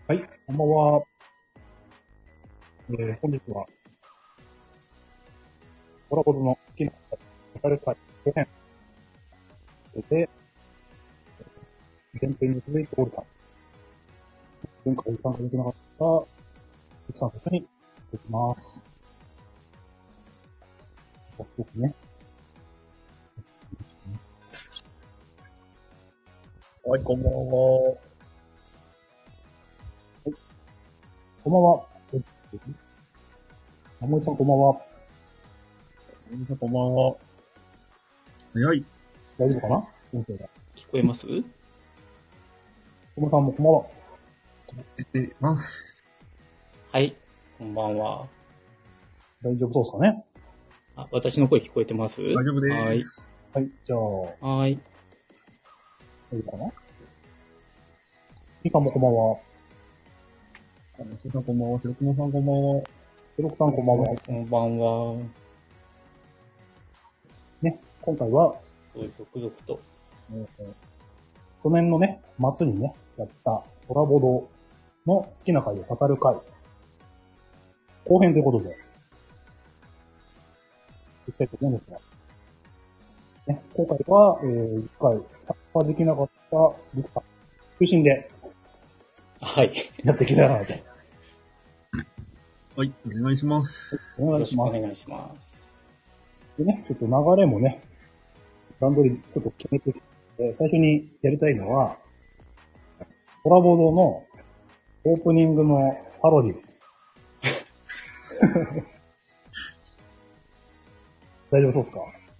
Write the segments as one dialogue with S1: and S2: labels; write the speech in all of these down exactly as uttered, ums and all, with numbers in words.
S1: はい、こんばんは。えー、本日は、コラボの好きな語る会後編で、前編に続いてオールさん、前回参加できなかったリクさんと一緒にできます。早速ね。
S2: はい、こんばんは。はい、
S1: こんばんは。あもいさんこんばんは。
S2: 皆さんこんばんは。早い。
S1: 大丈夫かな音声が。
S3: 聞こえます？
S1: ともさんもこんばんは。
S2: 出てます。
S3: はい、こんばんは。
S1: 大丈夫そうですかね。
S3: あ、私の声聞こえてます？
S2: 大丈夫です。
S1: はい。はい、じゃあ、
S3: はい。はい。
S1: 大丈夫かなみかんもこんばんは。
S2: あの、せさんこんばんは。しろくまさんこんばんは。
S1: ひろくさんこんばんは。
S3: こんばんは。
S1: ね、今回は、
S3: そうです、続々と。
S1: えー去年のね、末にね、やったコラボドの好きな回を語る回。後編ということで、いきたいと思うんですが。ね、今回は、えー、いっかい参加できなかったリクさん中心で
S3: はい。
S1: やっていきたいなと。
S2: はい、お願いします。
S1: お願いします。
S3: よろしくお願いします。
S1: でね、ちょっと流れもね、段取りちょっと決めてきて、最初にやりたいのは、コラボドのオープニングのパロディ。大丈夫そうですか？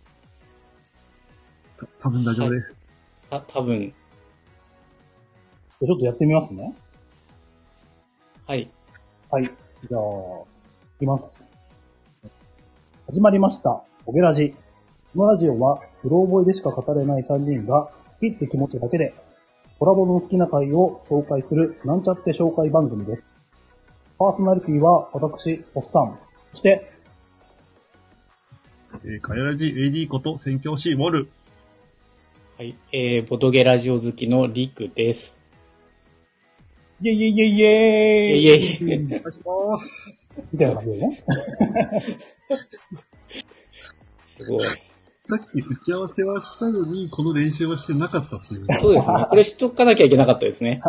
S2: た、多分大丈夫です。
S3: た、多分。
S1: ちょっとやってみますね。
S3: はい。
S1: はい。じゃあ、いきます。始まりました。オゲラジ。このラジオは、うろ覚えでしか語れないさんにんが、好きって気持ちだけで、コラボの好きな回を紹介する、なんちゃって紹介番組です。パーソナリティは、私、おっさん。そして、
S2: えー、かやらじ エーディー こと宣教師ウォル。
S3: はい。えー、ボドゲラジオ好きのリクです。
S1: イェイイェイイェイイェイ
S3: イェイイェイ
S2: お願いします。
S1: みたいな感じでね。
S3: すごい。
S2: さっき打ち合わせはしたのに、この練習はしてなかったっていう。
S3: そうですね。これしとかなきゃいけなかったですね。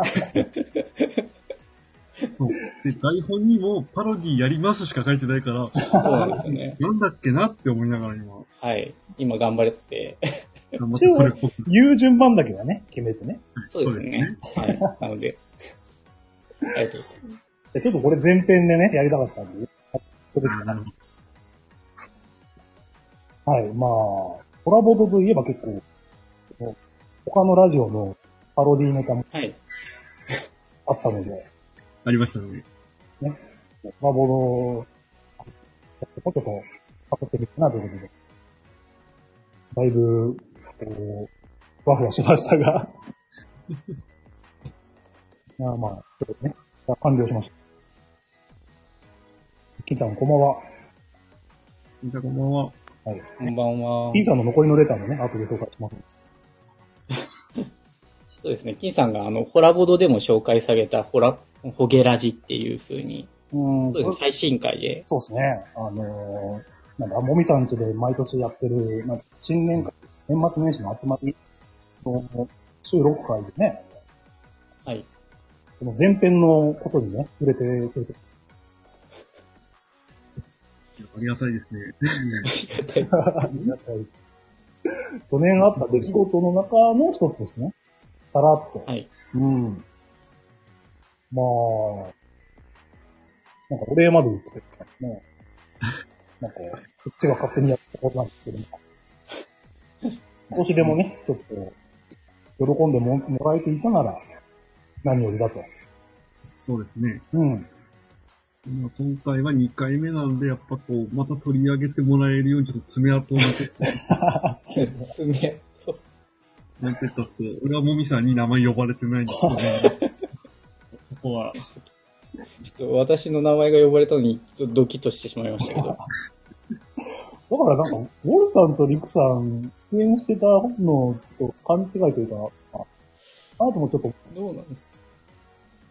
S2: そう。で、台本にもパロディやりますしか書いてないから、
S3: そうなんですよね。
S2: なんだっけなって思いながら今、
S3: はい。今頑張れて。
S2: 頑張ってそれっぽく。
S1: 言う順番だけはね、決めてね。
S3: そうですね。はい。なので。ありがとうございます。
S1: でちょっとこれ前編でね、やりたかったんで。
S2: なるほど。
S1: はい。まあ、コラボドといえば結構、他のラジオのパロディネタも
S3: はい。
S1: あったので、
S2: ありましたね。
S1: コラボド、ちょっとこう、語ってみたなということで、だいぶ、こう、ふわふわしましたが、いやまあ、ちょっとね、完了しました。金さん、こんばんは。
S2: みんなこんばんは。
S1: はい。
S3: こんばんは。
S1: 金さんの残りのレターもね、後で紹介します。
S3: そうですね。金さんがあの、ホラボドでも紹介されたホラ、ホゲラジっていう風に、
S1: うん
S3: そうですね、最新回で。
S1: そうですね。あのー、なんだ、もみさん家で毎年やってる、なんか新年会、年末年始の集まりの収録会でね、
S3: はい。
S1: この前編のことにね、触れてくれて、
S2: ありがたいですね。
S3: ありがたい。
S1: ありがたい。去年あった出来事の中の一つですね。さらっと。
S3: はい。
S1: うん。まあ、なんかお礼まで言ってくれてたんですね。なんか、こっちが勝手にやったことなんですけども。少しでもね、ちょっと、喜んでももらえていたなら、何よりだと。
S2: そうですね。
S1: うん。
S2: まあ今回はにかいめなんで、やっぱこう、また取り上げてもらえるようにちょっと爪痕を残って、
S3: 説明と。
S2: なんて言ったって、俺はもみさんに名前呼ばれてないんですけど、そこは、
S3: ちょっと私の名前が呼ばれたのに、ちょっとドキッとしてしまいましたけど。
S1: だからなんか、ウォルさんとリクさん、出演してたの、ちょっと勘違いというか、ああなたもちょっと、
S3: どうなの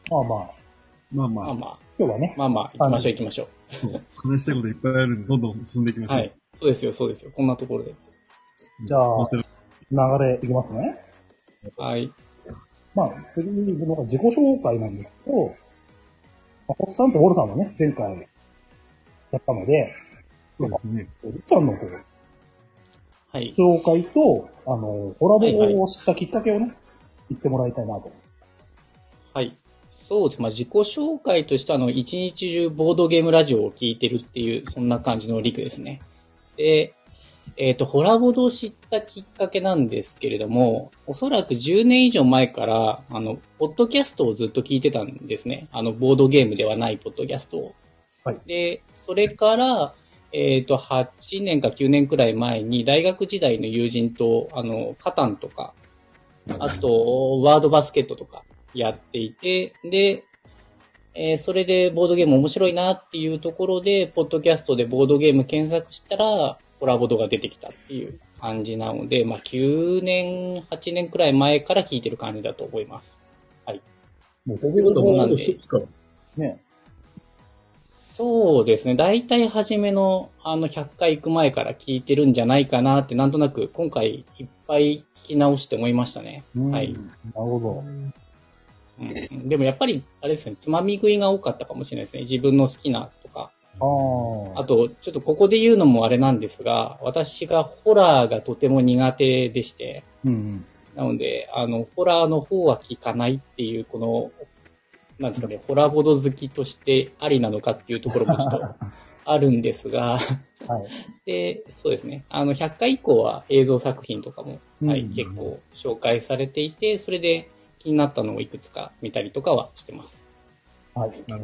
S1: まあまあ、
S2: まあまあ、
S3: まあまあ、
S1: 今日はね。
S3: まあまあ、行きましょう行きましょ
S2: そう。話したいこといっぱいあるんで、どんどん進んでいきま
S3: う。
S2: しょう。
S3: はい。そうですよ、そうですよ。こんなところで。
S1: じゃあ
S2: 待ってる
S1: 流れいきますね。
S3: はい。
S1: まあ、次のが自己紹介なんですけど、まあ、ホッさんとウォルさんはね、前回やったので、
S2: そうですね。
S1: リクさんのこう、
S3: はい。
S1: 紹介と、あの、コラ
S3: はいはい
S1: ボを知ったきっかけをね、言ってもらいたいなと。
S3: はい。そうです。まあ、自己紹介としては、あの、一日中ボードゲームラジオを聞いてるっていう、そんな感じのリクですね。で、えっ、と、ホラボドを知ったきっかけなんですけれども、おそらくじゅうねん以上前から、あの、ポッドキャストをずっと聞いてたんですね。あの、ボードゲームではないポッドキャストを。
S1: はい。で、
S3: それから、えっ、と、はちねんかきゅうねんくらい前に、大学時代の友人と、あの、カタンとか、あと、ワードバスケットとかやっていて、で、えーそれでボードゲーム面白いなっていうところで、ポッドキャストでボードゲーム検索したら、コラボドが出てきたっていう感じなので、まあ、きゅうねん、はちねんくらい前から聞いてる感じだと思います。はい。
S1: もう、ほ
S2: ということはもう
S3: なんで
S2: 初期から。
S1: ね、
S3: そうですね。大体初めのあのひゃっかい行く前から聞いてるんじゃないかなって、なんとなく今回いっぱい聞き直して思いましたね。
S1: うん、
S3: はい。
S1: なるほど。
S3: うん、でもやっぱり、あれですね、つまみ食いが多かったかもしれないですね。自分の好きなとか。
S1: ああ。
S3: あと、ちょっとここで言うのもあれなんですが、私がホラーがとても苦手でして、
S1: うんうん。
S3: なので、あの、ホラーの方は聞かないっていう、この、なんですかね、ホラボド好きとしてありなのかっていうところもちょっとあるんですが、
S1: はい。
S3: で、そうですね、あの、ひゃっかい以降は映像作品とかも、はい、
S1: うん
S3: 結構紹介されていて、それで気になったのをいくつか見たりとかはしてます。
S1: はい。
S2: なる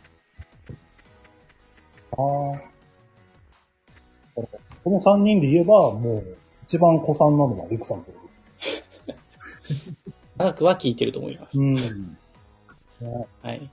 S1: ああ。このさんにんで言えば、もう、一番古参なのはリクさんという。
S3: 長くは聞いてると思います。
S1: うん。ね、
S3: はい。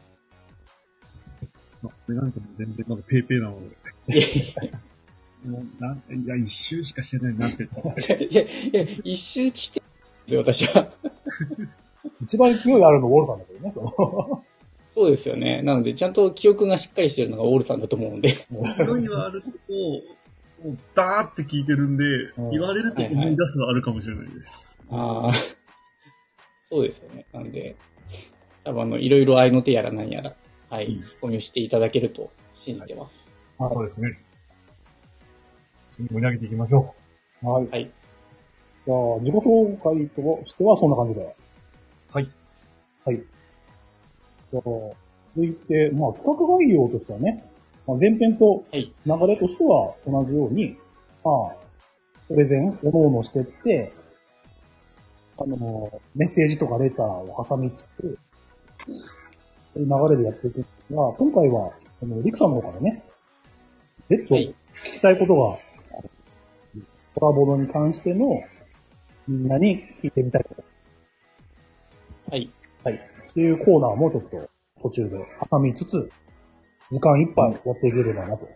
S2: ほど。俺なんかも全然まだペーペーなので。
S3: いやい
S2: もうなんいや、一周しかしてないなって。
S3: やいや、いや一周してるんですよ、私は。
S1: 一番勢いあるのはウォルさんだけどね、その。
S3: そうですよね。なので、ちゃんと記憶がしっかりしてるのがオールさんだと思うんで。
S2: 勢いはあると、もう、ダーって聞いてるんで、
S1: うん
S2: 言われると思い出すのはあるかもしれないです。
S3: ああ、そうですよね。なんで、多分あの、いろいろ合いの手やら何やら、はい、
S2: うん
S3: ツッコミをしていただけると信じてます。
S1: はい
S2: そうですね。次盛り上げていきましょ
S1: はい。
S3: はい。
S1: じゃあ、自己紹介としてはそんな感じで。
S2: う。はい。
S1: はい。じゃあ、続いて、まあ、企画概要としてはね、まあ、前編と
S3: はい。
S1: 流れとしては同じように、まあ、プレゼン、おのおのしてって、あの、メッセージとかレターを挟みつつ、そういう流れでやっていくんですが、今回は、あの、リクさんの方からね、別途
S3: はい
S1: 聞きたいことが、コラボドに関しての、みんなに聞いてみたいこと。
S3: はい。
S1: はい。っていうコーナーもちょっと途中で挟みつつ、時間いっぱいやっていければなと。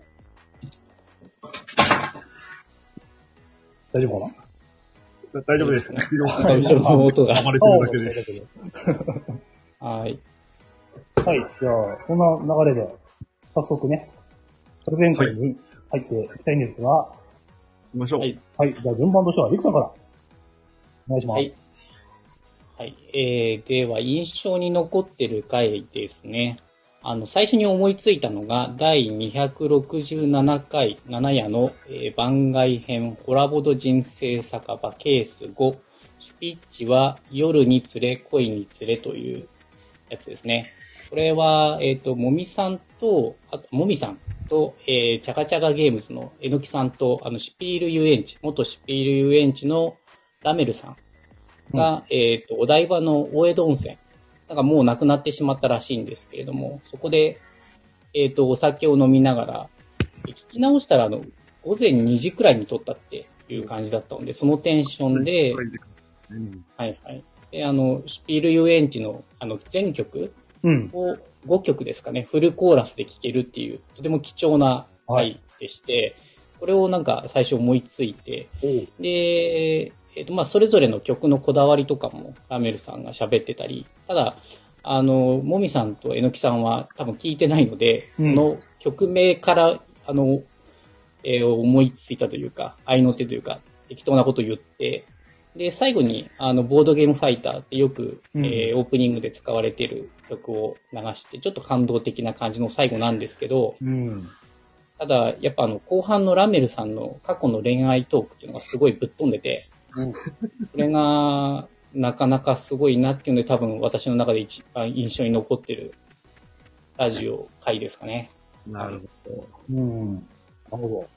S1: 大丈夫かな
S2: 大丈夫です。後ろ
S3: はい後ろの音が
S2: 暴れてるだけです。
S3: はい。
S1: はい。じゃあ、こんな流れで、早速ね、プレゼントに入っていきたいんですが、は
S2: 行きましょう。
S3: はい。
S1: い。じゃあ、順番としては、リクさんから、お願いします。
S3: はい。えー、では、印象に残ってる回ですね。あの、最初に思いついたのが、だいにひゃくろくじゅうななかい、なな夜の、えー番外編、ホラボド人生酒場ケースご、シュピッチは夜に連れ、恋に連れというやつですね。これは、えっ、と、もみさんと、あと、もみさんと、えー、チャカチャカゲームズのえのきさんと、あの、シュピール遊園地、元シュピール遊園地のラメルさんが、えっ、と、お台場の大江戸温泉。なんかもう亡くなってしまったらしいんですけれども、そこで、えっ、と、お酒を飲みながら、聞き直したら、あの、午前にじくらいに撮ったっていう感じだったので、そのテンションで、
S2: うん
S3: はいはい。で、あの、シュピール遊園地の、あの、全曲
S1: うん。
S3: をごきょくですかね、フルコーラスで聴けるっていう、とても貴重な回でして、これをなんか最初思いついて、で、えっ、と、まあ、それぞれの曲のこだわりとかも、ラメルさんが喋ってたり、ただ、 あの、もみさんとえのきさんは多分聞いてないので、
S1: うん
S3: その曲名から、あの、えー思いついたというか、合いの手というか、適当なことを言って、で、最後に、あの、ボードゲームファイターってよく、
S1: うん
S3: えーオープニングで使われている曲を流して、ちょっと感動的な感じの最後なんですけど、
S1: うん。
S3: ただ、やっぱあの、後半のラメルさんの過去の恋愛トークっていうのがすごいぶっ飛んでて、
S1: うん
S3: これが、なかなかすごいなっていうので、多分私の中で一番印象に残ってるラジオ回ですかね。
S2: なるほど。
S1: うん。なるほ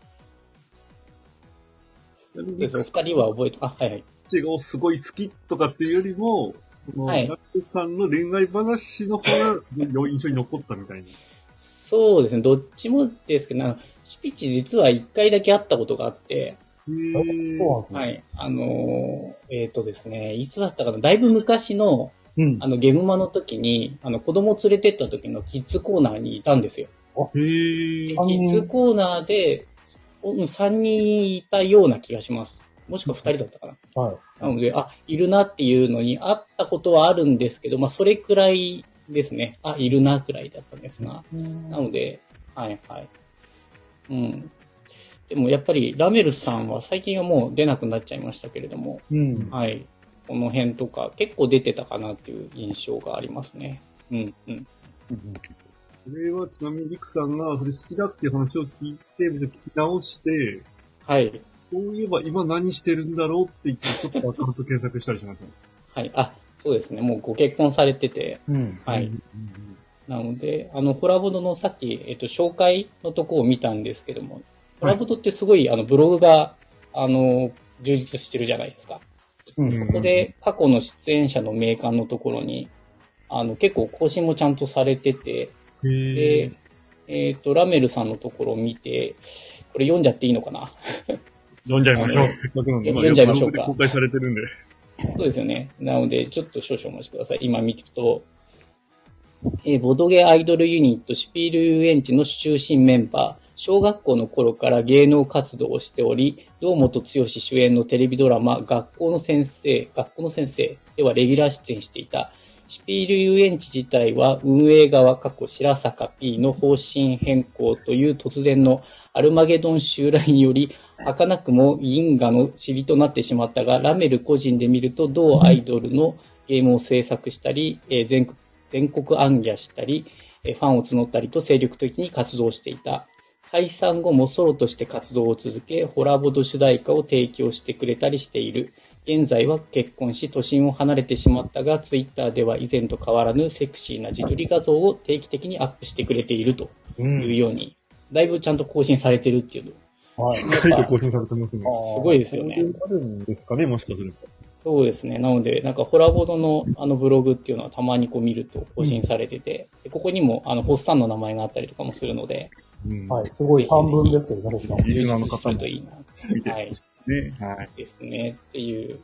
S3: で、その二人は覚えて、あ、はいはい。
S2: どっちがすごい好きとかっていうよりも、この
S3: はい
S2: ラクさんの恋愛話の方が印象に残ったみたいな。
S3: そうですね、どっちもですけど、あのシュピチ実は一回だけ会ったことがあって、
S2: へ
S1: ど。そう
S2: ー
S1: なんですね。
S3: はい。あのー、えっ、とですね、いつだったかな、だいぶ昔の、
S1: うん。
S3: あの、ゲームマの時に、あの、子供連れてった時のキッズコーナーにいたんですよ。
S2: へー
S1: あ
S3: キッズコーナーで、さんにんいたような気がします。もしくはふたりだったかな。
S1: はい。
S3: なので、あ、いるなっていうのに会ったことはあるんですけど、まあ、それくらいですね。あ、いるなくらいだったんですが。なので、はいはい。うん。でもやっぱりラメルさんは最近はもう出なくなっちゃいましたけれども、
S1: うん。
S3: はい。この辺とか結構出てたかなっていう印象がありますね。うんうん。
S2: それはちなみにリクさんがそれ好きだっていう話を聞いて、聞き直して、
S3: はい。
S2: そういえば今何してるんだろうって言って、ちょっとアカウント検索したりしました。
S3: はい。あ、そうですね。もうご結婚されてて、
S1: うん。
S3: はい。
S2: うん
S3: なので、あの、ホラボドのさっき、えっと、紹介のとこを見たんですけども、ホラボドってすごい、あの、ブログが、あの、充実してるじゃないですか。
S1: うん。
S3: そこで、過去の出演者の名鑑のところに、あの、結構更新もちゃんとされてて、
S2: へー
S3: で、えっと、ラメルさんのところを見て、これ読んじゃっていいのかな？
S2: 読んじゃいましょう。
S3: あの
S2: せっかくなんで。
S3: 読んじゃいましょうか
S2: ブログで公開されてるんで。
S3: そうですよね。なので、ちょっと少々お待ちください。今見てると、えーボドゲアイドルユニットシュピール遊園地の中心メンバー、小学校の頃から芸能活動をしており、堂本剛主演のテレビドラマ、学校の先生、学校の先生ではレギュラー出演していた。シュピール遊園地自体は運営側過去白坂 P の方針変更という突然のアルマゲドン襲来により、儚くも因果の尻となってしまったが、ラメル個人で見ると同アイドルのゲームを制作したり、えー全国全国暗夜したり、ファンを募ったりと精力的に活動していた。解散後もソロとして活動を続け、ホラボド主題歌を提供してくれたりしている。現在は結婚し、都心を離れてしまったが、ツイッターでは以前と変わらぬセクシーな自撮り画像を定期的にアップしてくれていると
S1: う。
S3: いうんように、だいぶちゃんと更新されてるっていうの。
S1: はい
S2: し。っかりと更新されてますね。
S3: すごいですよね
S2: そうあるんですかね、もしかすると。
S3: そうですね。なので、なんか、ホラボドのあのブログっていうのはたまにこう見ると更新されてて、でここにもあの、ホッサンの名前があったりとかもするので、
S2: うん
S1: はい。すごい半分ですけどね、僕は。
S2: リスナーの
S3: 充実す
S2: 方も
S3: るといいな。
S2: 見て
S3: はい
S2: ほしいですね。はい。
S3: ですね。っていう。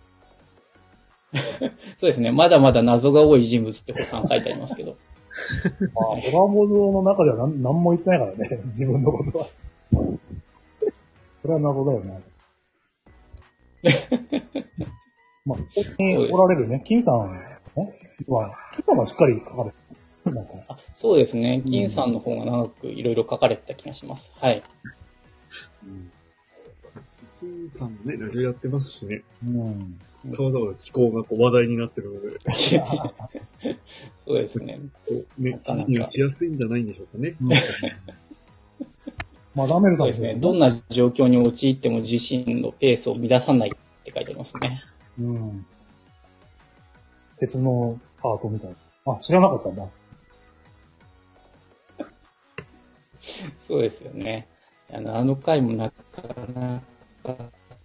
S3: そうですね。まだまだ謎が多い人物ってホッサン書いてありますけど。
S1: まあ、ドラゴンの中では何何も言ってないからね、自分のことは。それは謎だよね。まあ、ここにおられるね、金さん、ね、は、金さんはしっかり書かれてる。なんか、
S3: あ、そうですね。金さんの方が長くいろいろ書かれてた気がします。はい。
S2: 金さんもね、ラジオやってますしね。
S1: うん。
S2: そうだ、気候がこう話題になってるので、
S3: そうですね。
S2: こうね、
S3: なかなか
S2: 記入しやすいんじゃないんでしょうかね。
S1: まあ、ラメルさん
S3: そうですね。どんな状況に陥っても自身のペースを乱さないって書いてありますね。
S1: うん。鉄のハートみたいな。あ、知らなかったんだ。
S3: そうですよね。あの、あの回もなかなか、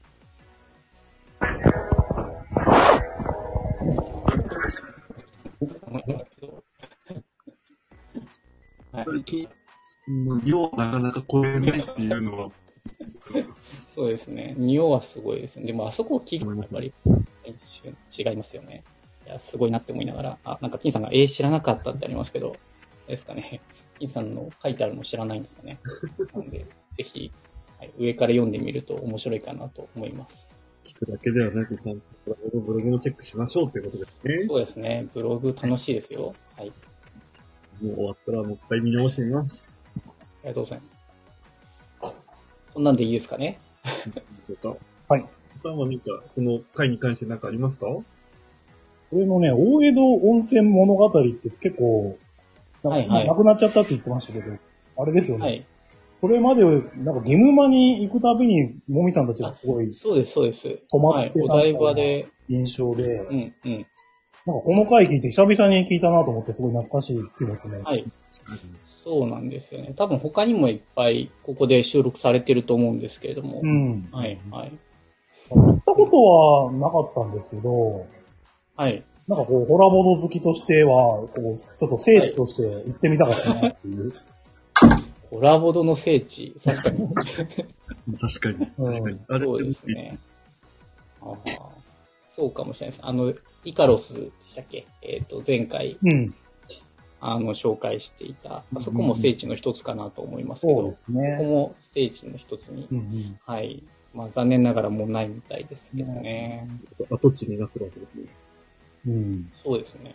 S3: はい、
S2: 最近、量をなかなか超えないっていうのは、
S3: そうですね。匂はすごいですね。でもあそこを聞くとやっぱり違いますよね。いや、すごいなって思いながら。あ、なんか金さんが、えー、知らなかったってありますけど、ですかね。金さんの書いてあるの知らないんですかね。なので、ぜひ、はい、上から読んでみると面白いかなと思います。
S2: 聞くだけではなく、ちゃんとブログもチェックしましょうっていうことですね。
S3: そうですね。ブログ楽しいですよ。 はい。
S2: もう終わったらもう一回見直してみます。
S3: ありがとうございます。こんなんでいいですかね。
S1: はい。
S2: さんは何か、その回に関して何かありますか？こ
S1: れのね、大江戸温泉物語って結構、なんか
S3: はいはい
S1: なくなっちゃったって言ってましたけど、あれですよね。
S3: はい。
S1: それまで、なんかゲムマに行くたびに、もみさんたちがすごい
S3: そうです、そうです。
S1: 止まってた
S3: はい、お台場で。
S1: 印象で、
S3: うん、うん。
S1: なんかこの回聞いて久々に聞いたなと思ってすごい懐かしい気持ちね。
S3: はい。そうなんですよね。多分他にもいっぱいここで収録されてると思うんですけれども。
S1: うん。
S3: はい、はい。
S1: 行ったことはなかったんですけど、
S3: はい。
S1: なんかこう、ホラボド好きとしては、こう、ちょっと聖地として行ってみたかったなっていう。
S3: ホラボドの聖地、確かに。
S2: 確かに。確かに。
S3: あれそうですね。あそうかもしれないです。あの、イカロスでしたっけ？えっと、前回、
S1: うん、
S3: あの、紹介していた、あそこも聖地の一つかなと思いますけど、
S1: そうですね。
S3: ここも聖地の一つに、
S1: うんうん、
S3: はい。まあ、残念ながらもうないみたいですけどね。
S2: 跡地になってるわけですね。
S1: うん。
S3: そうですね。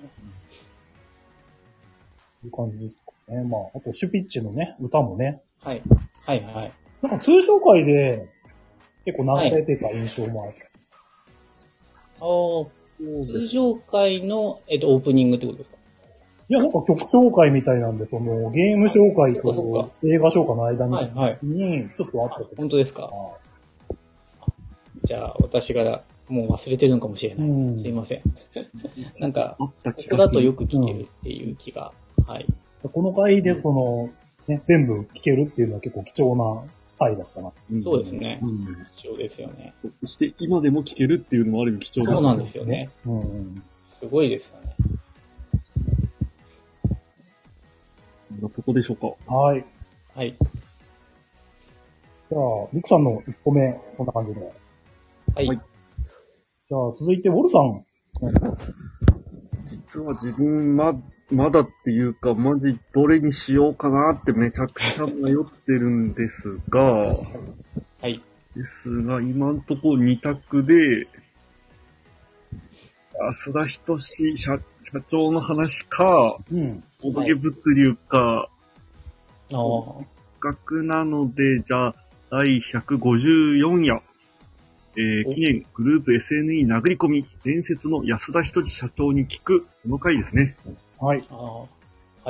S1: いう感じですかね。まあ、あと、シュピッチのね、歌もね。
S3: はい。はいはい。
S1: なんか通常回で結構流れてた印象もある。
S3: はい、ああ、通常回の、えっと、オープニングってことですか？
S1: いや、なんか曲紹介みたいなんで、その、ゲーム紹介と映画紹介の間に、はいはい、にちょっとあったと。
S3: 本当ですか？じゃあ、私がもう忘れてるのかもしれない。うん、すいません。なんか、ここだとよく聴けるっていう気が。うん、はい。
S1: この回でその、ね、全部聴けるっていうのは結構貴重な回だったな。
S3: そうですね。うん、貴重ですよね。
S2: そして今でも聴けるっていうのもある意味貴重ですね。
S3: そうなんですよね。うん、すごいですよね。
S2: そんなとこでしょうか。
S1: はい。
S3: はい。
S1: じゃあ、リクさんのいっこめ、こんな感じで。
S3: はい。はい、
S1: じゃあ、続いて、ウォルさん。
S2: 実は自分、ま、まだっていうか、マジどれにしようかなってめちゃくちゃ迷ってるんですが、
S3: はい。
S2: ですが、今んとこに択で、須田仁志社、社長の話か、うん。おぼげ物流か、
S3: ああ。
S2: 額なので、じゃあ、だいひゃくごじゅうよん夜、えー、記念グループ エスエヌイー 殴り込み、伝説の安田仁志社長に聞く、この回ですね。
S1: はい。
S3: ああ。はい。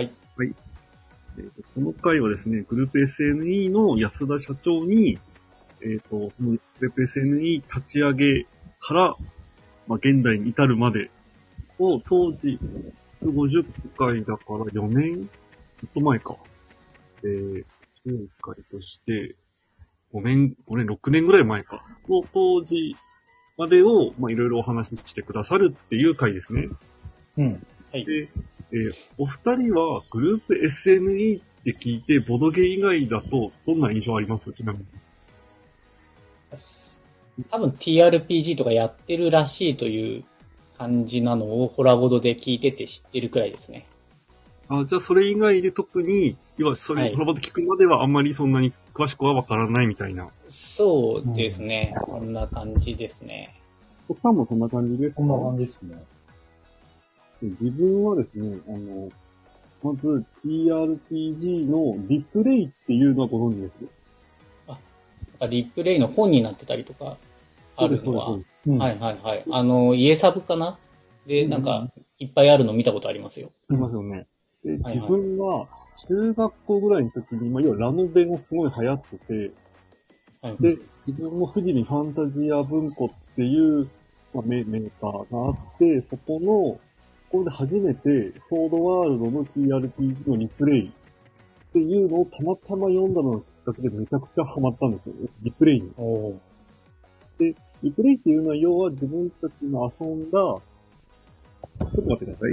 S2: はい。えー、この回はですね、グループ エスエヌイー の安田社長に、えっ、ー、と、そのグループ エスエヌイー 立ち上げから、まあ、現代に至るまでを、当時、ひゃくごじゅっかいだからよねんちょっと前か。えー、紹介として、ごねん、ごねん、ろくねんぐらい前か。の当時までを、まあ、いろいろお話ししてくださるっていう回ですね。
S1: うん。
S3: はい。
S2: で、えー、お二人はグループ エスエヌイー って聞いて、ボドゲ以外だとどんな印象あります？ちなみに。
S3: 多分 ティーアールピージー とかやってるらしいという感じなのをホラボドで聞いてて知ってるくらいですね。
S2: あ、じゃあそれ以外で特に、要はそれ、はい、ホラボド聞くまではあんまりそんなに詳しくはわからないみたいな。
S3: そうですね。うん、そんな感じですね。
S2: おっさんもそんな感じですか？
S1: そんな感じですね。
S2: 自分はですね、あの、まず ティーアールピージー のリプレイっていうのはご存知ですか？
S3: あ、リプレイの本になってたりとかあるのは、
S2: そうです、そうです。
S3: はいはいはい。あの、家サブかなで、なんか、いっぱいあるの見たことありますよ。
S2: ありますよね。で、はいはい、自分は中学校ぐらいの時に、まあ、要はラノベがすごい流行ってて、はい、で、自分も富士見ファンタジア文庫っていう、まあ、メーカーがあって、そこの、ここで初めて、ソードワールドの ティーアールピージー のリプレイっていうのをたまたま読んだのがきっかけでめちゃくちゃハマったんですよね。リプレイに。で、リプレイっていうのは要は自分たちの遊んだ、ちょっと待ってくださ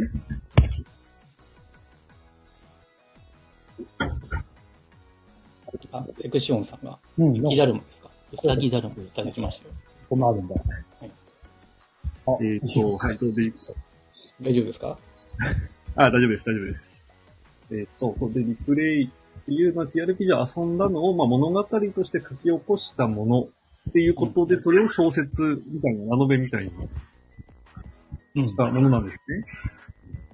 S2: い。
S3: あ、セクシオンさんが、うん、雪だるまですか？うさぎだるまいただきましたよ。
S1: こんなあるんだ。はい。
S2: えーっと、はい、どうでいいですか？
S3: 大丈夫ですか？
S2: あ、大丈夫です、大丈夫です。えーっと、そうで、リプレイっていう、まあ、ティーアールピージー 遊んだのを、まあ、物語として書き起こしたものっていうことで、うん、それを小説みたいな、ラノベみたいにしたものなんですね。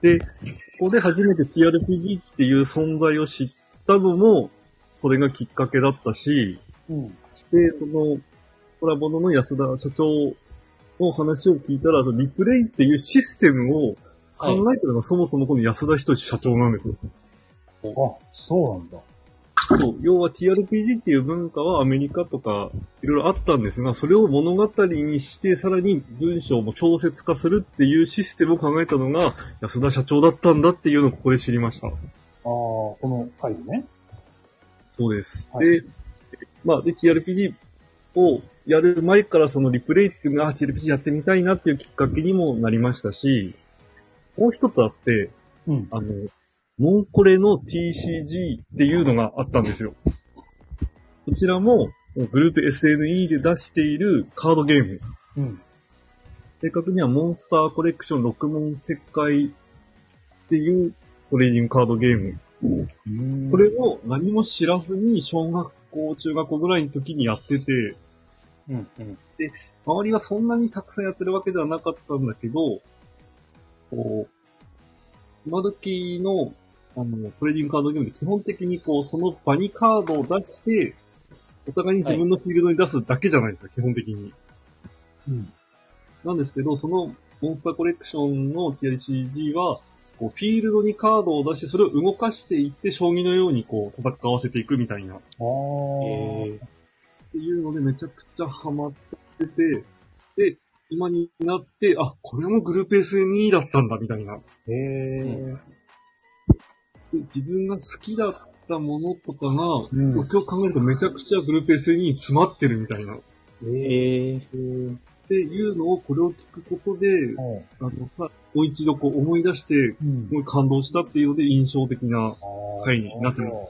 S2: で、そこで初めて ティーアールピージー っていう存在を知ったのも、それがきっかけだったし、
S1: うん。
S2: で、その、コラボの安田社長の話を聞いたら、そのリプレイっていうシステムを考えたのがそもそもこの安田仁社長なんですよ。
S1: あ、そうなんだ。
S2: そう。要は ティーアールピージー っていう文化はアメリカとかいろいろあったんですが、それを物語にしてさらに文章も調節化するっていうシステムを考えたのが安田社長だったんだっていうのをここで知りました。ああ、
S1: この回でね。
S2: そうです。
S1: はい、
S2: で、まあ、で ティーアールピージー をやる前からそのリプレイっていうのが ティーアールピージー やってみたいなっていうきっかけにもなりましたし、もう一つあって、
S1: うん、
S2: あの、モンコレの ティーシージー っていうのがあったんですよ。こちらもグループ エスエヌイー で出しているカードゲーム。
S1: うん、
S2: 正確にはモンスターコレクションろく問世界っていうトレーディングカードゲーム。これを何も知らずに小学校、中学校ぐらいの時にやってて、
S3: うんうん、
S2: で、周りはそんなにたくさんやってるわけではなかったんだけど、こう、今時のあの、トレーディングカードゲームで基本的にこう、その場にカードを出して、お互いに自分のフィールドに出すだけじゃないですか、はい、基本的に。
S1: うん。
S2: なんですけど、そのモンスターコレクションの ティーアールシージー は、こう、フィールドにカードを出して、それを動かしていって、将棋のようにこう、戦わせていくみたいな。あ
S1: あ。え
S2: ー。っていうので、めちゃくちゃハマってて、で、今になって、あ、これもグループ エスエヌイー だったんだ、みたいな。
S1: へー。
S2: 自分が好きだったものとかが、
S1: うん、
S2: よくよく考えるとめちゃくちゃグループ エスエヌイー に詰まってるみたいな。
S1: えー、
S2: っていうのを、これを聞くことで、うん、あのさ、もう一度こう思い出して、すごい感動したっていうので印象的な回になってます。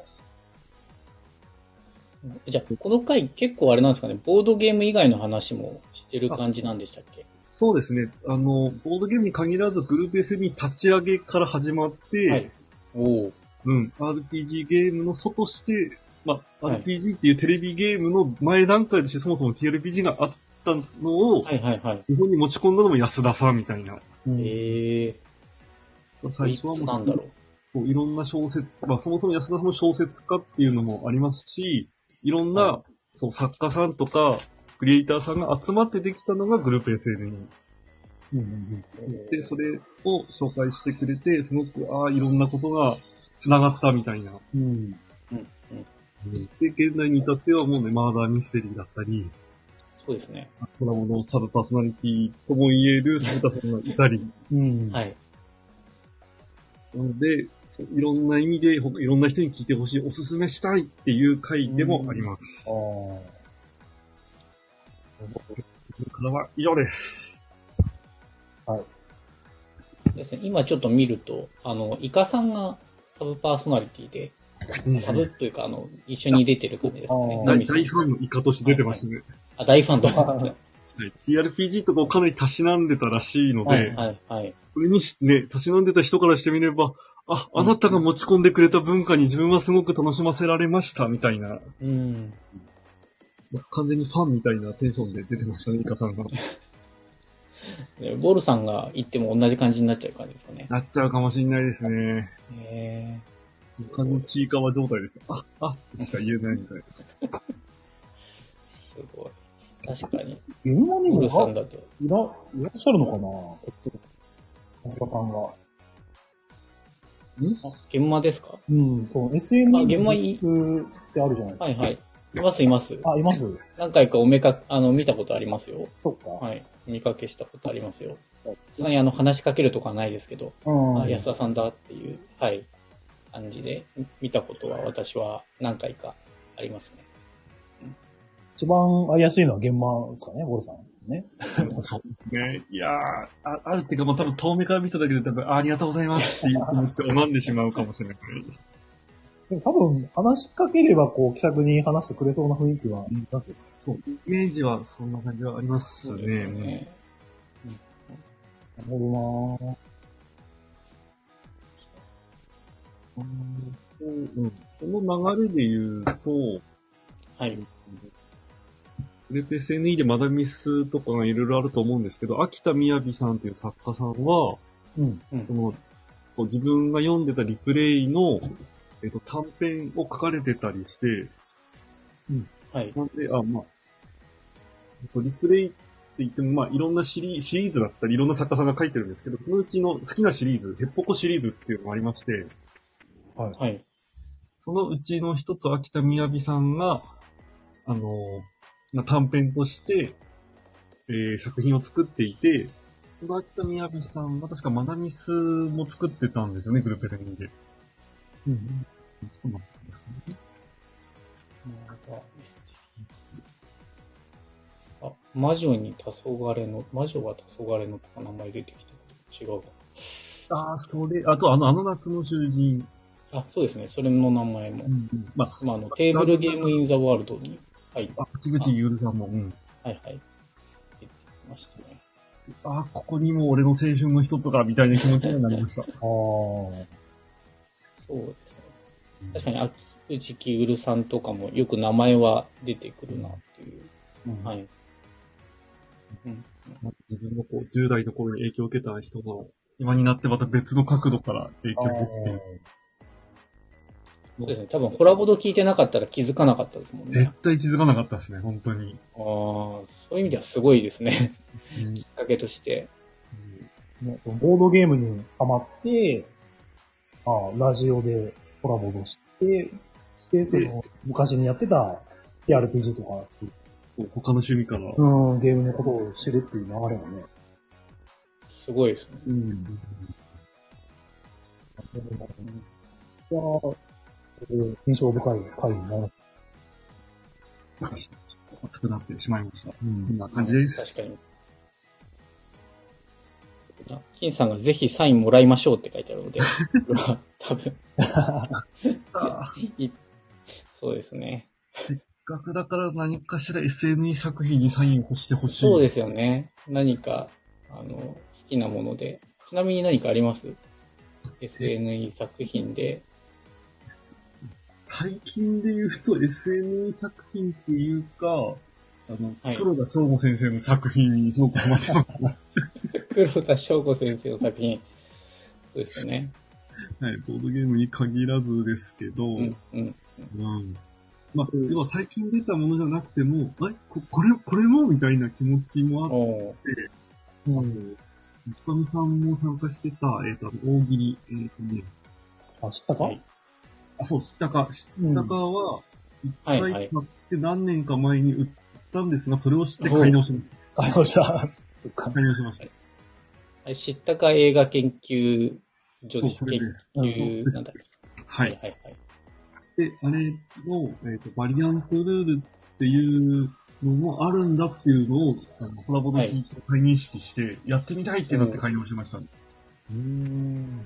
S3: じゃあ、この回結構あれなんですかね、ボードゲーム以外の話もしてる感じなんでしたっけ？
S2: そうですね。あの、ボードゲームに限らずグループ エスエヌイー 立ち上げから始まって、はい、
S3: お
S2: うん。アールピージー ゲームの素として、まあ、アールピージー っていうテレビゲームの前段階としてそもそも ティーアールピージー があったのを、
S3: はいはいはい。
S2: 日本に持ち込んだのも安田さんみたいな。
S3: へえ
S2: ー。最初はもう、
S3: なんだろう。
S2: そう、いろんな小説、まあそもそも安田さんも小説家っていうのもありますし、いろんな、はい、そう作家さんとか、クリエイターさんが集まってできたのがグループ エスエヌイー。うんうんうん、で、それを紹介してくれて、すごく、ああ、いろんなことが繋がったみたいな。うんうんうん、で、現代に至ってはもうね、マーダーミステリーだったり、
S3: そうですね。
S2: コラボのサブパーソナリティとも言えるサブタさんがいたり。
S3: うん、はい。
S2: なので、そういろんな意味で、いろんな人に聞いてほしい、おすすめしたいっていう回でもあります。うん、あ自分からは以上です。
S1: はい。
S3: ですね、今ちょっと見ると、あの、イカさんがサブパーソナリティで、うん、サブというか、あの、一緒に出てる感じですかね。
S2: 大, 大ファンのイカとして出てますね。はいはい、
S3: あ、大ファンと。
S2: はい。ティーアールピージー とかをかなりたしなんでたらしいので、はいはいはい。これにね、たしなんでた人からしてみれば、あ、あなたが持ち込んでくれた文化に自分はすごく楽しませられました、みたいな。うん。完全にファンみたいなテンションで出てましたね、イカさんが。
S3: ボルさんが言っても同じ感じになっちゃう感じですかね。
S2: なっちゃうかもしれないですね。へぇー。完全にちいかわ状態です。あ、あってしか言えないみたいな。
S3: すごい。確かに。
S1: 現場にも
S3: ボルさんだと
S1: いら、いらっしゃるのかなこっち。安田さんが。ん
S3: あ、現場ですか？
S1: うん、そう、エスエヌイー のグッズってあるじゃないですか。
S3: はいはい。いますいます。
S1: あ、います？
S3: 何回かおめか、あの、見たことありますよ。
S1: そっか。
S3: はい。見かけしたことありますよ。さすがにあの、話しかけるとかはないですけど、うん、あ、安田さんだっていう、はい、感じで見たことは私は何回かありますね。
S1: うん、一番怪しいのは現場ですかね、ボルさん。ね。
S2: そうね。いやー、あ、あるっていうかもう多分遠目から見ただけで多分 あ, ありがとうございますっていう気持ちで拝んでしまうかもしれない。
S1: でも多分、話しかければ、こう、気さくに話してくれそうな雰囲気はありますよ。
S2: そう。イメージはそんな感じはありますね。ね
S1: うん、なるほどなぁ。
S2: うん、そう、うん。その流れで言うと、
S3: はい。
S2: グループ エスエヌイー でマダミスとかがいろいろあると思うんですけど、秋田みやびさんという作家さんは、うん、その、 こう自分が読んでたリプレイの、えっと、短編を書かれてたりして、
S3: うん。はい。
S2: なんで、あ、まあ、リプレイって言っても、まあ、いろんなシリシリーズだったり、いろんな作家さんが書いてるんですけど、そのうちの好きなシリーズ、ヘッポコシリーズっていうのがありまして、
S1: はい。
S3: はい。
S2: そのうちの一つ、秋田みやびさんが、あの、まあ、短編として、えー、作品を作っていて、その秋田みやびさんは確かマダミスも作ってたんですよね、グループ戦で。うん。ちょっと待ってくださいね。
S3: あ、魔女に黄昏の、魔女は黄昏のとか名前出てきたけど違うか。
S2: ああ、それ、あとあの、あの夏の囚人。
S3: あ、そうですね。それの名前も。
S2: うんうん、まあ、
S3: まあ、あの、テーブルゲームインザワールドに入って。
S2: あ、木口ゆうるさんも、うん。
S3: はいはい。出てきましたね。
S2: ああ、ここにも俺の青春の一つが、みたいな気持ちになりました。ああ。
S3: そうですね。確かに、秋口きうるさんとかもよく名前は出てくるなっていう。うん、はい。
S2: うん、自分のこう、じゅう代の頃に影響を受けた人が、今になってまた別の角度から影響を受けてる。
S3: そうですね。多分コラボド聞いてなかったら気づかなかったですもんね。
S2: 絶対気づかなかったですね、本当に。
S3: ああ、そういう意味ではすごいですね。うん、きっかけとして、
S1: うんね。ボードゲームにハマって、あラジオでコラボをして、して、その昔にやってた ティーアールピージー とか、
S2: そう、他の趣味から。
S1: うん、ゲームのことを知るっていう流れはね。
S3: すごいですね。
S1: うん。いやー、印象深い回になる。
S2: 熱くなってしまいました。うん、こんな感じです。
S3: 確かに。金さんがぜひサインもらいましょうって書いてあるので、多分そうですね。
S2: せっかくだから何かしら エスエヌイー 作品にサインをしてほしい。
S3: そうですよね。何か、あの、好きなもので。ちなみに何かあります？ エスエヌイー 作品で。
S2: 最近で言うと エスエヌイー 作品っていうか、あの、はい、黒田翔吾先生の作品にすごくハマってます。
S3: 黒田翔吾先生の作品。そうですね。
S2: はい、ボードゲームに限らずですけど、うん、うん。うんまあ、要は最近出たものじゃなくても、え、ここれ、これもみたいな気持ちもあって、うん。深見さんも参加してた、えっ、ー、と、大喜利、えっ、ー、とね。
S1: あ、知ったか、はい、
S2: あ、そう、知ったか。知ったかは、一回買って何年か前に売ったんですが、それを知って買い直しました。
S1: 買い直した。
S2: 買い直しました。
S3: はい、知ったか映画研究所です。
S2: そう、それです。
S3: 研究、なんだっけ。
S2: はい。
S3: はいはいはい。
S2: で、あれの、えっ、ー、と、バリアントルールっていうのもあるんだっていうのを、あのコラボで聞いて再認識して、はい、やってみたいってなって買い直しました。うーん。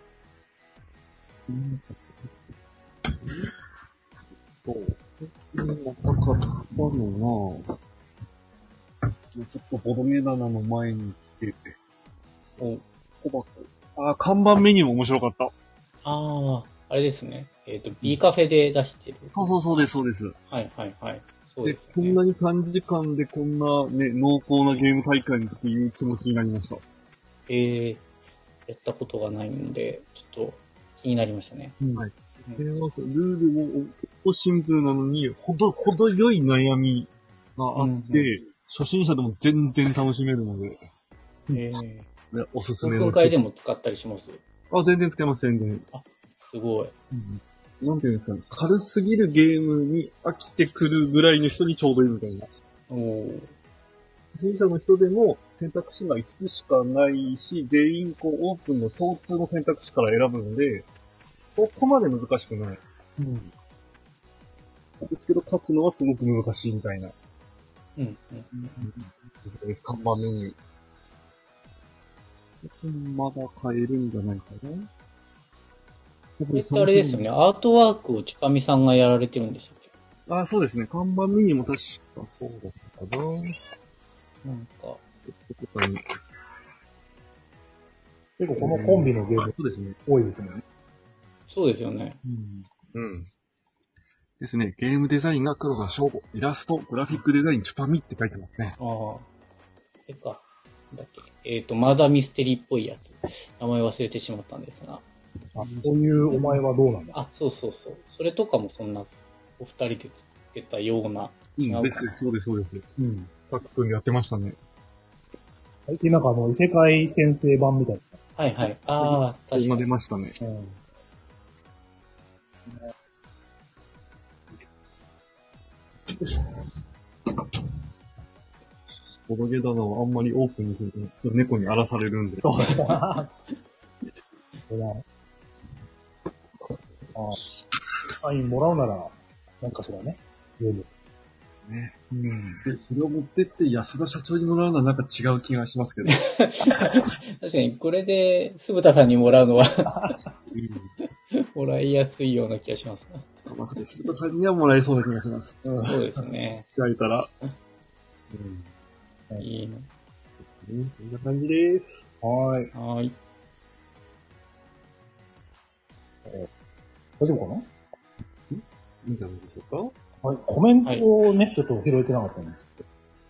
S2: そう。若かったのが、ちょっとボドゲ棚の前に来てて、お、小箱。あ、看板メニューも面白かった。
S3: ああ、あれですね。えっ、ー、と、B カフェで出してる。
S2: そうそうそうです、そうです。
S3: はいはいはい。
S2: そうですね、で、こんなに短時間でこんなね、濃厚なゲーム大会にっていう気持ちになりました。
S3: えー、やったことがないので、ちょっと気になりましたね。
S2: うん、はい。ルールも結構シンプルなのに、ほど、ほど良い悩みがあって、うんうん、初心者でも全然楽しめるので、えー、おすすめの。
S3: 今回でも使ったりします？
S2: あ、全然使います、全然。
S3: あ、すごい。
S2: うんなんていうんですかね、軽すぎるゲームに飽きてくるぐらいの人にちょうどいいみたいな。おー。初心者の人でも選択肢がいつつしかないし、全員こうオープンの共通の選択肢から選ぶので、そこまで難しくない。うん。ですけど、勝つのはすごく難しいみたいな。うん。うん。そうです、看板メニュー。まだ買えるんじゃないかな。
S3: これってあれですよね。アートワークをちかみさんがやられてるんでしたっけ？
S2: あ、そうですね。看板メニューも確かそうだったかな。なんか、
S1: 結構このコンビのゲーム、そうですね。多いですね。
S3: そうですよね。
S2: うん。うん。ですね。ゲームデザインが黒田翔吾、イラスト、グラフィックデザイン、チュパミって書いてますね。
S3: ああ。えか。だっけ。えっ、ー、と、マーダーミステリーっぽいやつ。名前忘れてしまったんですが。
S1: あ、そういうお前はどうなんだ。
S3: あ、そうそうそう。それとかもそんな、お二人で作ってたような、違うかな。
S2: そうです、そうです。
S1: うん。
S2: タック君でやってましたね。
S1: 最近なんかあの、異世界転生版みたいな。
S3: はいはい。ああ、確か
S2: 今
S3: に。
S2: 出ましたね。
S1: うん。
S2: ボドゲ棚はあんまりオープンにすると、ちょっと猫に荒らされるんで。
S1: そうだ。そうだ。ああ。サインもらうなら、なんかしらね。ゲーム。
S2: ですね。
S1: うん。
S2: で、それを持ってって安田社長にもらうのはなんか違う気がしますけど。
S3: 確かに、これで、酢豚さんにもらうのはもらいやすいような気がします。
S2: まあ、それ、鈴田さんにはもらえそうな気がします。
S3: そうですね。
S2: 開いたら。
S3: うん。いいの。
S2: こんな感じです。
S1: はーい。
S3: はーい。
S1: 大丈夫かない
S2: いんじゃないでしょうか。
S1: はい。コメントをね、ちょっと拾えてなかったんですけど。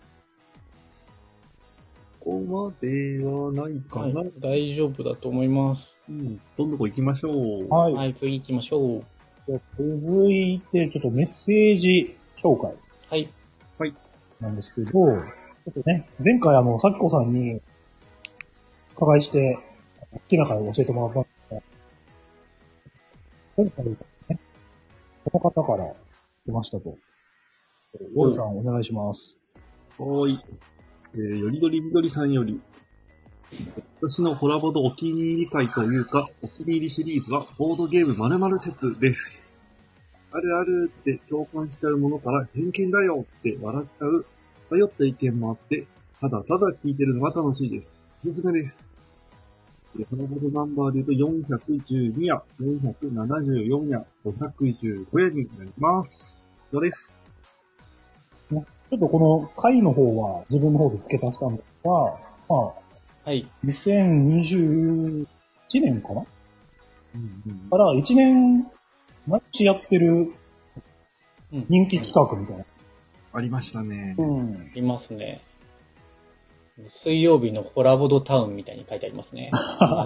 S2: ここまではないかな。
S3: はい、大丈夫だと思います。
S2: うん。どんどこ行きましょう。
S1: はい。
S3: はい、次行きましょう。
S1: じゃあ続いて、ちょっとメッセージ紹介。
S3: はい。
S1: はい。なんですけど、ちょっとね、前回あの、さきこさんに、伺いして、好きな回を教えてもらったんですが、今回ね、この方から来ましたと。ウォルさんお願いします。
S2: はーい。えー、よりどりみどりさんより、私のホラボドお気に入り会というか、お気に入りシリーズは、ボードゲーム〇〇説です。あるあるって共感しちゃうものから偏見だよって笑っちゃう、迷った意見もあって、ただただ聞いてるのが楽しいです。おすすめです。ホラボドナンバーで言うとよんひゃくじゅうにや、よんひゃくななじゅうよんや、ごひゃくじゅうごやになります。以上です。
S1: ちょっとこの回の方は自分の方で付け足したのは、まあ、
S3: はい。
S1: にせんにじゅういちねんかな、
S2: うんうん、
S1: からいちねん毎日やってる人気企画みたいな。
S2: ありましたね。
S1: うん。
S3: いますね。水曜日のホラボドタウンみたいに書いてありますね。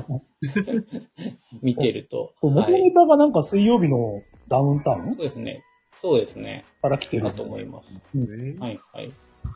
S3: 見てると。
S1: 元ネタがなんか水曜日のダウンタウン、
S3: そうですね。そうですね。
S1: から来てる。
S3: だと思います。
S1: うん、
S3: はい、はい。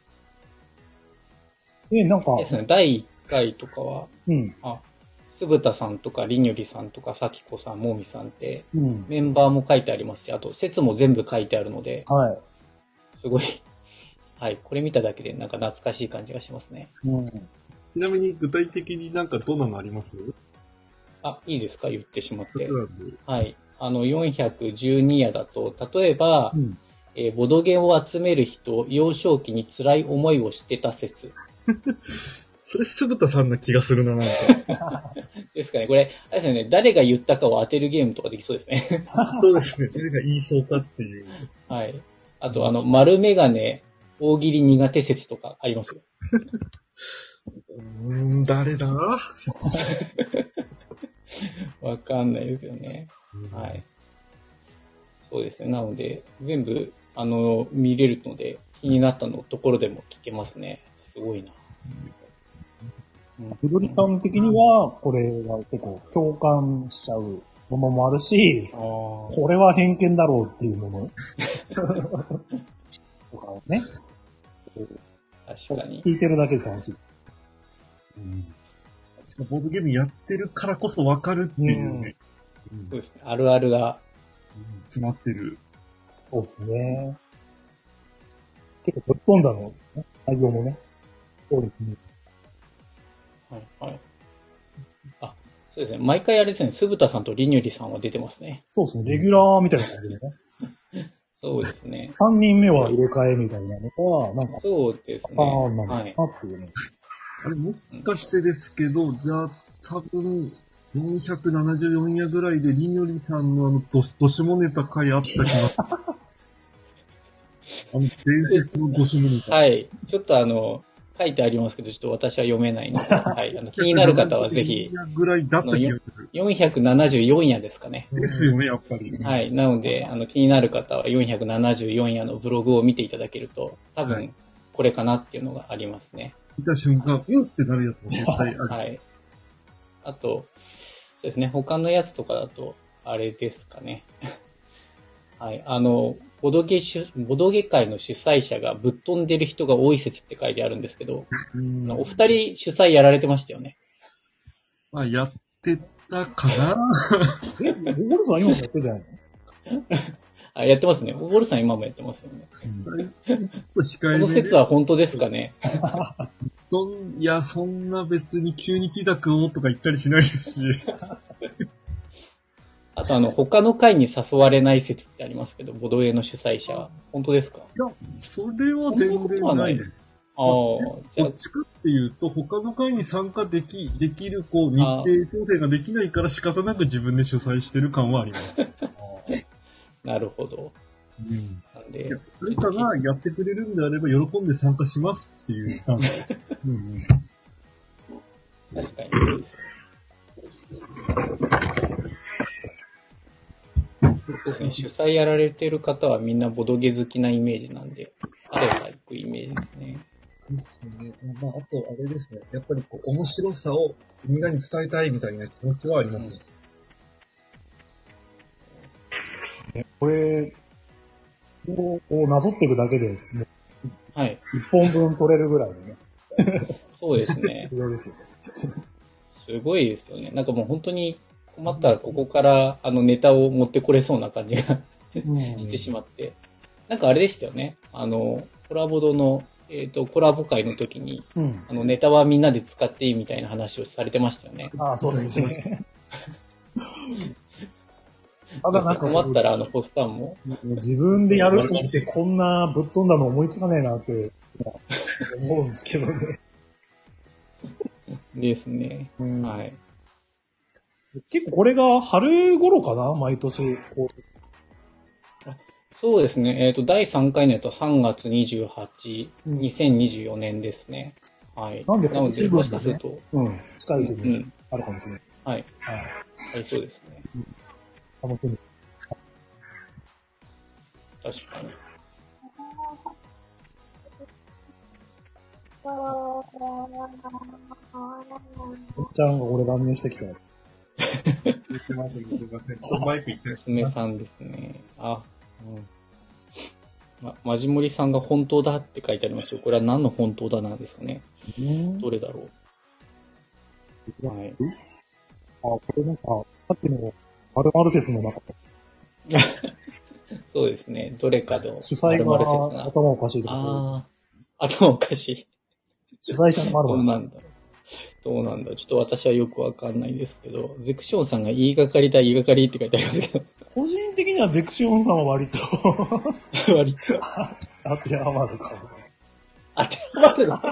S1: で、なんか。
S3: ですね。だいいっかいとかは、
S1: うん。
S3: あ、すぶたさんとかりにゅりさんとかさきこさん、もみさんって、
S1: うん、
S3: メンバーも書いてありますし、あと説も全部書いてあるので、
S1: はい。
S3: すごい、はい、これ見ただけでなんか懐かしい感じがしますね。
S1: うん、
S2: ちなみに具体的になんかどんなのあります？
S3: あ、いいですか言ってしまって。はい。あの、よんひゃくじゅうにやだと、例えば、うん、えー、ボドゲを集める人、幼少期に辛い思いをしてた説。
S2: それ、すぶたさんな気がするな、なんか。
S3: ですかね。これ、あれですよね。誰が言ったかを当てるゲームとかできそうですね。
S2: そうですね。誰が言いそうかっていう。
S3: はい。あと、あの、丸メガネ、大喜利苦手説とかありますよ。
S2: うーん、誰だ
S3: わかんないですよね。はい。そうですね。なので、全部、あの、見れるので、気になったのところでも聞けますね。すごいな。
S1: みどりさん的には、これが結構共感しちゃうものもあるし、あこれは偏見だろうっていうものとかをね。
S3: 確かに。
S1: 聞いてるだけで楽しい。
S2: うん。ボードゲームやってるからこそわかるっていうね、
S3: うんうん。そうですね。あるあるが、
S2: うん、詰まってる。
S1: そうですね。結構ぶっ飛んだのですね。内容もね。そうですね。
S3: はいはい。あ、そうですね。毎回あれですね、すぶたさんとりにゅりさんは出てますね。
S1: そうですね。レギュラーみたいな感じでね。
S3: そうですね。
S1: さんにんめは入れ替えみたいなのが、なんか。
S3: そうですね。
S1: ああ、なんだなっていうね。
S2: あれ、もしかしてですけど、じゃあ、多分、よんひゃくななじゅうよんやぐらいで、りにょりさんのあの、どし、どしもネタ回あった気が。あの、伝説のどしもネタ。
S3: はい。ちょっとあの、書いてありますけど、ちょっと私は読めないので、はい。あの、気になる方はぜひ。
S2: ぐらいだった気がする。
S3: よんひゃくななじゅうよんやですかね。
S2: ですよね、やっぱり。
S3: はい。なので、あの、気になる方はよんひゃくななじゅうよんやのブログを見ていただけると、多分、これかなっていうのがありますね。
S2: 見た瞬間、うんってなるやつも絶対ある。
S3: はい。あと、 ですね。他のやつとかだと、あれですかね。はい。あの、ボドゲ主、ボドゲ会の主催者がぶっ飛んでる人が多い説って書いてあるんですけど、
S1: うん
S3: お二人主催やられてましたよね。
S2: まあ、やってたかな
S1: え、ボゴルさん今もやってんじゃないの？
S3: あ、やってますね。オボルさん今もやってますよね。
S2: 控
S3: この説は本当ですかね。
S2: そんいや、そんな別に急にキザクをとか言ったりしないですし。
S3: あとあの、他の会に誘われない説ってありますけど、ボドゲの主催者。本当ですか？
S2: いや、それは全然ないです。
S3: ああ、じゃ
S2: どっちかっていうと、他の会に参加でき、できる、こう、日程調整ができないから仕方なく自分で主催してる感はあります。
S3: なるほど。
S2: うん。
S3: なんで、
S2: 誰かがやってくれるんであれば喜んで参加しますっていうスタンスです。うんうん。
S3: 確かにそうです。そうですね。主催やられてる方はみんなボドゲ好きなイメージなんで、誰か行くイメージですね。
S2: ですね。まあ、あと、あれですね。やっぱりこう、面白さをみんなに伝えたいみたいな気持ちはありますね。
S1: うん、これ、こうなぞっていくだけで、もう
S3: はい。
S1: 一本分取れるぐらいのね。
S3: そうですね。
S1: すごいですよね。
S3: すごいですよね。なんかもう本当に困ったらここからあのネタを持ってこれそうな感じがしてしまって。なんかあれでしたよね。あの、コラボドの、えっと、コラボ会の時に、
S1: うん、
S3: あの、ネタはみんなで使っていいみたいな話をされてましたよね。
S1: ああ、そうですね。ただなんか
S3: 困ったらあのポスターも。
S1: 自分でやるとしてこんなぶっ飛んだの思いつかねえなって思うんですけどね。
S3: ですね。
S1: うん、
S3: はい。
S1: 結構これが春頃かな毎年。
S3: そうですね。えっと、だいさんかいのやつはさんがつにじゅうはち、にせんにじゅうよねんですね。はい。
S1: なんで
S3: なので、もしかすると、
S1: うん、近いうちにあるかもしれない。
S3: うん、はい。はい。ありそうですね。うん、
S1: 楽しみ。
S3: 確かに。
S1: おっちゃんが俺乱入してきたよ。
S2: 言ってます、言ってます。ちょっとマイク言って
S3: 娘さんですね。あ、うん。ま、まじもりさんが本当だって書いてありますよ。これは何の本当だなんですかね。どれだろう。はい。あ、
S1: これなんか、さっきの〇〇説の中で。
S3: そうですね。どれかの
S1: 主催が頭おかしいとか。
S3: ああ、頭おかしい。
S1: 主催者の〇〇。
S3: どうなんだろう。どうなんだろう。ちょっと私はよくわかんないですけど、ゼクションさんが言いがかりだ、言いがかりって書いてありますけど。
S1: 個人的にはゼクシオンさんは割と
S3: 割と
S1: 当てはまるかも。
S3: 当てはまるの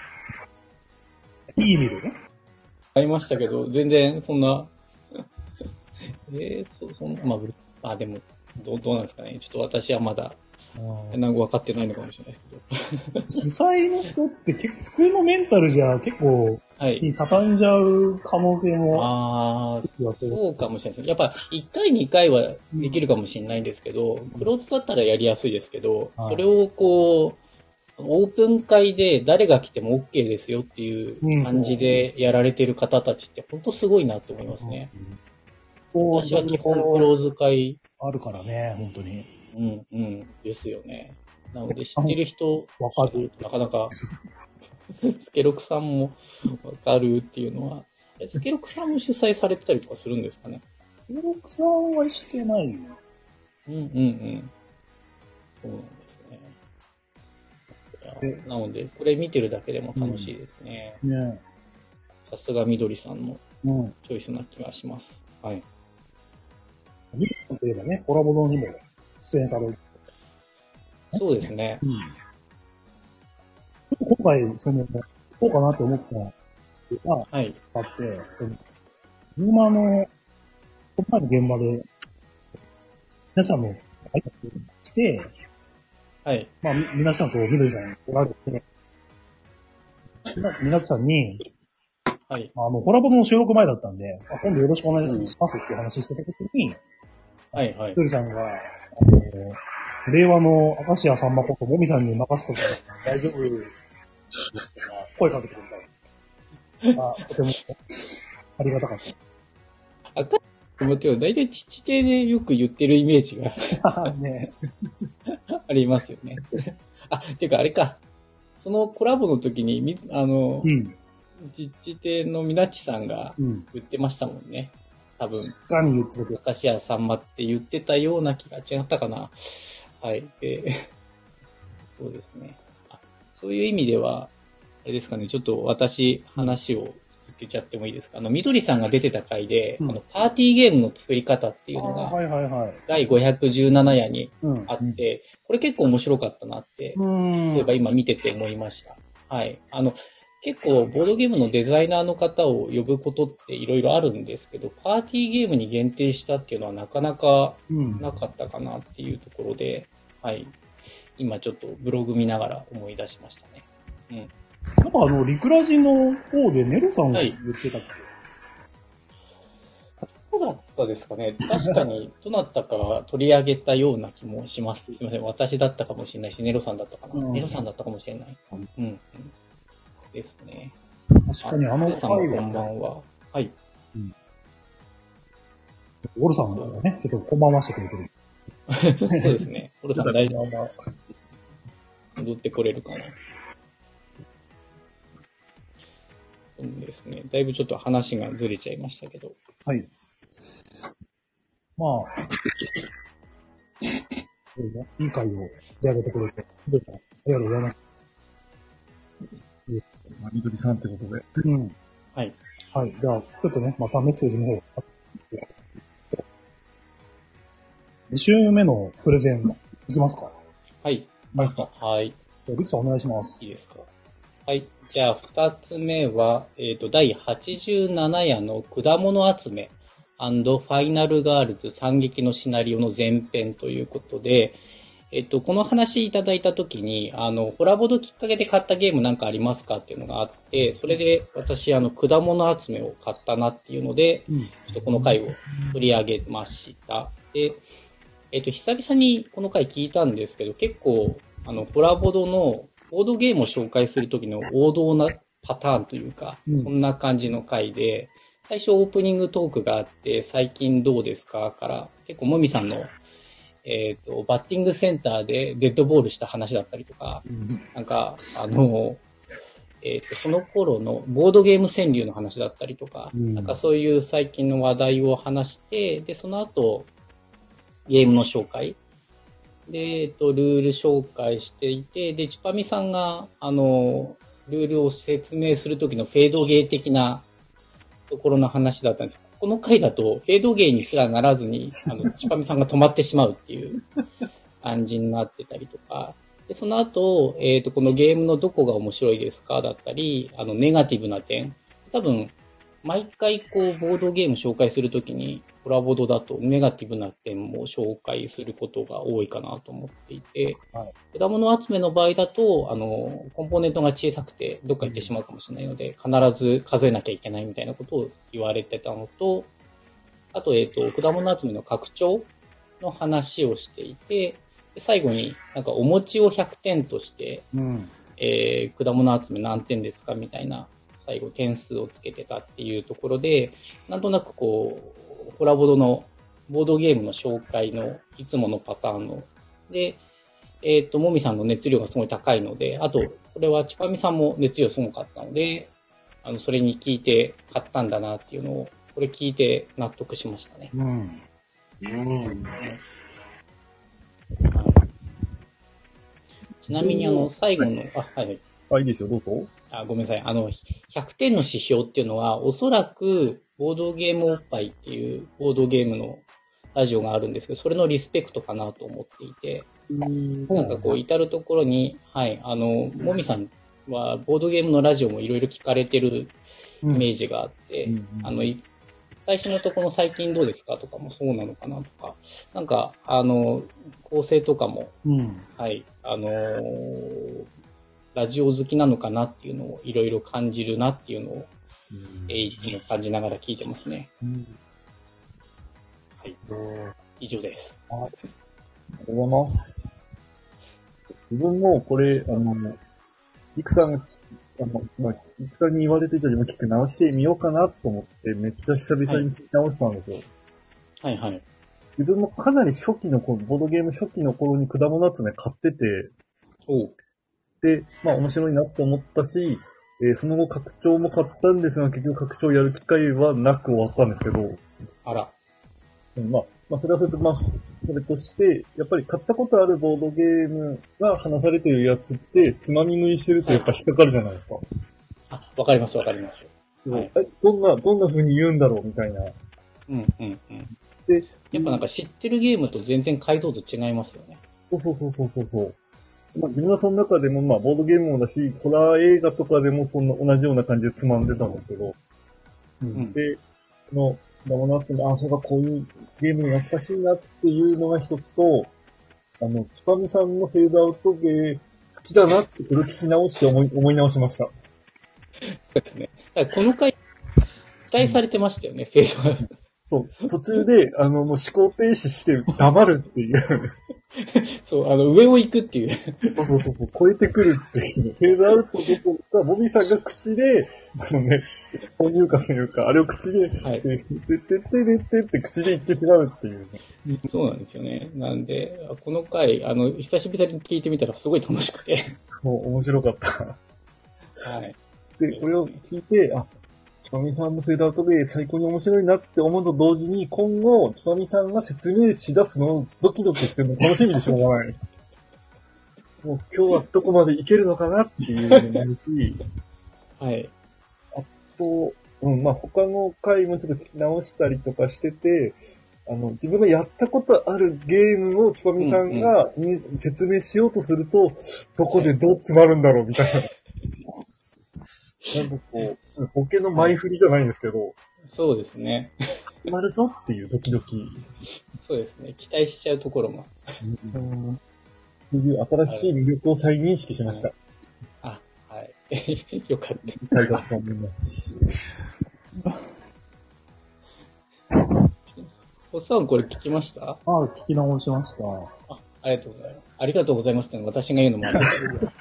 S1: いい意味でね。
S3: ありましたけど、全然そんな、えー、そ、そんな、まあ、あ、でも、どう、どうなんですかね。ちょっと私はまだ、なんか分かってないのかもしれないです
S1: けど。主催の人って結構、普通のメンタルじゃ結構、はい。畳んじゃう可能性も。
S3: ああ、そうかもしれないですね。やっぱ、いっかい、にかいはできるかもしれないんですけど、うん、クローズだったらやりやすいですけど、はい、それをこう、オープン会で誰が来ても OK ですよっていう感じでやられてる方たちって本当すごいなって思いますね。うん、私は基本クローズ会。
S1: あるからね、本当に。
S3: うんうん。ですよね。なので知ってる人、
S1: わかる。
S3: なかなか、スケロクさんもわかるっていうのは、スケロクさんも主催されてたりとかするんですかね。
S1: スケロクさんはしてないよ。
S3: うんうんうん。そうなんですね。なので、これ見てるだけでも楽しいですね。
S1: うん、ね
S3: さすがみどりさんのチョイスな気がします。うん、はい。
S1: みどりさんといえばね、コラボのにも出演される。
S3: そうですね。うん、
S1: 今回、その、どうかなって思ったのが、
S3: はい。
S1: あって、その、今の、この前の現場で、皆さんも入ってきて、
S3: はい。
S1: まあ、皆さんとみどりさんおられて、皆さんに、
S3: はい。
S1: あの、コラボの収録前だったんで、今度よろしくお願いしますっていう話してた時に、
S3: はいはい。
S1: みどりさんが、あの、令和の明石家さんまこともみさんに任せとけば大丈夫声かけてくれた。あ、とてもありがたかった。
S3: 赤い思っても大体父手でよく言ってるイメージが
S1: ね、
S3: ありますよね。あ、ていうかあれか。そのコラボの時に、みあの、
S1: うん。
S3: 父手のみなっちさんが
S1: うん。
S3: 言ってましたもんね。多分。
S1: しっかり言ってたけど。
S3: 明石家さんまって言ってたような気が違ったかな。はい。で、そうですね。あ、そういう意味では、あれですかね、ちょっと私、話を続けちゃってもいいですか。あの、みどりさんが出てた回で、
S1: うん、
S3: あの、パーティーゲームの作り方っていうのが、
S1: はいはいはい。
S3: だいごひゃくじゅうなな夜に
S1: うん。
S3: あって、これ結構面白かったなって、
S1: うん。
S3: 例えば今見てて思いました。はい。あの、結構、ボードゲームのデザイナーの方を呼ぶことっていろいろあるんですけど、パーティーゲームに限定したっていうのはなかなかなかったかなっていうところで、うん、はい。今ちょっとブログ見ながら思い出しましたね。うん。
S1: なんかあの、リクラジの方でネロさんが言ってたっけ、
S3: はい、どうだったですかね。確かに、どなたかが取り上げたような気もします。すみません。私だったかもしれないし、ネロさんだったかな。うん、ネロさんだったかもしれない。うん。うん、ですね。
S1: 確かにあの
S3: 回は。こんばんは。はい。うん。
S1: オルさんがね、ちょっとこんばんはしてくれて
S3: る。そうですね。オルさん大丈夫。戻ってこれるかな。そうですね。だいぶちょっと話がずれちゃいましたけど。
S1: はい。まあ、いい回を出上げてくれて、ありがとうございます。
S2: みどりさんってことで。
S1: うん。
S3: はい。
S1: はい。じゃあ、ちょっとね、またメッセージの方。に週目のプレゼン、いきますか？
S3: はい。はい。はい。
S1: じゃあ、リクさんお願いします。
S3: いいですか？はい。じゃあ、二つ目は、えっと、だいはちじゅうなな夜の果物集め&ファイナルガールズ惨劇のシナリオの前編ということで、えっと、この話いただいたときに、あの、ホラボドきっかけで買ったゲームなんかありますかっていうのがあって、それで私、あの、果物集めを買ったなっていうので、うん、ちょっとこの回を取り上げました。で、えっと、久々にこの回聞いたんですけど、結構、あの、ホラボドのボードゲームを紹介するときの王道なパターンというか、うん、そんな感じの回で、最初オープニングトークがあって、最近どうですかから、結構もみさんのえっと、バッティングセンターでデッドボールした話だったりとか、うん、なんか、あの、えっと、その頃のボードゲーム川柳の話だったりとか、うん、なんかそういう最近の話題を話して、で、その後、ゲームの紹介。で、えっと、ルール紹介していて、で、チュパミさんが、あの、ルールを説明するときのフェードゲー的なところの話だったんですよ。この回だと、フェードゲーにすらならずに、あの、チュパミさんが止まってしまうっていう感じになってたりとか、で、その後、えっと、このゲームのどこが面白いですかだったり、あの、ネガティブな点。多分、毎回こう、ボードゲーム紹介するときに、コラボドだとネガティブな点も紹介することが多いかなと思っていて、はい、果物集めの場合だと、あの、コンポーネントが小さくてどっか行ってしまうかもしれないので、必ず数えなきゃいけないみたいなことを言われてたのと、あと、えっと、果物集めの拡張の話をしていて、で最後になんかお餅をひゃくてんとして、うんえー、果物集め何点ですかみたいな最後点数をつけてたっていうところで、なんとなくこう、コラボドのボードゲームの紹介のいつものパターンの、で、えっと、もみさんの熱量がすごい高いので、あと、これはチュパミさんも熱量すごかったので、あの、それに聞いて買ったんだなっていうのを、これ聞いて納得しましたね。うん。うん。ちなみにあの、最後の、あ、はいはい。
S2: あ、いいですよ、どうぞ。
S3: あ、ごめんなさい。あの、ひゃくてんの指標っていうのは、おそらく、ボードゲームおっぱいっていうボードゲームのラジオがあるんですけど、それのリスペクトかなと思っていて、うんなんかこう、至るところに、はい、あの、もみさんは、ボードゲームのラジオもいろいろ聞かれてるイメージがあって、うん、あの、最初のところ最近どうですかとかもそうなのかなとか、なんか、あの、構成とかも、うん、はい、あのー、ラジオ好きなのかなっていうのをいろいろ感じるなっていうのを、うん、いつも感じながら聞いてますね。うん、はい。以上です。
S2: ありがとうございます。自分もこれ、あの、リクさんがあの、まあ、一回に言われてたりも聞く直してみようかなと思って、めっちゃ久々に聞き直したんですよ。
S3: はいはい。
S2: 自分もかなり初期の頃、ボードゲーム初期の頃に果物集め買ってて、
S3: おう。
S2: で、まあ面白いなって思ったし、えーその後拡張も買ったんですが、結局拡張やる機会はなく終わったんですけど、
S3: あら。
S2: うんまあ、まあそれはそれと、まあ、それとして、やっぱり買ったことあるボードゲームが話されてるやつって、つまみ食いしてるとやっぱ引っかかるじゃないですか。
S3: あ、わかりますわかります。はい。
S2: え、どんな、どんな風に言うんだろうみたいな。
S3: うんうんうん。
S2: で、
S3: やっぱなんか知ってるゲームと全然解像度違いますよね。
S2: そうそうそうそうそうそう。まあ自分はその中でも、まあボードゲームもだし、ホラー映画とかでもそんな同じような感じでつまんでたんですけど、
S3: うん。
S2: で、この、だもなっても、あ、そうか、こういうゲームに懐かしいなっていうのが一つと、あの、チパミさんのフェードアウトゲー好きだなってこれを聞き直して思い、思い直しました。
S3: そうですね。だからこの回、期待されてましたよね、フェードアウト。
S2: そう、途中で、あの、もう思考停止して黙るっていう。
S3: そう、あの、上を行くっていう。
S2: そうそうそうそう、超えてくるっていう。フェードアウトどころか、ボビーさんが口で、あのね、購入歌というか、あれを口で、
S3: はい。
S2: てってってってってって口で言ってしまうっていうね。
S3: そうなんですよね。なんで、この回、あの、久しぶりに聞いてみたらすごい楽しくて。
S2: そう、面白かった。
S3: はい。
S2: で、これを聞いて、あ、ちぱみさんのフェードアウトで最高に面白いなって思うと同時に、今後、ちぱみさんが説明し出すのをドキドキしてるの楽しみでしょうがない。もう今日はどこまでいけるのかなっていうのもあるし、
S3: はい。
S2: あと、うん、まあ、他の回もちょっと聞き直したりとかしてて、あの、自分がやったことあるゲームをちぱみさんが、に説明しようとすると、どこでどう詰まるんだろうみたいな。なんかこう、ボケの前振りじゃないんですけど、
S3: そうですね。
S2: 詰まるぞっていうドキドキ。
S3: そうですね。期待しちゃうところも。
S2: うんっていう新しい魅力を再認識しました。
S3: あ、はい。よかった。
S2: ありがとう思います。
S3: おっさんこれ聞きました？
S1: ああ、聞き直しました。
S3: あ、ありがとうございます。ありがとうございますってのは私が言うのもあるんですけど。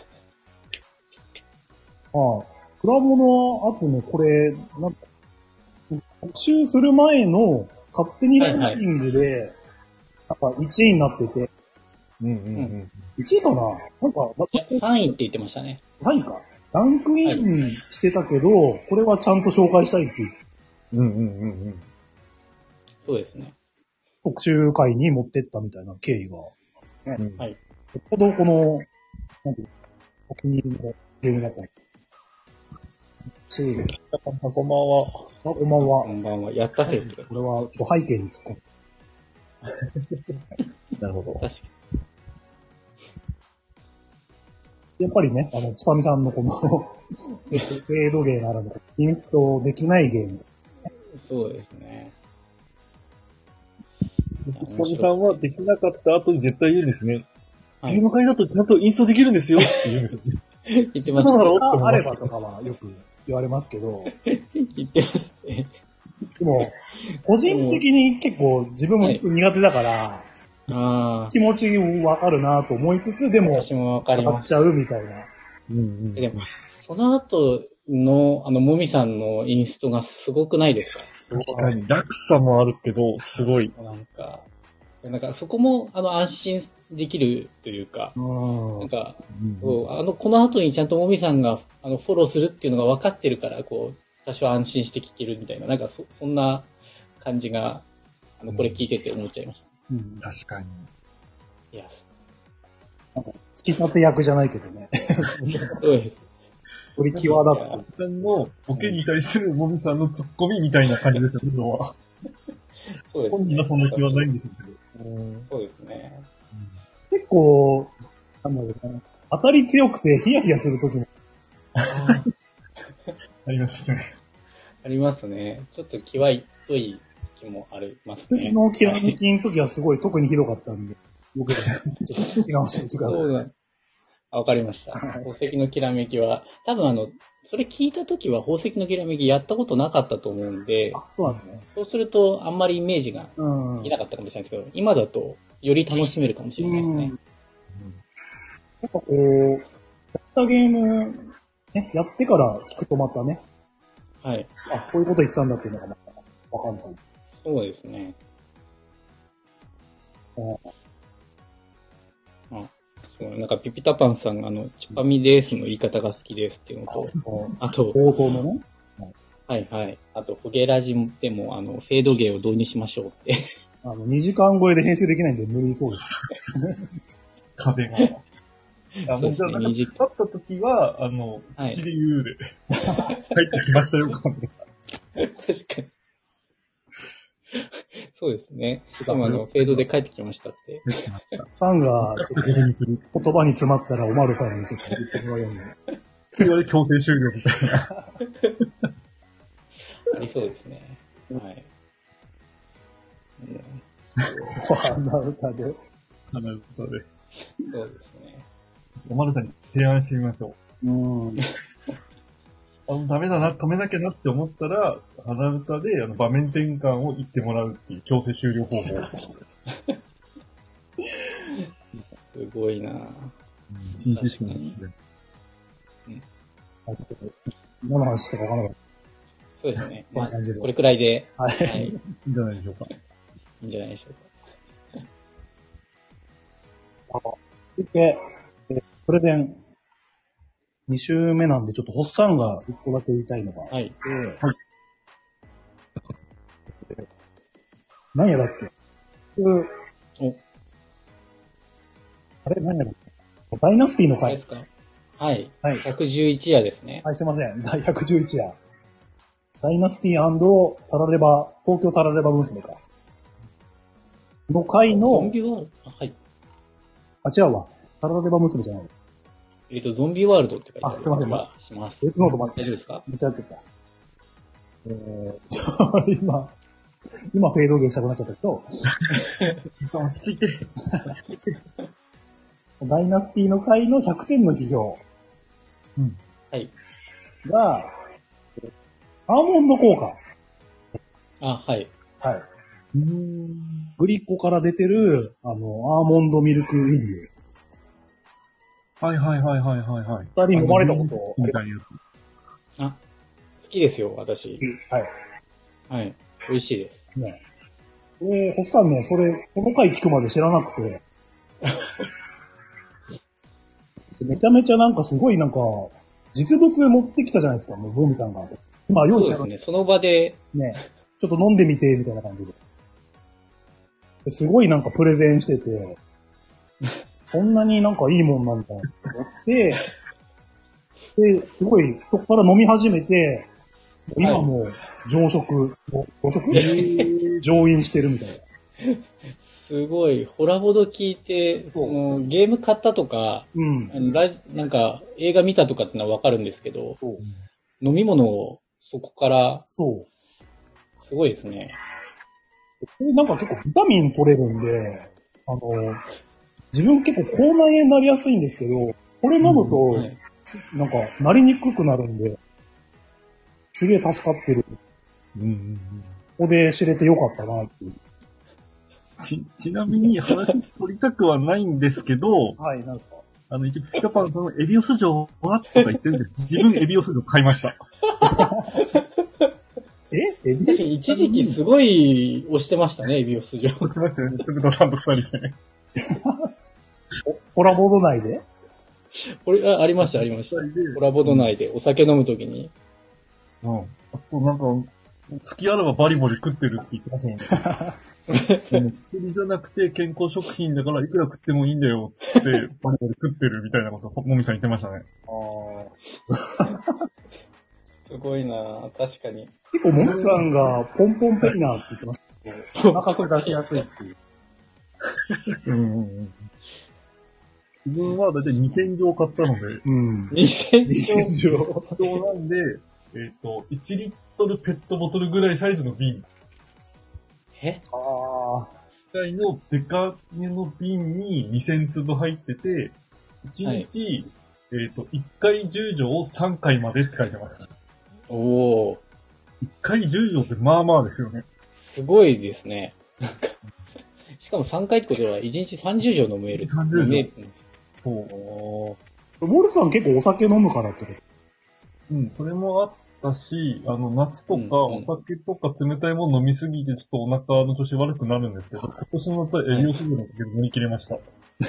S1: ああ、プラモの集め、これ、なんか、特集する前の勝手にランキングで、なんかいちいになってて、
S2: うんうんうん。
S1: いちいかななんか、
S3: いや、さんいって言ってましたね。
S1: さんいか。ランクインしてたけど、これはちゃんと紹介したいっていう
S2: うんうんうんうん。
S3: そうですね。
S1: 特集会に持ってったみたいな経緯が、
S2: うん
S3: はい。
S1: よっぽどこの、なんていうのお気に入りのゲームだったし、
S2: こんばんは。
S1: あ、こんばんは。
S3: こんばんは。やったせって。
S1: これは、ちょっと背景に突っ込む。
S2: なるほど。
S3: 確か
S1: やっぱりね、あの、ちぱみさんのこのフェードゲーならぬ、インストできないゲーム。
S3: に。そうですね。
S2: ちぱみさんはできなかった後に絶対言うんですね。
S3: はい
S2: ゲーム会だとちゃんとインストできるんですよって言うんですよね。
S3: 言ってます
S2: そうだろうって思い
S1: あ
S2: ます
S1: ればとかはよく言われますけど、
S3: 言ってますね。
S1: でも、個人的に結構自分も苦手だから、
S3: ああ。
S1: 気持ちわかるなと思いつつ、でも、
S3: 私もわかります。
S1: 買っちゃうみたいな。
S2: うんうん。
S3: でも、その後の、あの、もみさんのインストがすごくないですか？
S2: 確かに、落差もあるけど、すごい。
S3: なんか、なんかそこも、あの、安心できるというか、
S1: うん
S3: なんか、
S2: うん
S3: そうあの、この後にちゃんともみさんが、あの、フォローするっていうのが分かってるから、こう、多少安心して聞けるみたいな、なんかそ、そんな感じが、あの、これ聞いてて思っちゃいました。
S1: うん
S2: 確かに。
S3: いや、
S1: なんか、突き立て役じゃないけどね。
S3: そうです。
S1: より際立つ。
S2: さんのボケに対するもみさんのツッコミみたいな感じですよね、今は。
S3: そうですね。
S2: 本人はそんな気はないんですけど。
S3: そうですね。
S1: 結構、なんだろうな。当たり強くてヒヤヒヤするときも、
S2: ありますね。
S3: ありますね。ちょっと際いっとい気もありますね。
S1: 時のきらめきの時はすごい特にひどかったんで、僕で、ちょっと聞き直してみてください。
S3: そうだ。あわかりました。宝石のきらめきは、多分あの、それ聞いた時は宝石のきらめきやったことなかったと思うんで、
S1: あ、そうなんですね。
S3: そうするとあんまりイメージが
S1: うん。
S3: いなかったかもしれないですけど、今だとより楽しめるかもしれないですね。
S1: なんかこう、やったゲームね、やってから聞くとまたね、
S3: はい。
S1: あ、こういうこと言ってたんだっていうのがまたわかんない。
S3: そうですね。ああ、そう、なんかピピタパンさんがあの、チョパミですの言い方が好きですっていうのと、あと、
S1: 冒頭のね。
S3: はいはい。あと、ホゲラジでも、あの、フェードゲーを導入しましょうって。
S1: あの、にじかん超えで編集できないんで無理そうです。
S2: 壁が。あの、じゃあ、なんか、使った時は、あの、口で言うで、はい、入ってきましたよ、確か
S3: に。そうですね。多分あの、フェードで帰ってきましたって。
S1: ファンが、ちょっと言葉に詰まったら、おまるさんにちょっと言ってもらうように。
S2: それで強制終了みたいな。
S3: ありそうですね。はい。
S1: 鼻歌で。
S2: 鼻歌で。
S3: そうですね。
S2: おまるさんに提案してみましょ
S1: う。うん。
S2: あの、ダメだな、止めなきゃなって思ったら、鼻歌であの場面転換を言ってもらうっていう強制終了方法。
S3: すごいなぁ。
S2: 新システムですね。
S3: うん。
S1: 何の話したかわからなかった。
S3: そうですね。まあ、これくらいで。
S1: はい。
S2: はい。いいんじゃないでしょうか。
S3: いいんじゃないでしょ
S1: うか。で、プレゼン、に週目なんで、ちょっとホッサンが一個だけ言いたいのが。
S3: はい。
S2: はい。
S1: 何やだっけおあれ何やだっけダイナスティの回。
S3: ですかはい。
S1: はい。
S3: ひゃくじゅういち夜ですね。
S1: はい、すいません。だいひゃくじゅういち夜。ダイナスティタラレバ、東京タラレバ娘か。の回の、
S3: ゾンビワールドはい。
S1: あ、違うわ。タラレバ娘じゃない。
S3: えっと、ゾンビワールドって書いてある。
S1: あ、すいません。
S3: まします。
S1: 別ノート待って。
S3: 大丈夫ですか
S1: めっちゃやっちゃった。えー、今、今フェードゲーしたくなっちゃったけど。
S2: 落ち着いて。
S1: ダイナスティの回のひゃくてんの企業。
S3: うん。はい。
S1: が、アーモンド効果。
S3: あ、はい。
S1: はい。うん。グリコから出てる、あの、アーモンドミルク飲料。
S2: はいはいはいはいはいはい。
S1: 二人飲まれたこと
S2: みたいなや
S3: つ。あ、好きですよ、私。
S1: はい。
S3: はい。美味しいです。
S1: ねえ。えー、ホッサンね、それ、この回聞くまで知らなくて。めちゃめちゃなんかすごいなんか、実物持ってきたじゃないですか、もう、ボミさんが。今、用意した
S3: そうですね、その場で。
S1: ね、ちょっと飲んでみて、みたいな感じで。すごいなんかプレゼンしてて、そんなになんかいいもんなんだと思って、で、すごい、そこから飲み始めて、今もう上食、はい、上食、えー、上飲してるみたいな。
S3: すごい、ホラボド聞いて、そのゲーム買ったとか、うん、ラジなんか映画見たとかってのはわかるんですけど、飲み物をそこから、
S1: そう。
S3: すごいですね。
S1: これなんか結構ビタミン取れるんで、あの、自分結構口内炎になりやすいんですけど、これ飲むと、うんはい、なんか、なりにくくなるんで、すげえ助かってる。うんうんうん。ここで知れてよかったなっていう。
S2: ち、ちなみに話取りたくはないんですけど、
S1: はい、なんですか
S2: あの、一応、ピタパンさんのエビオス城はとか言ってるんで、自分エビオス城買いました。
S1: えエビ
S3: 確かに一時期すごい押してましたね、エビオス城。
S2: 押してましたよね、すぐさんと二人で。
S1: コラボード内で
S3: これ、あ、ありました、ありました。コラボード内でお酒飲むときに。
S2: うん。あと、なんか、月あればバリバリ食ってるって言ってましたもんね。薬じゃなくて健康食品だからいくら食ってもいいんだよ、つって、バリバリ食ってるみたいなこと、もみさん言ってましたね。
S3: ああ。すごいなぁ、確かに。
S1: 結構、もみさんがポンポンペイナーって言ってましたけど、お腹出しやすいっていう。
S2: うんうんうん。自分はだいたいにせん錠買ったので、
S1: うん。
S3: にせん錠。
S1: にせん錠。
S2: そうなんで、えっと、いちリットルペットボトルぐらいサイズの瓶。
S3: え
S1: ああ。
S2: ぐらいのデカめの瓶ににせんつぶ入ってて、いちにち、はい、えっと、いっかいじゅう錠をさんかいまでって書いてます。
S3: おお。
S2: いっかいじゅう錠ってまあまあですよね。
S3: すごいですね。なんかしかもさんかいってことは、いちにちさんじゅう錠飲める。
S2: さんじゅう錠。そう。
S1: モルさん結構お酒飲むからってこ
S2: うん、それもあったし、あの、夏とかお酒とか冷たいもの飲みすぎてちょっとお腹の調子悪くなるんですけど、今年の夏はエビオスジョのおかげで乗り切れました。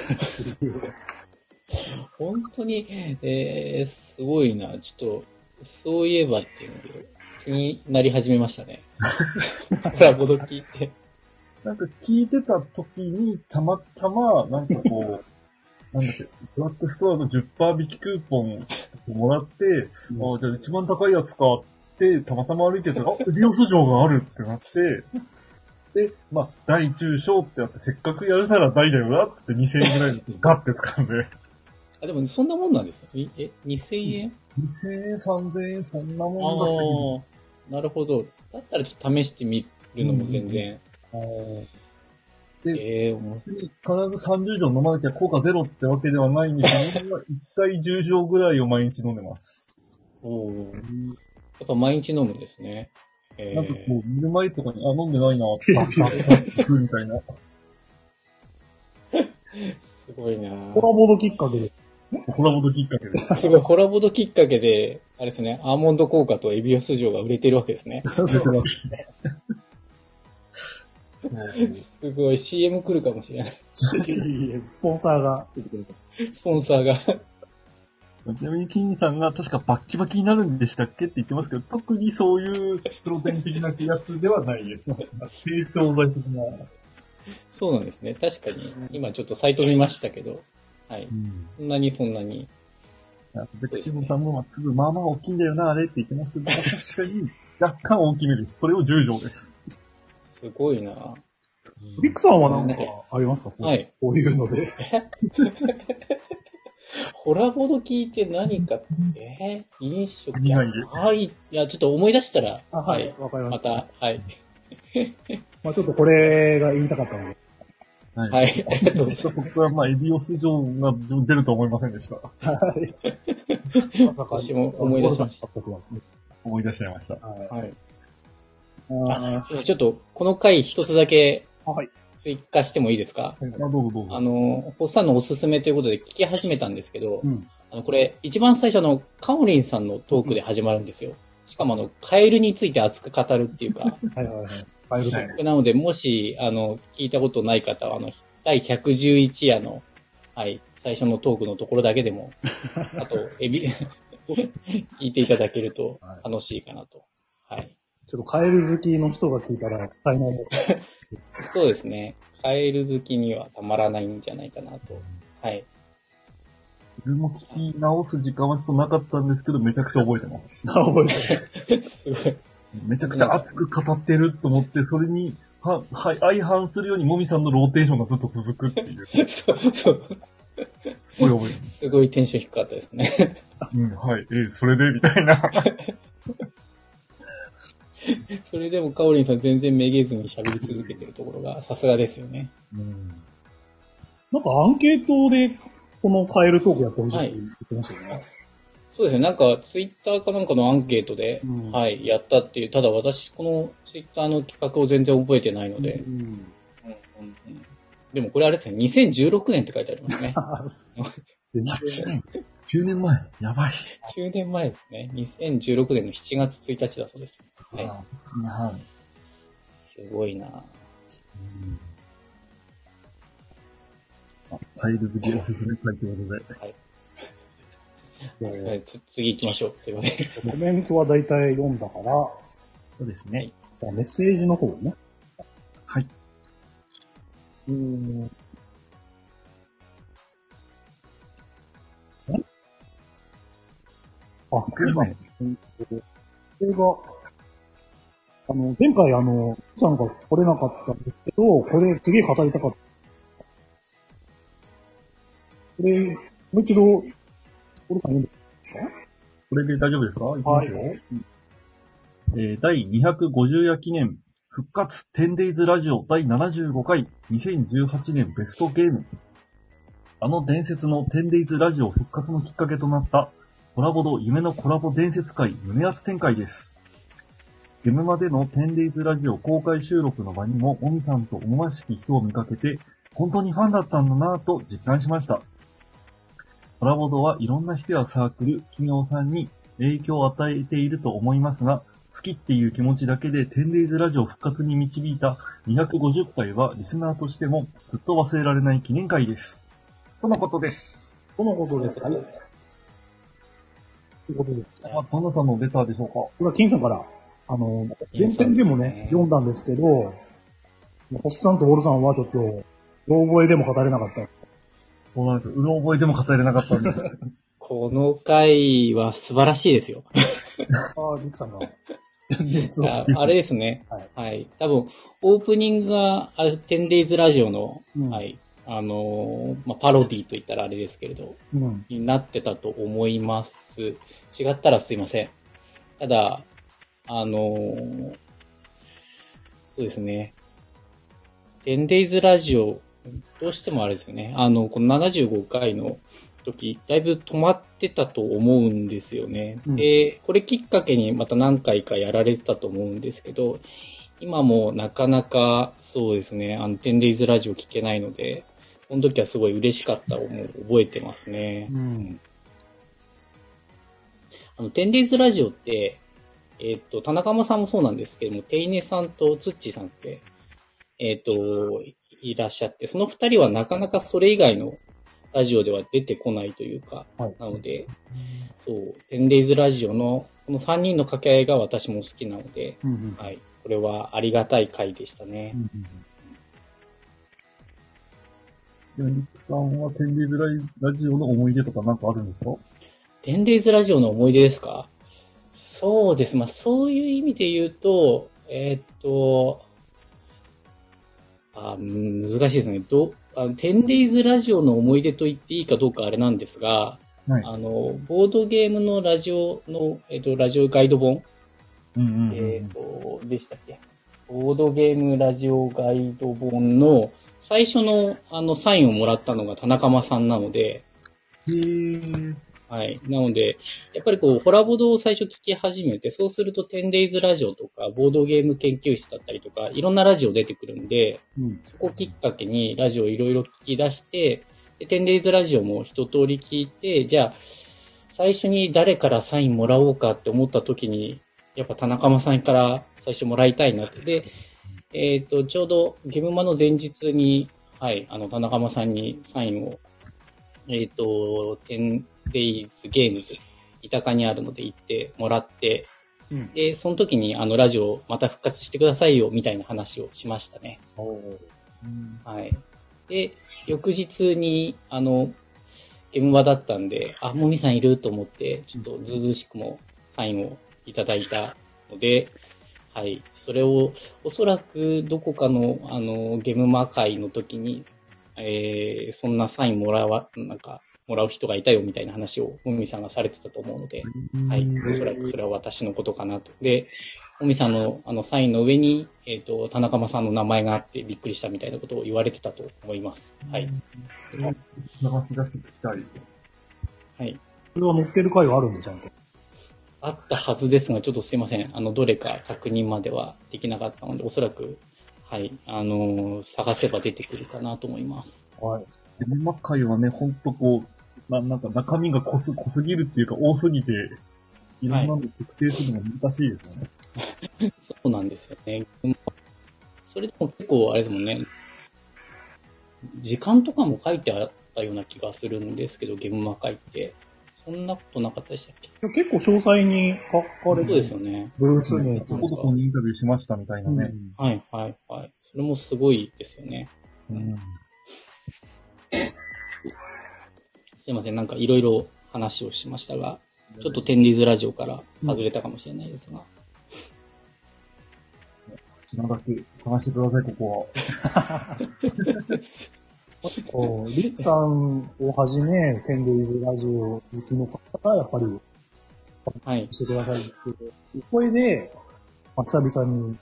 S3: 本当に、えー、すごいな。ちょっと、そういえばっていうので、気になり始めましたね。コラボド聞いて。
S2: なんか聞いてた時に、たまたま、なんかこう、なんだっけ、ドラッグストアの じゅっパーセント 引きクーポンもらって、うん、あじゃあ一番高いやつかって、たまたま歩いてたら、あ、エビオス城があるってなって、で、まあ、大中小ってやって、せっかくやるなら大だよなってってにせんえんぐらいでガッて掴んで。
S3: あ、でもそんなもんなんですよ。え、にせんえん、
S2: うん、にせんえん、さんぜんえん、そんなもんだったけ
S3: ど。なるほど。だったらちょっと試してみるのも全然。
S2: うんうん、
S3: で、えー、
S2: 必ずさんじゅうじょう飲まなきゃ効果ゼロってわけではないんですけど、いっかいじゅうじょうぐらいを毎日飲んでます。
S3: おー。やっぱ毎日飲むんですね。
S2: えー、なんかこう、見る前とかに、あ、飲んでないなって、聞くみたいな。
S3: すごいなぁ。
S1: コラボドきっかけで。
S2: コラボドきっかけで。
S3: すごい、コラボドきっかけで、あれですね、アーモンド効果とエビオス城が売れてるわけですね。
S2: 売れてるわけ
S3: ですね。すごい、シーエム 来るかもしれない。
S1: スポンサーが出てくる。
S3: スポンサーが。
S2: ちなみに、金さんが確かバッキバキになるんでしたっけって言ってますけど、特にそういうプロテイン的なやつではないです。成長剤的な。
S3: そうなんですね。確かに、今ちょっとサイト見ましたけど、はい。うん、そんなにそんなに。
S2: ベクシモさんも粒まあまあ大きいんだよな、あれって言ってますけど、確かに若干大きめです。それをじゅうじょうです。
S3: すごいな。
S1: ビックさんはなんかありますか、
S3: はい。
S1: こういうので。
S3: ホラボド聞いて何か、えー、飲食
S2: い
S3: はい。いや、ちょっと思い出したら、
S1: あはい、わ、はい、かりました。
S3: また、はい。
S1: まあちょっとこれが言いたかったので。
S3: はい。はい。ありがとうございます。
S2: 僕はまあ、エビオス城が出ると思いませんでした。
S1: はい。
S3: 私も思い出しました。
S2: 思い出しちゃいました。
S3: はい。ああ、ちょっと、この回一つだけ、
S1: はい。
S3: 追加してもいいですか？
S2: あ、どうぞどうぞ。
S3: あの、ホッさんのおすすめということで聞き始めたんですけど、
S1: うん、
S3: あの、これ、一番最初のカオリンさんのトークで始まるんですよ。しかもあの、カエルについて熱く語るっていうか、
S1: はいはいはい。カエルトーク。
S3: なので、もし、あの、聞いたことない方は、あの、だいひゃくじゅういち夜の、はい、最初のトークのところだけでも、あと、エビ、聞いていただけると楽しいかなと。はい。
S1: ちょっとカエル好きの人が聞いたら、大変です。
S3: そうですね。カエル好きにはたまらないんじゃないかなと。はい。
S2: 自分も聞き直す時間はちょっとなかったんですけど、めちゃくちゃ覚えてます。
S1: 覚えてる。
S3: すごい。
S2: めちゃくちゃ熱く語ってると思って、それに、は、はい、相反するようにもみさんのローテーションがずっと続くっていう。
S3: そう、そう。
S2: すごい覚えてます。
S3: すごいテンション低かったですね。
S2: うん、はい。えー、それでみたいな。
S3: それでもカオリンさん全然めげずに喋り続けてるところがさすがですよね。
S1: うん。なんかアンケートでこのカエルトークやってほしいって言ってましたよね。はい、
S3: そうですね。なんかツイッターかなんかのアンケートで、うん、はい、やったっていう。ただ私このツイッターの企画を全然覚えてないので。うんうんうんうん、でもこれあれですね。にせんじゅうろくねんって書いてありますね。
S2: 全然きゅうねんまえ。やばい。
S3: きゅうねんまえですね。にせんじゅうろくねんのしちがつついたちだそうです。はい。
S2: はい。
S3: すごいなぁ。
S2: あ、カエル好きおすすめ会ということ
S3: で。はい。つ次行きましょう。すいません。
S1: コメントは大体読んだから。
S2: そうですね。
S1: じゃあメッセージの方ね。
S2: はい。
S1: うーん。あ、これが、これが、あの、前回あの、さんが来れなかったんですけど、これすげえ語りたかった。これ、もう一度、これさん読んでいいですか？
S2: これで大丈夫ですか？いきますよ。はい、えー、だいにひゃくごじゅう夜記念復活 テンデイズ ラジオだいななじゅうごかいにせんじゅうはちねんベストゲーム。あの伝説の テンデイズ ラジオ復活のきっかけとなったコラボド夢のコラボ伝説会胸熱展開です。ゲムマでの テンデイズ ラジオ公開収録の場にももみさんと思わしき人を見かけて本当にファンだったんだなぁと実感しました。コラボドはいろんな人やサークル、企業さんに
S4: 影響を与えていると思いますが、好きっていう気持ちだけで テンデイズ ラジオ復活に導いたにひゃくごじゅっかいはリスナーとしてもずっと忘れられない記念会です。とのことです。
S1: とのことです。はい。ということです。
S4: あ、どなたのレターでしょうか？
S1: これは金さんから、あの、前編でもね、読んだんですけど、星さんとウォルさんはちょっと、大声でも語れなかった。
S4: そうなんですよ。うろ覚えでも語れなかったんですよ。
S3: この回は素晴らしいですよ。
S1: ああ、リクさんが。
S3: あ, あれですね。
S1: はい。
S3: はい。多分、オープニングが、あれ、テンデイズ ラジオの、うん、はい。あのー、まあ、パロディと言ったらあれですけれど、うん、になってたと思います。違ったらすいません。ただ、あのー、そうですね。テンデイズ ラジオ、どうしてもあれですよね。あの、このななじゅうごかいの時、だいぶ止まってたと思うんですよね。うん、で、これきっかけにまた何回かやられてたと思うんですけど、今もなかなかそうですね、あの、テンデイズ ラジオ聞けないので、この時はすごい嬉しかったのを覚えてますね。うん、あの、テンデイズ ラジオって、えっと、田中間さんもそうなんですけども、テイネさんとツッチーさんって、えっと、いらっしゃって、その二人はなかなかそれ以外のラジオでは出てこないというか、はい、なので、そう、テンデイズ ラジオのこのさんにんの掛け合いが私も好きなので、うんうん、はい、これはありがたい回でしたね。
S4: うんうん、じゃあ、リクさんはテンデイズ ラジオの思い出とかなんかあるんですか？
S3: テンデイズ ラジオの思い出ですか？そうです。まあ、そういう意味で言うと、えー、っと、あ、難しいですね。ど、あの、テンデイズ ラジオの思い出と言っていいかどうかあれなんですが、はい、あの、ボードゲームのラジオの、えっと、ラジオガイド本、うんうんうんうん、えっと、でしたっけ？ボードゲームラジオガイド本の最初のあのサインをもらったのが田中間さんなので、
S4: へー。
S3: はい。なので、やっぱりこう、ホラボドを最初聞き始めて、そうするとテンデイズ ラジオとか、ボードゲーム研究室だったりとか、いろんなラジオ出てくるんで、うん、そこきっかけにラジオいろいろ聞き出して、で、テンデイズ ラジオも一通り聞いて、じゃあ、最初に誰からサインもらおうかって思った時に、やっぱ田中間さんから最初もらいたいなって。で、えっと、ちょうどゲームマの前日に、はい、あの、田中間さんにサインを、えっと、テンデイズゲームズ、三鷹にあるので行ってもらって、うん、で、その時にあのラジオまた復活してくださいよみたいな話をしましたね。おー、うん、はい。で、翌日にあの、現場だったんで、あ、もみさんいると思って、ちょっとずうずうしくもサインをいただいたので、はい。それをおそらくどこかのあの、ゲームマ会の時に、えー、そんなサインもらわ、なんか、もらう人がいたよみたいな話を、もみさんがされてたと思うので、はい。おそらくそれは私のことかなと。で、もみさんのあのサインの上に、えっと、田中間さんの名前があってびっくりしたみたいなことを言われてたと思います。はい。
S4: 探し出して聞きたい。
S3: はい。
S1: これは載ってる回があるんで、ちゃんと。
S3: あったはずですが、ちょっとすいません。あの、どれか確認まではできなかったので、おそらく、はい、あのー、探せば出てくるかなと思います。
S4: はい。ゲームマ会はね、ほんとこう、な、なんか中身が濃す、濃すぎるっていうか多すぎて、いろんなの特定するの難しいですね。
S3: はい、そうなんですよね。それでも結構あれですもんね。時間とかも書いてあったような気がするんですけど、ゲームマ会って。そんなことなかったでしたっけ？
S1: 結構詳細に書かれて
S3: そうですよね。
S1: ブルースに。
S4: どこどこにインタビューしましたみたいなね。
S3: うん、はいはいはい。それもすごいですよね。うん、すいません、なんかいろいろ話をしましたが、ちょっとテンディーズラジオから外れたかもしれないですが。
S4: うん、好きなだけ話してください、ここは。
S1: こうリッツさんをはじめ、テンデイズラジオ好きの方が、やっぱり、はい。してくださいっていう声で、まあ、久々に、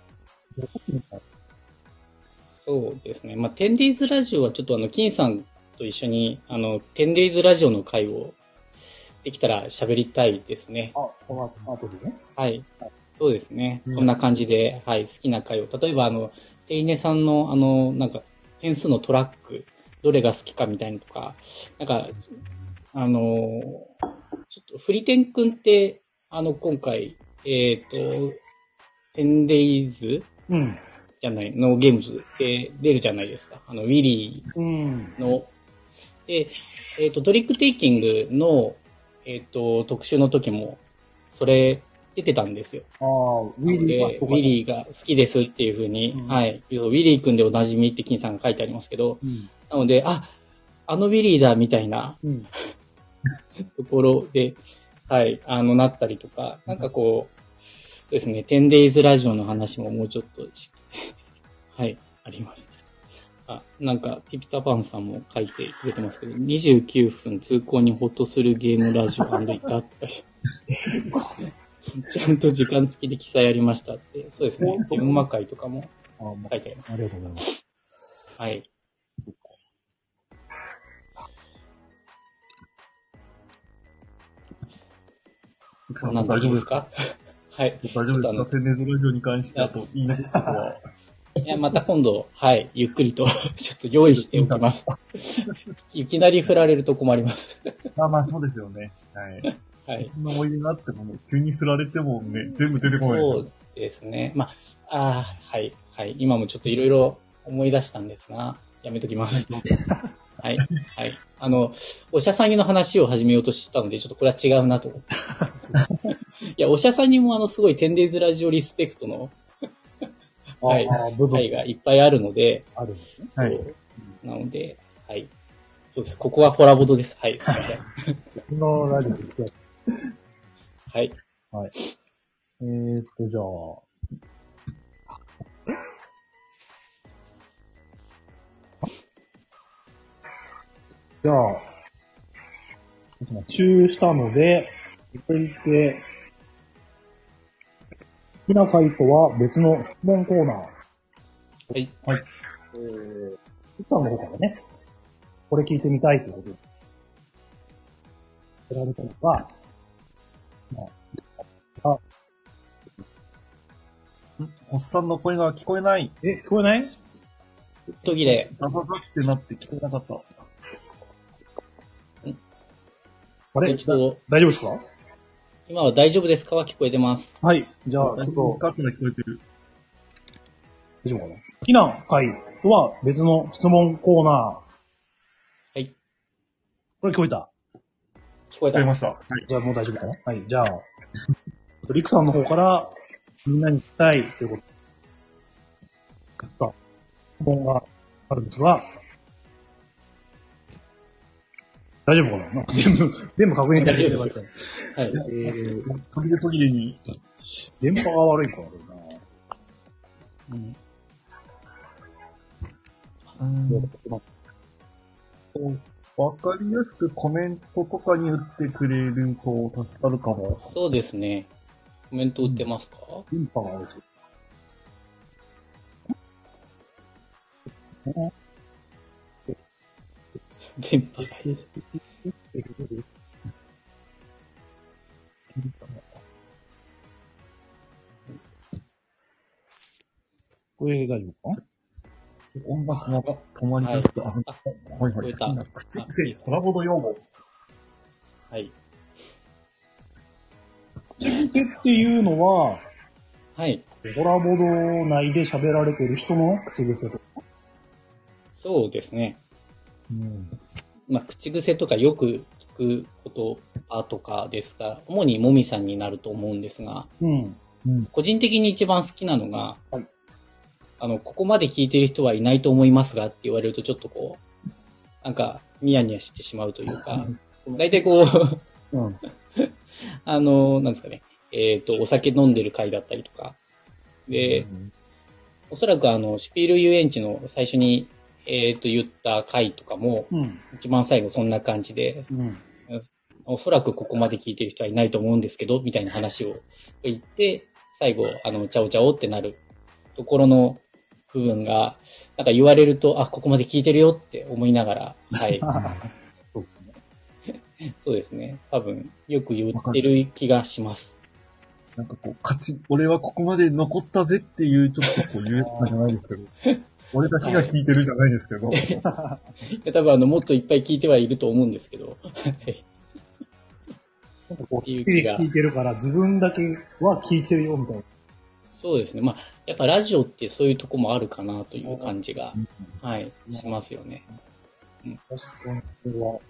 S3: そうですね。まあ、テンデイズラジオはちょっとあの、金さんと一緒に、あの、テンデイズラジオの回をできたら喋りたいですね。
S1: あ、この後でね。
S3: はい。はい、そうですね。うん、こんな感じで、はい、好きな回を。例えばあの、テイネさんのあの、なんか、点数のトラック、どれが好きかみたいなとか、なんか、あのー、ちょっと、フリテン君って、 あの、今回、えっ、ー、と、テンデイズ
S1: うん。
S3: じゃない、のゲームズで出るじゃないですか。あの、ウィリーの、うん、で、えっ、ー、と、トリックテイキングの、えっ、ー、と、特集の時も、それ、出てたんですよ。
S1: ああ、ウィリーが、
S3: ウィリーが好きですっていう風に、うん、はい。ウィリー君でおなじみって金さんが書いてありますけど、うん、なので、あ、あのウィリーだみたいな、うん、ところで、はい、あの、なったりとか、なんかこう、そうですね、テンデイズラジオの話ももうちょっとして、はい、あります。あ、なんか、ピピタパンさんも書いてくれてますけど、にじゅうきゅうふん通行にほっとするゲームラジオ&いたって。ちゃんと時間付きで記載ありましたって。そうですね。群馬会とかも書いてあります。
S1: ありがとうございます。
S3: はい。
S4: さん大丈夫ですか？
S3: はい。
S4: 大丈夫ですか？テンデイズラジオに関してあと言い残すことは。
S3: いや、また今度、はい、ゆっくりと、ちょっと用意しておきます。いきなり振られると困ります。
S4: まあまあ、そうですよね。はい。はい。そんな思い出があっても、急に振られてもね、全部出てこないですよ。
S3: そうですね。まあ、ああ、はい、はい。今もちょっといろいろ思い出したんですが、やめときます。はい、はい。あの、おしゃさんにの話を始めようとしたので、ちょっとこれは違うなと思って。いや、おしゃさんにもあの、すごいテンデイズラジオリスペクトの、はい、回がいっぱいあるので、
S1: あるんですね。
S3: そう。はい、なので、はい。そうです。ここはホラボドです。はい。すいません。
S1: このラジオですけど。
S3: はい。
S1: はい。えーっと、じゃあ、じゃあ、チューしたので、続いて、好きな回とは別の質問コーナー。
S3: はい。
S1: はい。えー、ピッターの方からね、これ聞いてみたいということで、選ばれたのが、まあ、あ、
S4: んホッサンの声が聞こえない。
S1: え、聞こえない？
S3: 途切れ。
S4: ザザザってなって聞こえなかった。
S1: あれ大丈夫ですか？
S3: 今は大丈夫ですかは聞こえてます。
S1: はい。じゃあ、
S4: 大丈夫ですかって聞こえてる。
S1: 大丈夫かな？好きな回とは別の質問コーナー。
S3: はい。
S1: これ聞こえた？
S3: 聞こえた。
S4: 聞こえました。はい。
S1: じゃあもう大丈夫かな？はい。じゃあ、リクさんの方からみんなに聞きたいということ。質問があるんですが、大丈夫かな？なんか全部、全部確認してあげればいい。はい。えー、
S4: 途切れ途切れに。
S1: 電波が悪いからな。
S4: うん。うん。わかりやすくコメントとかに打ってくれると助かるかも。
S3: そうですね。コメント打ってますか？
S1: うん、電波が悪いですよ。
S3: 電波がいい。
S1: これ大丈夫か？
S4: 音楽が止まり出すと、はい、あ、はいはい。好きな口癖、コラボド用語。
S3: はい。
S1: 口癖っていうのは、
S3: はい。
S1: コラボド内で喋られてる人の口癖とか？
S3: そうですね。
S1: うん。
S3: まあ、口癖とかよく聞くこととかですが、主にもみさんになると思うんですが、
S1: うんうん、
S3: 個人的に一番好きなのが、
S1: はい、
S3: あの、ここまで聞いてる人はいないと思いますがって言われるとちょっとこう、なんかニヤニヤしてしまうというか、大体こう、うん、あの、なんですかね、えっと、お酒飲んでる回だったりとか、で、うん、おそらくあの、シピール遊園地の最初に、えっと、言った回とかも、うん、一番最後そんな感じで、うん、おそらくここまで聞いてる人はいないと思うんですけど、みたいな話を言って、最後、あの、ちゃおちゃおってなるところの部分が、なんか言われると、あ、ここまで聞いてるよって思いながら、はい。
S1: そうです
S3: ね。そうですね。多分、よく言ってる気がします。
S4: なんかこう、勝ち、俺はここまで残ったぜっていう、ちょっとこう言えたじゃないですけど。俺たちが聞いてるじゃないですけど。い
S3: や多分あの、もっといっぱい聞いてはいると思うんですけど。
S1: こなんかこう、
S3: っていう
S1: ピリ
S3: 気が
S1: 聞いてるから、自分だけは聞いてるよ、みたいな。
S3: そうですね。まあ、やっぱラジオってそういうとこもあるかなという感じが、はい、しますよね。
S1: 確かに、これは。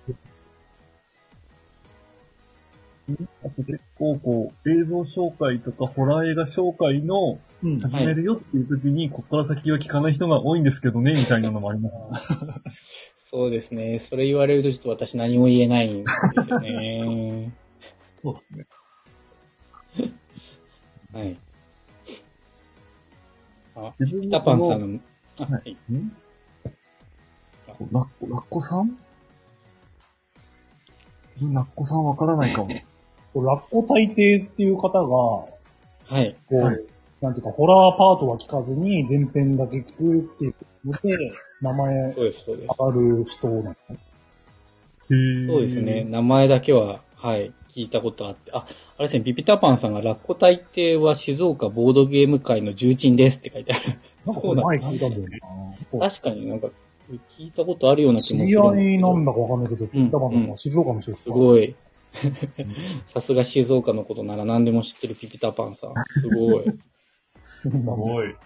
S4: あと結構こう、映像紹介とかホラー映画紹介の
S1: うん。
S4: 始めるよっていう時に、こっから先は聞かない人が多いんですけどね、みたいなのもあります。
S3: そうですね。それ言われるとちょっと私何も言えないんですよね。
S4: そうですね。
S3: はい。あ、
S4: 自分
S3: ピタパンさんの、あ、
S4: は
S3: はいい。
S4: んラッコ、ラッコさん自分ラッコさんわからないかも。
S1: ラッコ大帝っていう方が、こ
S3: はい。
S1: う、
S4: はい
S1: なんていうか、ホラーパートは聞かずに、前編だけ聞くっていうので、名前
S3: そうです、そうです。
S1: 上がる人なの。
S4: へー
S3: そうですね。。名前だけは、はい、聞いたことあって。あ、あれですね、ピピタパンさんがラッコ大帝は静岡ボードゲーム界の重鎮ですって書いてある。
S1: なんか
S3: そうなん
S1: 前聞いたんだよな。
S3: 確かになんか、聞いたことあるような気
S1: 知
S3: もす
S1: り合い
S3: るんですけど。
S1: なんだかわかんないけど、ピッタマンの静岡の人
S3: すごい。さすが静岡のことなら何でも知ってるピピタパンさん。すごい。
S1: す
S4: すごい。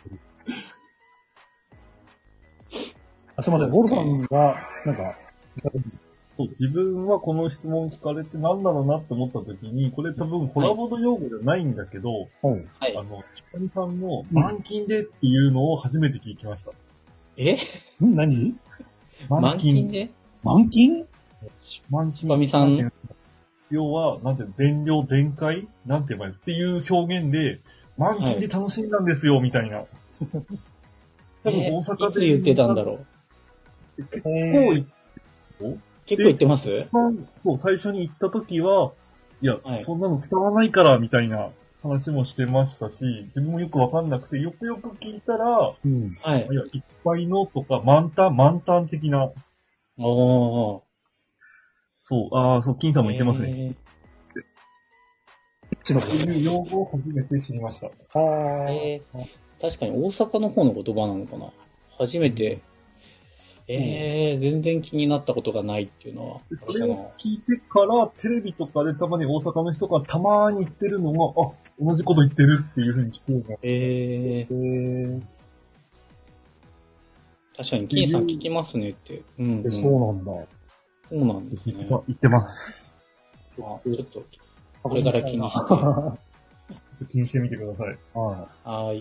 S1: あ、すいません、ゴルさんが、なんか、
S4: そう自分はこの質問聞かれて何だろうなって思った時に、これ多分ホラボード用語じゃないんだけど、
S1: はい。
S3: はい
S4: あ。の、チカニさんの満金でっていうのを初めて聞きました。
S3: え
S1: ん何
S3: 満金で
S1: 満金
S4: 満金。
S3: チカミさん
S4: なていうの要は、なんていうの、全量全開なんて言えばいいっていう表現で、満金で楽しんだんですよ、みたいな。多分
S3: え
S4: 大阪で。
S3: いつ言ってたんだろう。
S4: 結構言っ
S3: 結構言ってます
S4: 一番、そう、最初に行った時は、いや、
S3: はい
S4: そんなの伝わらないから、みたいな話もしてましたし、自分もよくわかんなくて、よくよく聞いたら、
S1: うん。
S3: はい
S4: い。や、いっぱいのとか、満タン、満タン的な、
S3: おー。
S4: そう、ああ、そう、金さんも言ってますね。
S3: ね。
S1: ちの
S4: そういう用語を初めて知りました。
S1: は
S3: えー、確かに大阪の方の言葉なのかな。初めて、えー、全然気になったことがないっていうのは。
S4: でそれを聞いてから、テレビとかでたまに大阪の人がたまに言ってるのが、あ、同じこと言ってるっていうふうに聞くようになって。
S3: えー、
S1: え
S3: 確かに金さん聞きますねって。うん、うん。
S1: ー、そうなんだ。
S3: そうなんですね。
S4: 言ってます。
S3: あちょっと、これから気にして。
S1: は
S4: 気にしてみてください。
S1: い。
S3: はーい。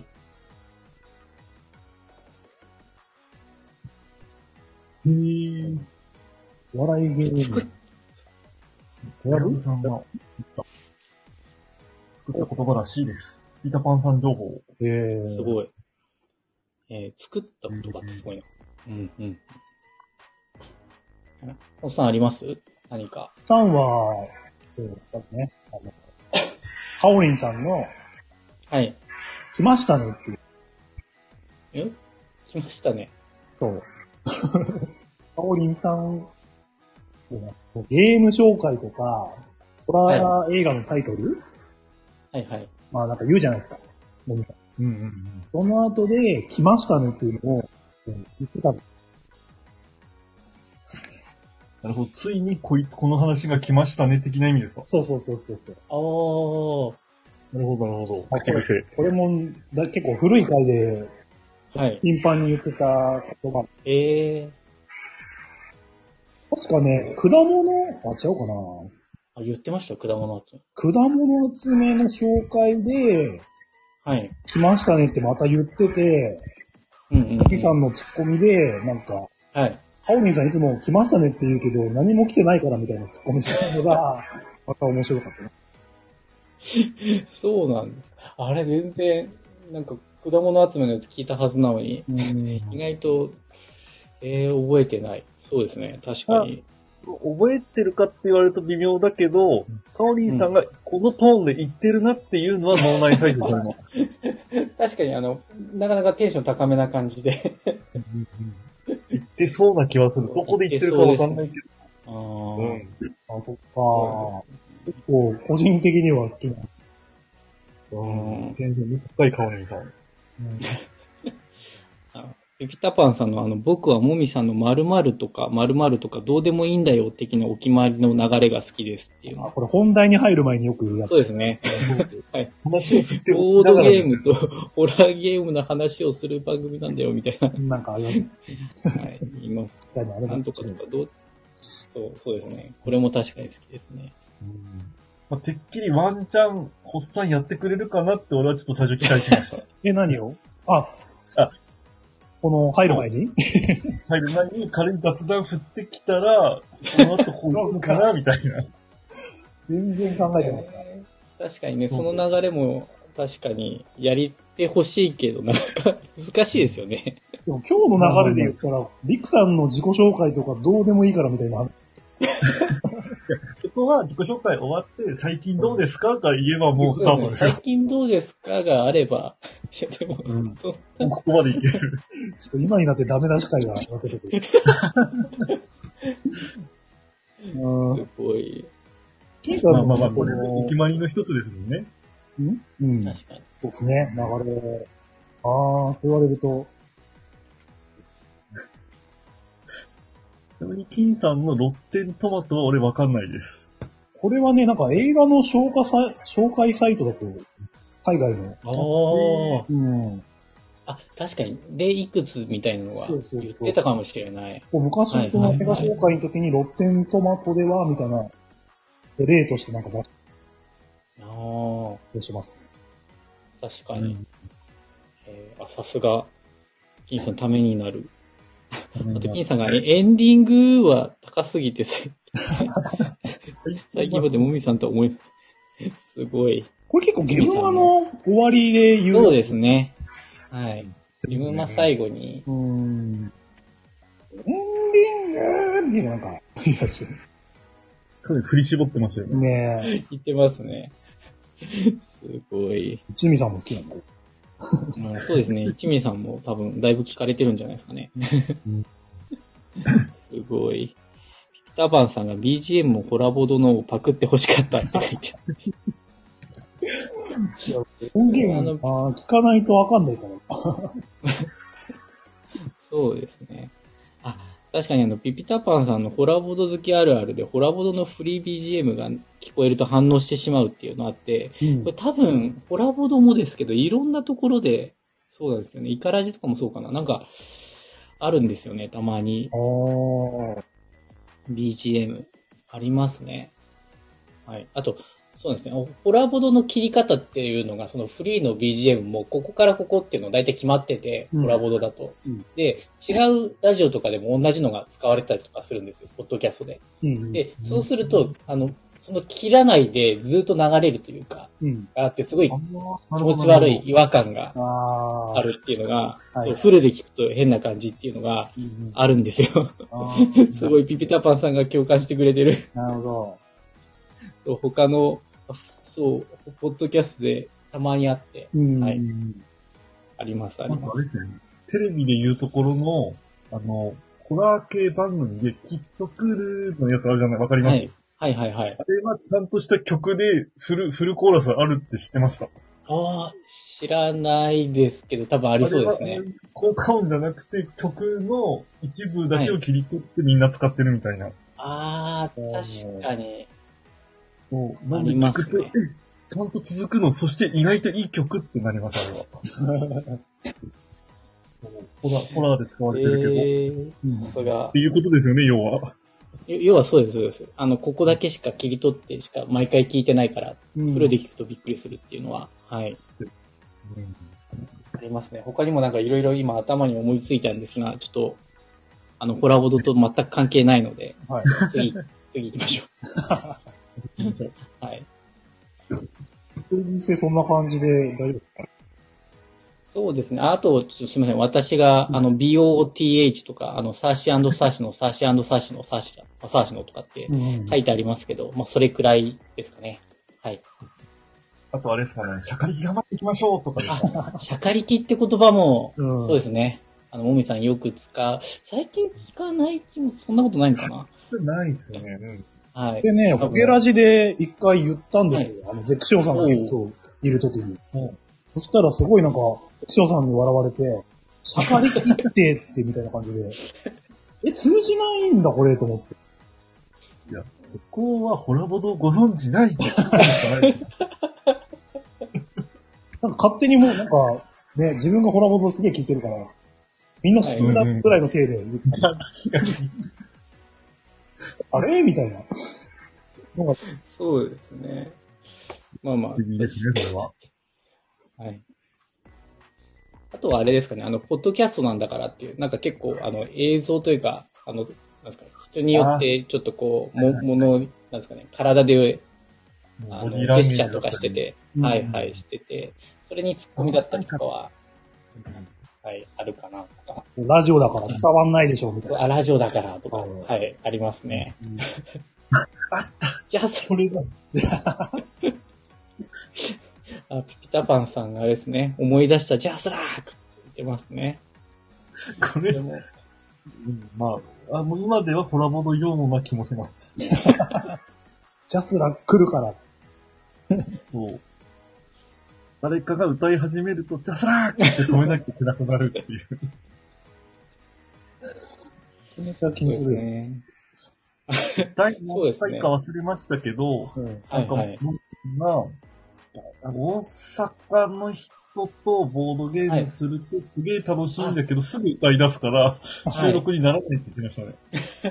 S4: へー。
S1: お笑い芸人。
S3: 作っ
S1: やる
S4: ヤブさんが作った言葉らしいです。ピータパンさん情報。
S1: えー、
S3: すごい。えー、作った言葉ってすごいな。うん、うん。おっさんあります何か。
S1: さんは、そうだね、あの、カオリンさんの、
S3: はい。
S1: 来ましたねっていう。
S3: え来ましたね。
S1: そう。カオリンさん、ゲーム紹介とか、ホラー映画のタイトル、
S3: はいはい。
S1: まあなんか言うじゃないですか。もみさん。
S4: うんうんうん。
S1: その後で、来ましたねっていうのをうん言ってたの。
S4: なるほど。ついにこいこの話が来ましたね、的な意味ですか？
S1: そうそうそうそうそう。
S3: あー。
S4: なるほど、なるほど。
S1: あ
S4: 口癖。
S1: これもだ結構古い回で
S3: はい。
S1: 頻繁に言ってた言葉。
S3: え
S1: 確かね、果物、あ、違うかな。
S3: ー。あ、言ってました果物って。
S1: 果物集めの紹介で、
S3: はい。
S1: 来ましたねってまた言ってて、
S3: うんうん、うん。
S1: ピさんのツッコミで、なんか、
S3: はい。
S1: カオリンさんいつも来ましたねって言うけど、何も来てないからみたいなツッコミしてたのが、また面白かったね。
S3: そうなんです。あれ全然、なんか果物集めのやつ聞いたはずなのに、意外と、えー、覚えてない。そうですね。確かに。
S4: 覚えてるかって言われると微妙だけど、カオリンさんがこのトーンで言ってるなっていうのは脳内再生されます。
S3: 確かにあの、なかなかテンション高めな感じで。
S4: 言ってそうな気はする。どこで言ってるかわかんないけ
S3: あ
S4: ど。
S3: ー
S4: うん。
S1: あ、そっか。結構、個人的には好きな。
S4: うん。テンションの高いカオリンさん。
S3: ピピタパンさんのあの、僕はもみさんの〇〇とか〇〇とかどうでもいいんだよ的なお決まりの流れが好きですっていうの。
S1: あ、これ本題に入る前によく言うやつ。
S3: そうですね。はい。
S2: 話を振って
S3: ボードゲームとホラーゲームの話をする番組なんだよみたいな。
S1: なんかあれ、
S3: はい、言います。
S1: 確かにあれ
S3: なんとかとかどう、そう、そうですね。これも確かに好きですね。
S4: うんまあ、てっきりワンチャン、ホッサンやってくれるかなって俺はちょっと最初期待しました。
S1: え、何をあ、
S4: あ
S1: この入る前に
S4: 入る前に軽い雑談振ってきたら、この後こう行くのかなみたいな。
S1: 全然考えてなかっ
S3: 確かにね、その流れも確かにやりてほしいけど、なんか難しいですよね。
S1: た。でも今日の流れで言ったら、リクさんの自己紹介とかどうでもいいからみたいな。
S4: そこは自己紹介終わって、最近どうですかから言えばもうスタートですよ。
S3: 最近どうですかがあれば、いやでも、
S4: うん、
S3: そ
S4: もうここまでいける。
S1: ちょっと今になってダメ出し会が分けてくる。うん
S3: すごい。
S4: まあまあまあ、これお決まりの一つですもんね。
S1: うんうん。
S3: 確かに。
S1: そうですね、流れ。ああ、そう言われると。
S4: ちなみに、金さんのロッテントマトは俺わかんないです。
S1: これはね、なんか映画の紹介サイ紹介サイトだと、海外の。
S3: ああ。
S1: うん。
S3: あ、確かに。で、いくつみたいなのは
S1: そうそうそう
S3: 言ってたかもしれない。
S1: 昔、その映画紹介の時に、ロッテントマトでは、みたいな、例としてなんか出し
S3: ああ。
S1: てします。
S3: 確かに。
S1: うん、
S3: えー、あ、さすが、金さんためになる。あと、金さんがエンディングは高すぎて、最近までもみさんと思い、すごい。
S1: これ結構ゲームマの終わりで言う。
S3: そうですね。はい。ゲームマ最後に。
S1: うーん。エンディングっていうのなんか、いいやつ。
S4: かなり振り絞ってますよね。
S1: ねえ。
S3: 言ってますね。すごい。
S1: 一味さんも好きなんだよ。
S3: もうそうですね。一味さんも多分だいぶ聞かれてるんじゃないですかね。
S1: うん、
S3: すごい。ピピタパンさんが ビージーエム もホラボドのをパクって欲しかったって書いてある。
S1: 音源あ聞かないとわかんないから。
S3: そうですね。あ、確かにあの、ピピタパンさんのホラボド好きあるあるで、ホラボドのフリー ビージーエム が聞こえると反応してしまうっていうのがあって、うん、これ多分、ホラボドもですけど、いろんなところで、そうなんですよね。イカラジとかもそうかな。なんか、あるんですよね、たまに。ビージーエム。ありますね。はい。あと、そうですね。ホラボドの切り方っていうのが、そのフリーの ビージーエム も、ここからここっていうのが大体決まってて、うん、ホラボドだと、うん。で、違うラジオとかでも同じのが使われたりとかするんですよ。ポッドキャストで。うん、で、そうすると、あの、その切らないでずっと流れるというか、うん、あってすごい気持ち悪い違和感があるっていうのが、はい、フルで聞くと変な感じっていうのがあるんですよ。すごいピピタパンさんが共感してくれてる。
S1: なるほ
S3: ど。他の、そう、ポッドキャストでたまにあって、うん、はい。あります、あります。
S4: あれですね。テレビで言うところの、あの、ホラー系番組できっと来るのやつあるじゃない、わかります？
S3: はいはいはいはい。
S4: あれはちゃんとした曲でフル、フルコーラスあるって知ってました？
S3: ああ、知らないですけど、多分ありそうですね。
S4: 効果音じゃなくて曲の一部だけを切り取ってみんな使ってるみたいな。はい、
S3: ああ、確かに。
S4: そう。なんで聞くと、ね、え、ちゃんと続くの、そして意外といい曲ってなります、あれは。そう。ホラー、ホラーで使われてるけど。
S3: えー、さすが。
S4: っていうことですよね、要は。
S3: 要はそうです、そうです。あの、ここだけしか切り取ってしか毎回聞いてないから、うん、フルで聞くとびっくりするっていうのは、はい。うん、ありますね。他にもなんかいろいろ今頭に思いついたんですが、ちょっと、あの、ホラボドと全く関係ないので、はい、次、次行きましょう。はい。
S1: そんな感じで大丈夫ですか？
S3: そうですね。あと、ちょっとすみません。私が、あの、ビーオーティーエイチ とか、あの、サーシ&サーシの、サーシ&サーシの、サーシ、サーシのとかって書いてありますけど、まあ、それくらいですかね。はい。
S4: あとあれですかね、シャカリキ頑張っていきましょうとかですか。
S3: シャカリキって言葉も、うん、そうですね。あの、もみさんよく使う。最近聞かない気も、そんなことないのかな？
S4: ないっすね。うん。
S3: はい。
S1: でね、ホゲラジで一回言ったんですよ。はい、あの、ゼクションさんがゲストいるときに。うん、そしたらすごいなんか、ゼクションさんに笑われて、 盛り切ってってみたいな感じで。え、通じないんだこれと思って。
S4: いや、ここはホラボドご存知ないって聞いた
S1: なんか勝手にもうなんか、ね、自分がホラボドすげえ聞いてるから、みんな知ってたくらいの体で言ってた。確かに。あれみたいな。
S3: なんかそうですね。まあまあ。
S4: いいですね、それは。
S3: はい。あとはあれですかね、あの、ポッドキャストなんだからっていう、なんか結構、あの、映像というか、あの、なんですかね、人によってちょっとこう、も、もの、なんですかね、体で、あの、ジェスチャーとかしてて、はいはい、してて、それにツッコミだったりとかは、はい、あるかなとか。
S1: ラジオだから伝わんないでしょ、みたいな。
S3: あ、ラジオだからとか、はい、ありますね。
S4: あった。
S3: じゃあ、それだ。あ、ピピタパンさんがあれですね、思い出したジャスラックって言ってますね。
S4: これも、うん、まあ、あもう今ではホラボド用語な気もします。
S1: ジャスラック来るから。
S4: そう。誰かが歌い始めると、ジャスラックって止めなきゃいけなくなるっていう。
S1: めちゃめちゃ気にするよね。
S4: 第何回か忘れましたけど、
S1: うん、
S4: なんか、はいはい、が、大阪の人とボードゲームするとすげえ楽しいんだけど、はい、すぐ歌い出すから、収録にならないって言ってましたね。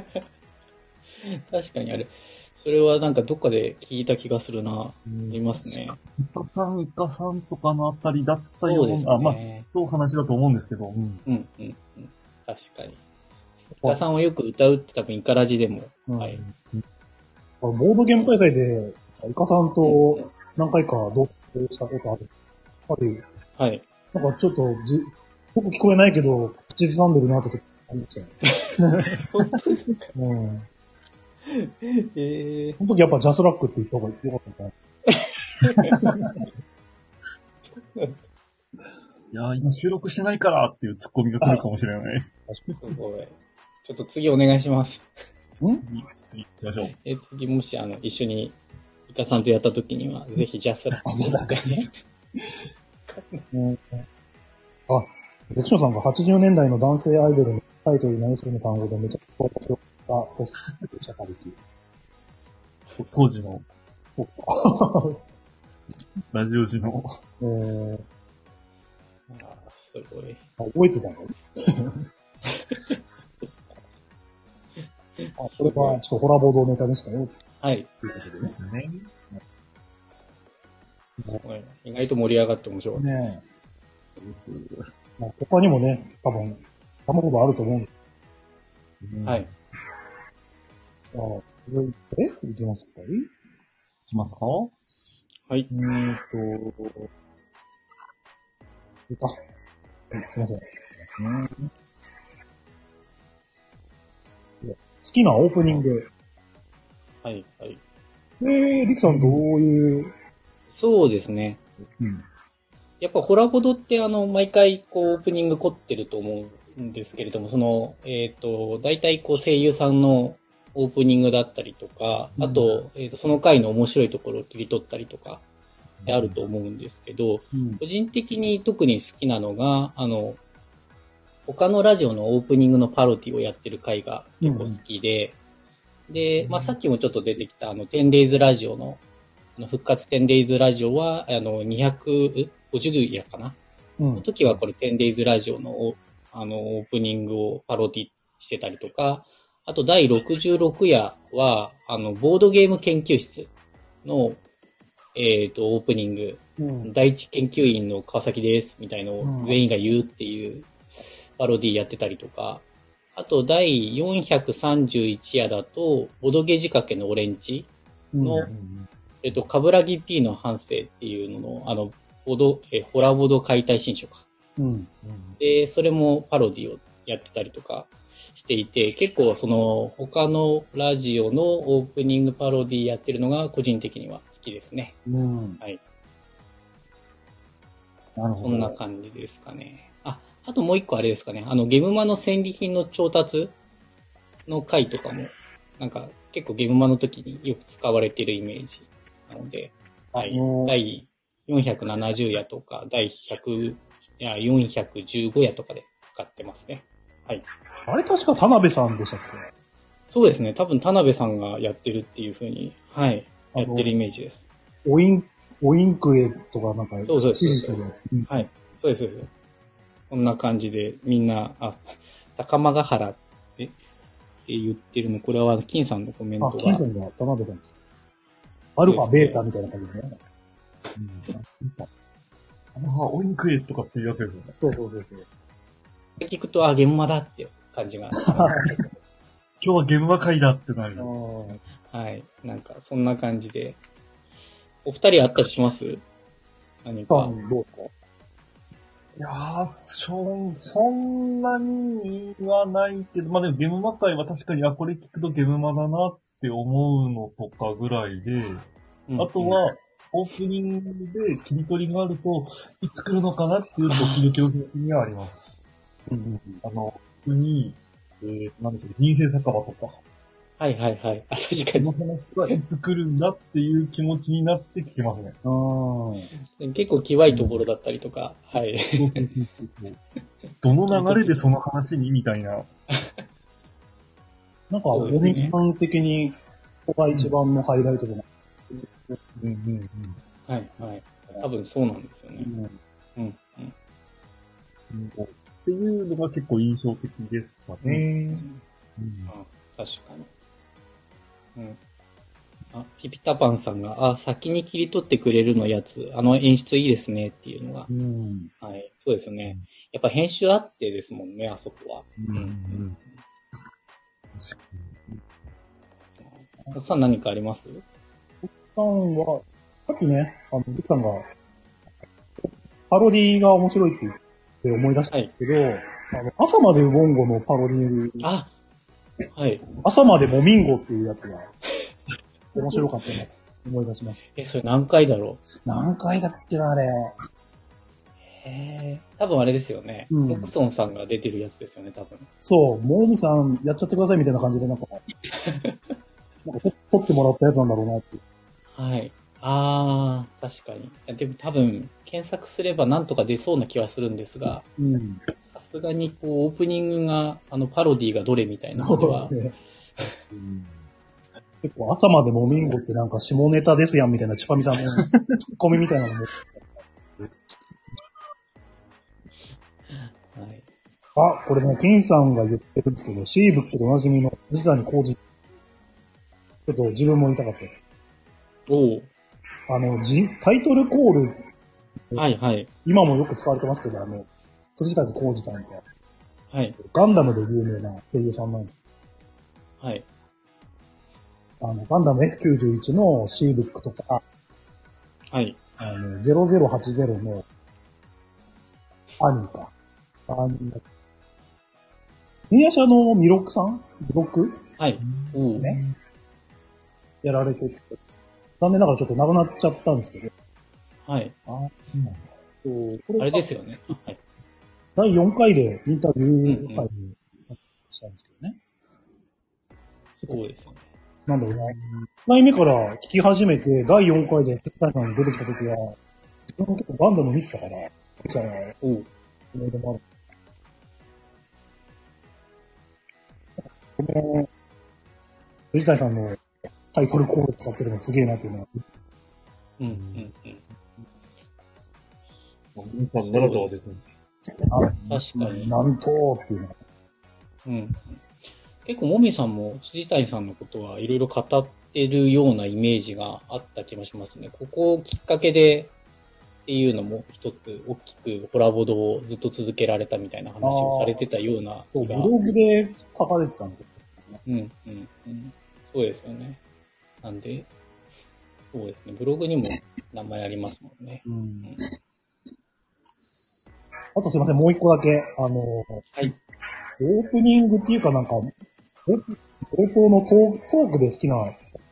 S3: 確かにあれ、それはなんかどっかで聞いた気がするな。いますね。
S4: イカさん、イカさんとかのあたりだったような、そうですね、あ、まあ、そう話だと思うんですけど。うん、
S3: うん、うん、うん。確かに。イカさんはよく歌うって多分イカラジでも。うん、はい。
S1: ボードゲーム大会で、イカさんと何回か同行したことある。やっぱり、
S3: はい。
S1: なんかちょっとじ、よく聞こえないけど、口ずさんでるなって時ありましたよね。
S3: 本当ですか？
S1: うん。
S3: えー、
S1: その時やっぱジャスラックって言った方がよかったんだ。
S4: いやー、今収録してないからっていうツッコミが来るかもしれない。
S3: すごい。ちょっと次お願いします。
S4: ん次行きましょう。
S3: え、次もしあの、一緒にイカさんとやった時には、ぜひジャスラック。
S1: あ、そうだね。うん、あ、デクションさんがはちじゅうねんだいの男性アイドルのタイトル何するの単語でめちゃくちゃ面白かったポストでしたかりき。
S4: 当時の、ラジオ時の。
S1: えー、
S3: あすごい。
S1: あ、覚えてたのあ、これはちょっとホラボードネタでしたよ。
S3: はい。
S1: ということですね。
S3: 意外と盛り上がって面白い。
S1: ねえ。まあ、他にもね、多分、卵があると思うんです。
S3: うん、はい。
S1: ああ、続いて、いきますかい
S4: きますか
S3: はい。
S1: うーんと、あ、すいません。好きなオープニング。
S3: はい、はい。
S1: えー、リクさんどういう、
S3: そうですね。
S1: うん。
S3: やっぱホラボドってあの、毎回こうオープニング凝ってると思うんですけれども、その、えっと、大体こう声優さんのオープニングだったりとか、あと、えっと、その回の面白いところを切り取ったりとか、あると思うんですけど、うん、個人的に特に好きなのが、あの、他のラジオのオープニングのパロディをやってる回が結構好きで、うん、で、まあ、さっきもちょっと出てきたあの、テンデイズラジオの、あの復活テンデイズラジオは、あの、にひゃくごじゅう夜かな、うん、の時はこれテンデイズラジオの、あの、オープニングをパロディしてたりとか、あとだいろくじゅうろく夜は、あの、ボードゲーム研究室の、えっと、オープニング、うん、第一研究員の川崎です、みたいのを全員が言うっていうパロディやってたりとか、あとだいよんひゃくさんじゅういち夜だと、ボドゲ仕掛けのオレンジの、うんえっと、カブラギ P の反省っていうのの、あの、ボド、え、ホラボド解体新書か。うん。で、それもパロディをやってたりとかしていて、結構その、他のラジオのオープニングパロディやってるのが個人的には好きですね。うん。はい。
S1: なるほど。
S3: そんな感じですかね。あ、あともう一個あれですかね。あの、ゲームマの戦利品の調達の回とかも、なんか結構ゲームマの時によく使われているイメージ。なので、はい。だいよんひゃくななじゅう夜とか、だいひゃく、いや、よんひゃくじゅうご夜とかで使ってますね。はい。
S1: あれ確か田辺さんでしたっけ？
S3: そうですね。多分田辺さんがやってるっていう風に、はい。やってるイメージです。
S1: オイン、オインクエとかなんか、
S3: そうそうです。
S1: 指示してるやつ。
S3: はい。そうです、そうです。そんな感じで、みんな、あ、高間ヶ原って言ってるの、これは金さんのコメントが。
S1: あ、金さんが田辺さん。アルファ、ベータみたいな感じでね。
S4: うん。あ、オインクエとかっていうやつですよね。
S1: そうそうそうそう。
S3: 聞くと、あ、現場だっていう感じが。
S4: 今日は現場会だってなる。
S3: はい。なんか、そんな感じで。お二人あったりします？何か。
S1: どうですか？
S4: いやー、そ、そんなにはないけど、まあでもゲームマ会は確かに、あ、これ聞くとゲームマだなって思うのとかぐらいで、うん、あとは、オープニングで切り取りがあると、いつ来るのかなっていうドキドキにはあります。うんうんうん、あの、普通に、えー、なんでしょう、人生酒場とか。
S3: はいはいはい。あ、確かに。
S4: この話はいつ来るんだっていう気持ちになって聞きますね。
S3: あ結構際いところだったりとか、うん、はい。そうそうそう
S4: そう。どの流れでその話にみたいな。
S1: なんか、おみさん的に、ここが一番のハイライトじゃない？
S3: うんうんうん。はいはい。多分そうなんですよね。うんうんうん。
S4: っていうのが結構印象的ですかね。うん
S3: うん、あ確かに。うん。あ、ピピタパンさんが、あ、先に切り取ってくれるのやつ、あの演出いいですねっていうのが。うん、はい。そうですね。やっぱ編集あってですもんね、あそこは。うん。うん。確かに。おっさん何かあります？
S1: おっさんは、さっきね、あの、リクさんが、パロディが面白いって言って思い出したんですけど、はい、あの、朝までウボンゴのパロディ
S3: あ、はい。
S1: 朝までモミンゴっていうやつが、面白かったな、思い出しました。
S3: え、それ何回だろう？
S1: 何回だっけな、あれ。
S3: へー。多分あれですよね。うん。ロクソンさんが出てるやつですよね、多分。
S1: そう、モーミさんやっちゃってくださいみたいな感じで、なんか、なんか撮ってもらったやつなんだろうなって。
S3: はい。あー、確かに。でも多分、検索すればなんとか出そうな気はするんですが、うん。さすがに、こう、オープニングが、あの、パロディがどれみたいなのでは。そうね。
S1: うん結構朝までモミンゴってなんか下ネタですやんみたいなチュパミさんのツッコミみたいなのも。はい。あ、これね、ケンさんが言ってるんですけど、シーブックとおなじみの藤谷浩二。ちょっと自分も言いたかったです。おう。あの、じ、タイトルコール。
S3: はいはい。
S1: 今もよく使われてますけど、あの、藤谷浩二さんって。
S3: はい。
S1: ガンダムで有名な声優さんなんです。
S3: はい。
S1: あの、ガンダム エフきゅうじゅういち の シーブックとか、
S3: はい。
S1: あの、ゼロゼロはちゼロの、アニか。アニだ。ミヤシャのミロックさんミロック
S3: はい。
S1: うん。ね。やられてて、残念ながらちょっとなくなっちゃったんですけど。
S3: はい。
S1: ああ、そうなんだ。そうこれ
S3: あれですよね。はい。
S1: だいよんかいでインタビュー会にしたんですけどね。
S3: そうですよね。
S1: なんだろうな。いっかいめから聞き始めて、だいよんかいで、ヘッターさんに出てきた時は、自分も結構ガンダム見てたから、見てたら、おう、思い出もある。この、藤谷さんのタイトルコール使ってるのすげえなっていうのは。
S3: うん、うん、
S4: うん。ミカならではですね。
S3: 確かに。
S1: なんとっていうのは。
S3: うん。結構、もみさんも辻谷さんのことはいろいろ語ってるようなイメージがあった気もしますね。ここをきっかけでっていうのも一つ大きくホラボドをずっと続けられたみたいな話をされてたような
S1: 気が。そう、ブログで書かれてたんですよ。
S3: うん、うん、うん。そうですよね。なんで、そうですね。ブログにも名前ありますもんね。うん。うん、
S1: あとすいません、もう一個だけ。あの、はい。オープニングっていうかなんか、冒頭のトークで好きな、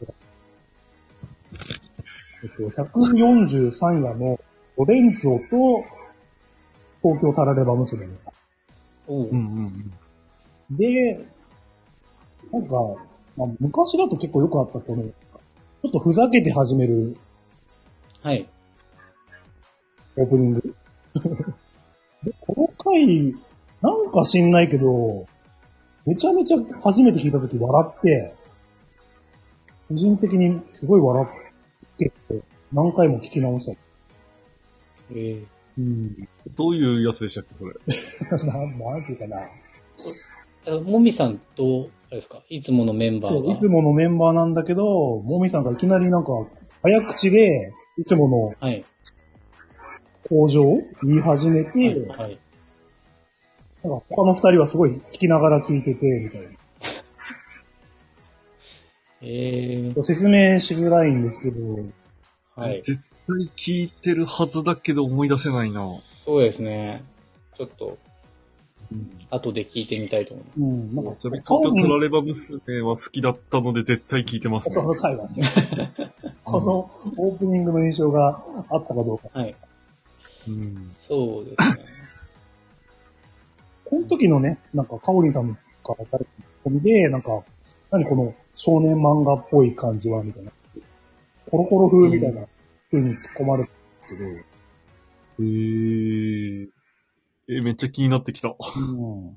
S1: えっと、ひゃくよんじゅうさんやのロレンツォと東京タラレバ娘の。うんうんうん。で、なんか、まあ、昔だと結構よくあったこの、ちょっとふざけて始める。
S3: はい。
S1: オープニング。で、この回なんか知んないけど、めちゃめちゃ初めて聞いたとき笑って、個人的にすごい笑ってて、何回も聞き直した。
S3: えー、
S1: うん。
S2: どういうやつでしたっけ、それ。
S1: なん、なんていうかな。
S3: あもみさんと、あれですか、いつものメンバー
S1: そう、
S3: が。
S1: いつものメンバーなんだけど、もみさんがいきなりなんか、早口で、いつもの
S3: はい。
S1: 工場を言い始めて、
S3: はい。はい。
S1: なんか他の二人はすごい聞きながら聞いてて、みたいな。
S3: えー、
S1: 説明しづらいんですけど、
S3: はい。
S2: 絶対聞いてるはずだけど思い出せないな。
S3: そうですね。ちょっと、
S2: うん。
S3: 後で聞いてみたいと思います。
S1: うん、なんか、
S2: ちなみに東京トラレバ娘は好きだったので絶対聞いてますね。
S1: その回はね、このオープニングの印象があったかどうか。
S3: はい。
S2: うん。
S3: そうですね。
S1: この時のね、なんか、カオリンさんが誰か込みで、なんか、何この少年漫画っぽい感じは、みたいな。コロコロ風みたいな風に突っ込まれたんですけど、
S2: へー。え、めっちゃ気になってきた。
S1: うん。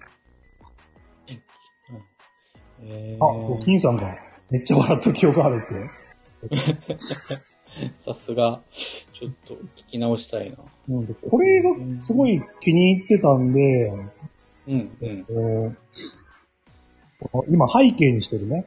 S3: え
S1: あ、
S3: ー、
S1: 金さんがめっちゃ笑った記憶あるって。
S3: さすが、ちょっと聞き直したいな。
S1: うん、でこれがすごい気に入ってたんで、
S3: うん、うん。
S1: えーこの今背景にしてるね。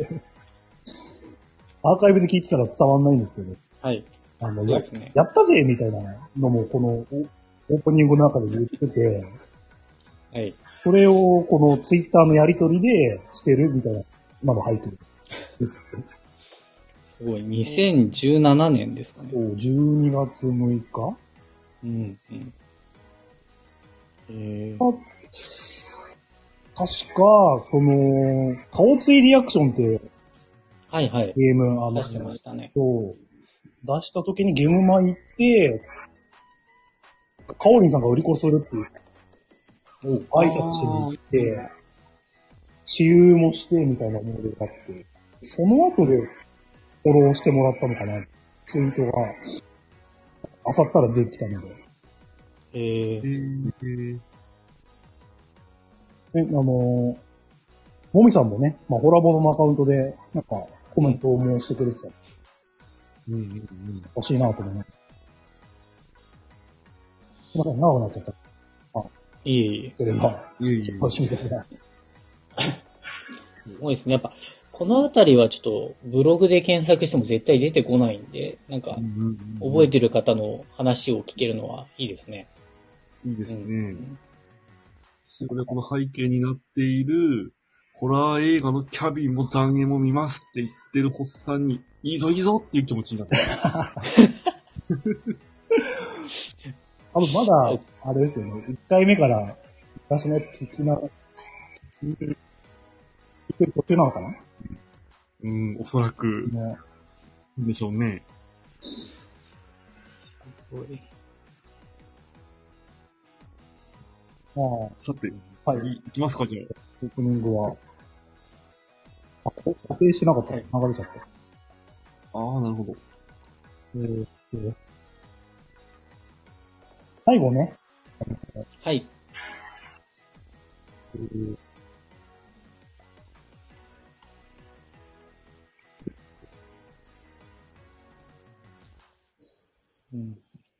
S1: アーカイブで聞いてたら伝わんないんですけど、
S3: はい。
S1: あの、や
S3: そうですね。
S1: やったぜみたいなのもこのオオープニングの中で言ってて、
S3: はい。
S1: それをこのツイッターのやりとりでしてるみたいな、今の背景です。
S3: すごい。にせんじゅうななねんですかね。
S1: そう、じゅうにがつむいか
S3: うん、うん。え
S1: あ確か、その、顔ついリアクションって
S3: ー、はいはい。
S1: ゲーム、あの、
S3: 出してましたね。
S1: そう出した時にゲームマ行って、カオリンさんが売り子するっていう、挨拶しに行って、私有もしてみたいな思い出があって、その後でフォローしてもらったのかな、ツイートが、あさったら出てきたので。
S3: え
S2: へ
S3: ー、
S2: ー。
S1: で、あのー、もみさんもね、まあ、ホラボーのアカウントで、なんか、コメントもしてくれてたら
S2: うんうんうん。
S1: 欲しいなと思います。すいません、長くなっちゃった。
S3: いえいえ。
S1: ければ、
S2: いえいえ。
S1: 楽しみですね。
S3: すごいですね。やっぱ、このあたりはちょっと、ブログで検索しても絶対出てこないんで、なんか
S2: うん、うんうん
S3: 覚えてる方の話を聞けるのはいいですね。
S2: いいですね。
S3: うん
S2: それでこの背景になっている、ホラー映画のキャビンも残影も見ますって言ってるホッさんに、いいぞいいぞっていう気持ちになってる。
S1: 多分まだ、あれですよね。いっかいめから昔のやつ聞きな、聞いてる、聞いてる途中なのかな
S2: うん、おそらく、
S1: ね。
S2: でしょうね。
S3: すごい。
S1: まあ、
S2: さて、
S1: はい
S2: 次行きますか、じゃあ。
S1: オープニングは、あ、こ固定しなかった。流れちゃった。
S2: ああ、なるほど。
S1: えーっと、最後ね、
S3: はい。
S1: えー
S3: うん。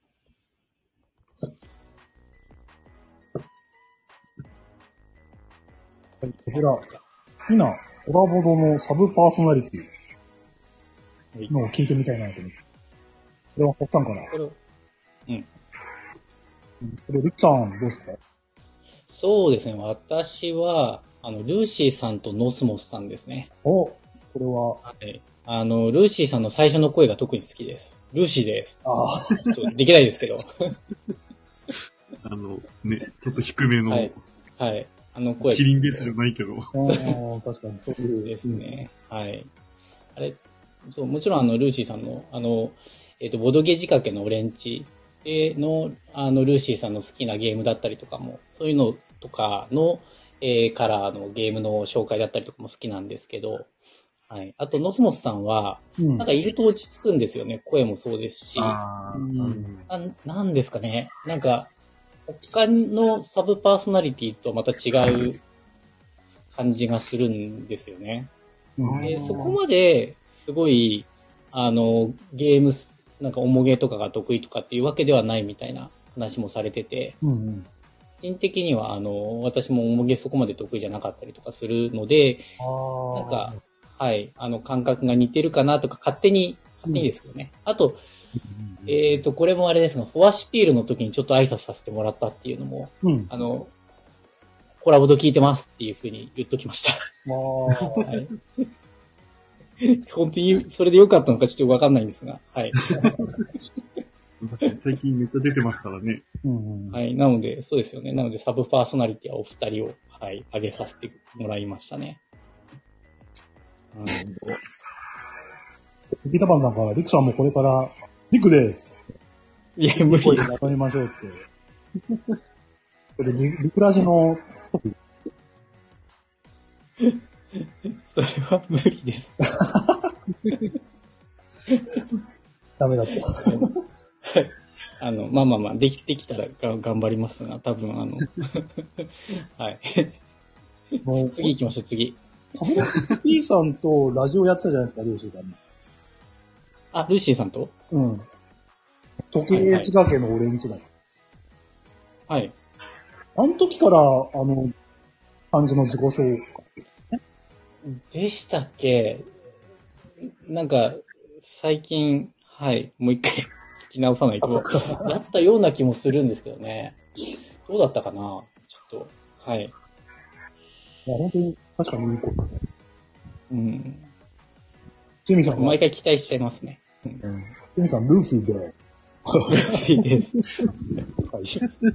S1: はいこちら、好きなコラボドのサブパーソナリティのを聞いてみたいなと思って。これはホッさんかな
S3: これ、
S1: うんこれ、リクさん、どうですか
S3: そうですね。私は、あの、ルーシーさんとノスモスさんですね。
S1: お、これは、
S3: はい。あの、ルーシーさんの最初の声が特に好きです。ルーシーです。
S1: ああ、
S3: ちょっとできないですけど。
S2: あの、ね、ちょっと低めの、
S3: はい。はい。あの声。
S2: キリンベースじゃないけど。
S1: あー確かにそういう。
S3: ですね。はい。あれ、そう、もちろんあの、ルーシーさんの、あの、えっ、と、ボドゲ仕掛けのオレンジでの、あの、ルーシーさんの好きなゲームだったりとかも、そういうのとかの、えー、カラーのゲームの紹介だったりとかも好きなんですけど、はい。あと、ノスモスさんは、
S1: うん
S3: なんかいると落ち着くんですよね。声もそうですし。
S2: ああ、
S1: うん
S2: うん
S3: なんなんですかね。なんか、 他のサブパーソナリティとはまた違う感じがするんですよね。
S1: うん
S3: でそこまですごい、あの、ゲーム、なんか、重ゲーとかが得意とかっていうわけではないみたいな話もされてて、
S1: うんうん
S3: 個人的には、あの、私も重ゲーそこまで得意じゃなかったりとかするので、
S1: あー
S3: なんか、はい、あの、感覚が似てるかなとか、勝手に、勝手にですよね。あと、えっと、これもあれですが、フォアシピールの時にちょっと挨拶させてもらったっていうのも、
S1: うん。
S3: あの、コラボと聞いてますっていうふうに言っときました。
S1: まあ、
S3: はい本当にそれで良かったのかちょっとわかんないんですが、はい。
S2: 最近めっちゃ出てますからね。
S1: うんうん。
S3: はい。なので、そうですよね。なので、サブパーソナリティはお二人を、はい、挙げさせてもらいましたね。
S2: なるほど。
S1: ピタパンさんから、リクさんもこれから、リクです。
S3: いや、無理
S1: 声
S3: です。
S1: で名乗りましょうって。これリ、リクラジの、
S3: それは無理です。
S1: ダメだった。
S3: あの、まあまあまあ、できてきたらが頑張りますが、多分あの、はい。
S1: もう、
S3: 次行きましょう、次。
S1: カモ P さんとラジオやってたじゃないですか、リュウシーさんに。
S3: あ、ルーシーさんと
S1: うん。時計地掛けのオレンジだ。
S3: はい。
S1: あの時から、あの、感じの自己紹介。
S3: でしたっけなんか、最近、はい、もう一回聞き直さないと、やったような気もするんですけどね。どうだったかなちょっと、はい。
S1: いや、本当に、確かにいいこと。
S3: うん。
S1: チミさんは、
S3: 毎回期待しちゃいますね。うん。
S1: うん。チミさん、ルーシーで、
S3: ルーシーです。
S1: はい。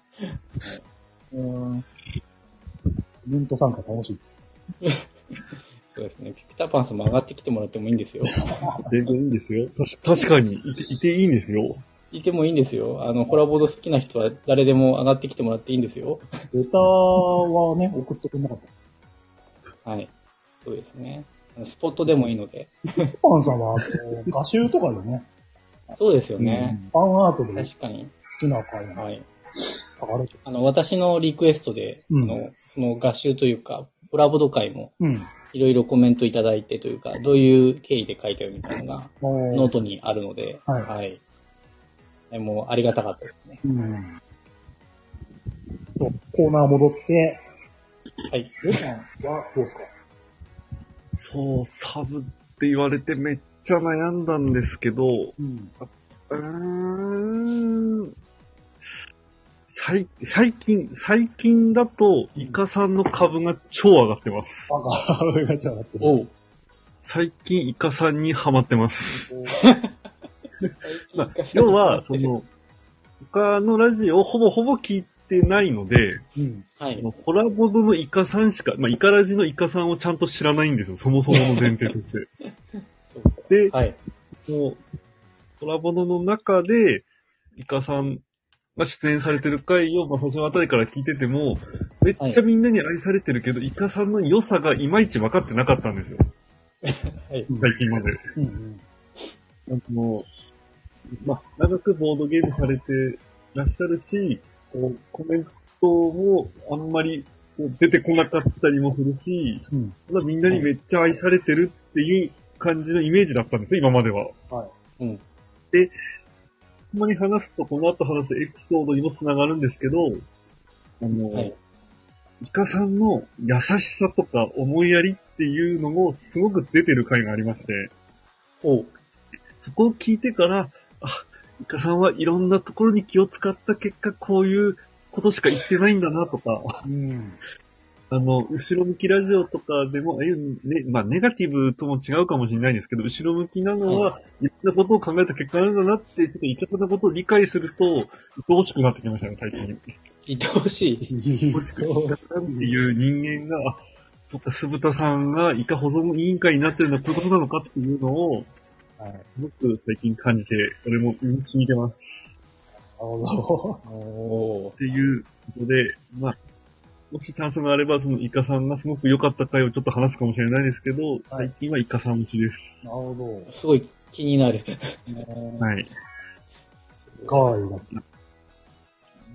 S1: うん。イベント参加楽しいです。
S3: そうですね。ピピタパンさんも上がってきてもらってもいいんですよ。
S2: 全然いいんですよ。たし確かにいて、いていいんですよ。
S3: いてもいいんですよ。あの、コラボード好きな人は誰でも上がってきてもらっていいんですよ。
S1: レターはね、送ってくれなかった。
S3: はい。そうですね。スポットでもいいので。
S1: パンさんは、あの、画集とかでね、
S3: そうですよね。
S1: ファンアートで好
S3: 確かに。
S1: きな回が
S3: はい。
S1: 書かれてる。
S3: あの、私のリクエストで、
S1: うん
S3: あの、その合集というか、コラボド会も
S1: うん。
S3: いろいろコメントいただいてというか、どういう経緯で書いてあるみたいなのが
S1: ノ
S3: ノートにあるので、
S1: はい
S3: はい。でもうありがたかったですね。
S1: うん。と、コーナー戻って、
S3: はい。
S1: レさんはどうですか？
S2: そう、サブって言われてめっちゃ悩んだんですけど、
S1: うん。
S2: うーん、最最近、最近だと、イカさんの株が超上がってます。
S1: あ、が、上がちゃってる。
S3: おう。
S2: 最近イカさんにハマってます。まあ、要は、その、他のラジオをほぼほぼ聞いてないので、
S1: うん。
S3: はい。
S2: コラボドのイカさんしか、まあ、イカラジのイカさんをちゃんと知らないんですよ。そもそもの前提として。
S3: そう
S2: で、
S3: はい。
S2: もう、コラボドの中で、イカさんが出演されてる回を、まあ、最初のあたりから聞いてても、めっちゃみんなに愛されてるけど、イカさんの良さがいまいち分かってなかったんですよ。
S3: はい。
S2: 最近まで。
S1: うんうん。
S2: なんかもう、まあ、長くボードゲームされてらっしゃるし、こうコメントもあんまりこう出てこなかったりもするし、
S1: うん。
S2: ただみんなにめっちゃ愛されてるっていう感じのイメージだったんですよ、今までは。
S1: はい。
S3: うん。
S2: で、ほんまに話すと、この後話すエピソードにもつながるんですけど、あの、
S3: はい
S2: イカさんの優しさとか思いやりっていうのもすごく出てる回がありまして、
S3: おう。
S2: そこを聞いてから、あ、イカさんはいろんなところに気を使った結果、こういうことしか言ってないんだなとか、
S1: うん。
S2: あの、後ろ向きラジオとかでも、ああいうね、まあ、ネガティブとも違うかもしれないんですけど、後ろ向きなのは、いろんなことを考えた結果なんだなって、ちょっとイカさんのことを理解すると、愛おしくなってきましたね、最近。
S3: 愛おしい。
S2: 愛おしく、イカさんっていう人間が、あ、そっか、酢豚さんがイカ保存委員会になってるのはこういうことなのかっていうのを、
S1: はい。
S2: すごく最近感じて、俺もうんち見てます。
S1: なるほど。
S3: お
S2: っていうことで、まあ、もしチャンスがあれば、そのイカさんがすごく良かった回をちょっと話すかもしれないですけど、最近はイカさん持ちです。
S1: なるほど。
S3: ー。すごい気になる。
S1: ね
S2: はい。
S1: かわいいだけ。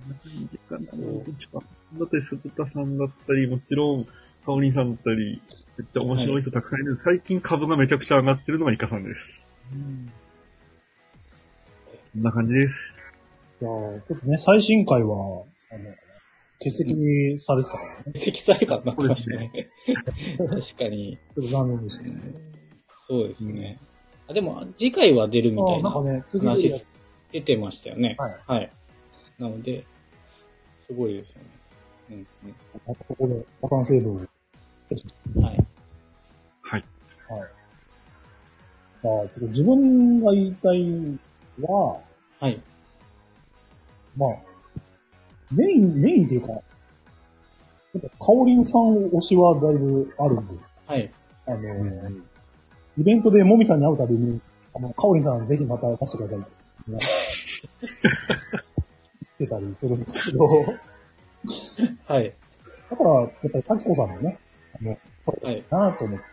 S2: 時間だね。だって、鈴田さんだったり、もちろん、かおりんさんだったり、めっちゃ面白い人たくさんいる。はい、最近株がめちゃくちゃ上がってるのがイカさんです。うん、こんな感じです。
S1: いやー、ちょっとね、最新回は、あの、欠席されてたからね。
S3: 欠席されたんだったね。確かに。
S1: ちょっと残念でしたね。
S3: そうですね。うん、あでも、次回は出るみたいな話出てましたよね。はい。はい。なので、すごいですよね。うんうん。
S1: ここで、加算制度を。はい。
S2: はい。はい。
S1: あ、ちょっと自分が言いたいは、
S3: はい。
S1: まあ、メイン、メインっていうか、やっぱ、カオリンさん推しはだいぶあるんです。
S3: はい。
S1: あの、うん、イベントでもみさんに会うたびに、あの、カオリンさんぜひまた出してくださいって。言ってたりするんですけど。
S3: はい。
S1: だから、やっぱり、さきこさんもね、あの、はい。なぁと思って、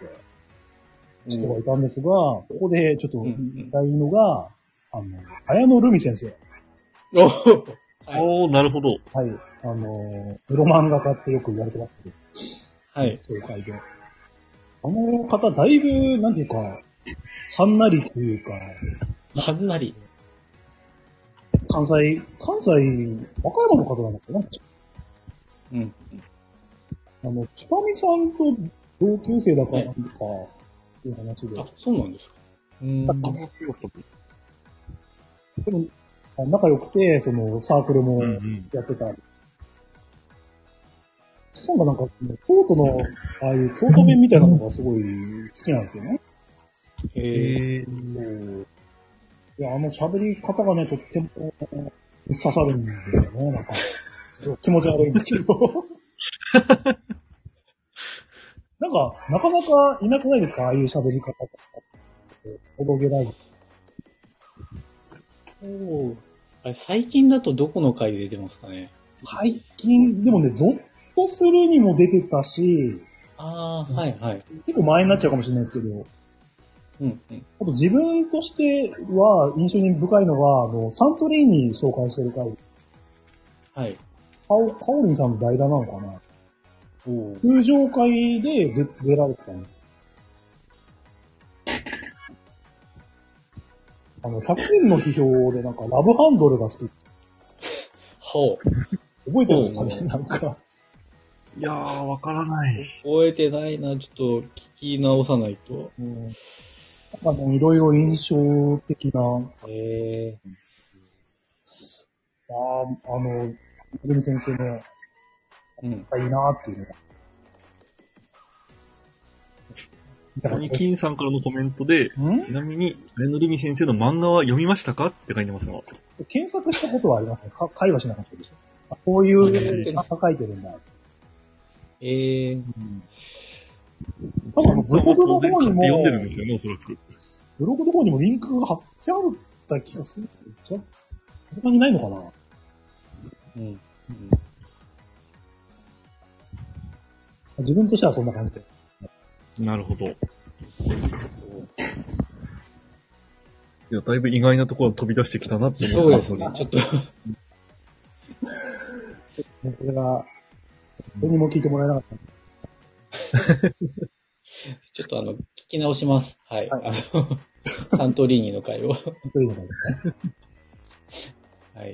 S1: してはいたんですが、ここでちょっと言いたいのが、うんうん、あの、綾野ルミ先生。
S2: おはい、おー、なるほど。
S1: はい。あの、プロ漫画家ってよく言われてますけど。
S3: はい。
S1: 紹介で。あの方、だいぶ、なんていうか、はんなりっていうか、
S3: はんなり。
S1: 関西、関西、和歌山の方なのかな。
S3: うん。
S1: あの、チパミさんと同級生だからなんとか、いう話で。
S3: あ、そうなんですか。
S1: うん。でも、仲良くて、その、サークルもやってた。うんうん、そうがなんか、京都の、ああいう京都弁みたいなのがすごい好きなんですよね。
S3: へえ。
S1: いや、あの喋り方がね、とっても刺さるんですよね、なんか。気持ち悪いんですけど。なんか、なかなかいなくないですか、ああいう喋り方とか。おどげライ
S3: ブ。おー。あれ、最近だとどこの回で出てますかね？
S1: 最近、でもね、ゾッとするにも出てたし、
S3: ああ、はいはい。
S1: 結構前になっちゃうかもしれないですけど、
S3: うんうん。
S1: あと自分としては印象に深いのが、あの、サントリーに紹介してる回。
S3: はい。
S1: かお、かおりんさんの代打なのかな、
S3: お
S1: 通常回で出、出られてたんです。あの、ひゃくえんの批評でなんか、ラブハンドルが好き。
S3: ほう。
S1: 覚えてましたね、なんか。
S2: いやー、わからない。
S3: 覚えてないな、ちょっと聞き直さないと。
S1: うん。なんかね、いろいろ印象的な。
S3: へえ。
S1: ああ、あの、ルミ先生の、うん、いいなーっていうのが。
S2: 金さんからのコメントで、ちなみに、綾野ルミ先生の漫画は読みましたかって書いてますが。
S1: 検索したことはありますね。か会話しなかったでしょ。こういう漫画書いてるんだ。
S3: ええー。うん、
S1: 多分、ブログの方にも、
S2: 読んでるんですよね、おそらく。
S1: ブログの方にもリンクが貼ってあった気がする。じゃ、他にないのかな？うん。うん、自分としてはそんな感じで。
S2: なるほど。いや、だいぶ意外なところ飛び出してきたなって思ってます。
S3: そうですね、ちょっと。
S1: これが、何も聞いてもらえなかった。
S3: ちょっとあの、聞き直します。はい。はい、あの、サントリーニの回を。サントリーニの回ですか？はい。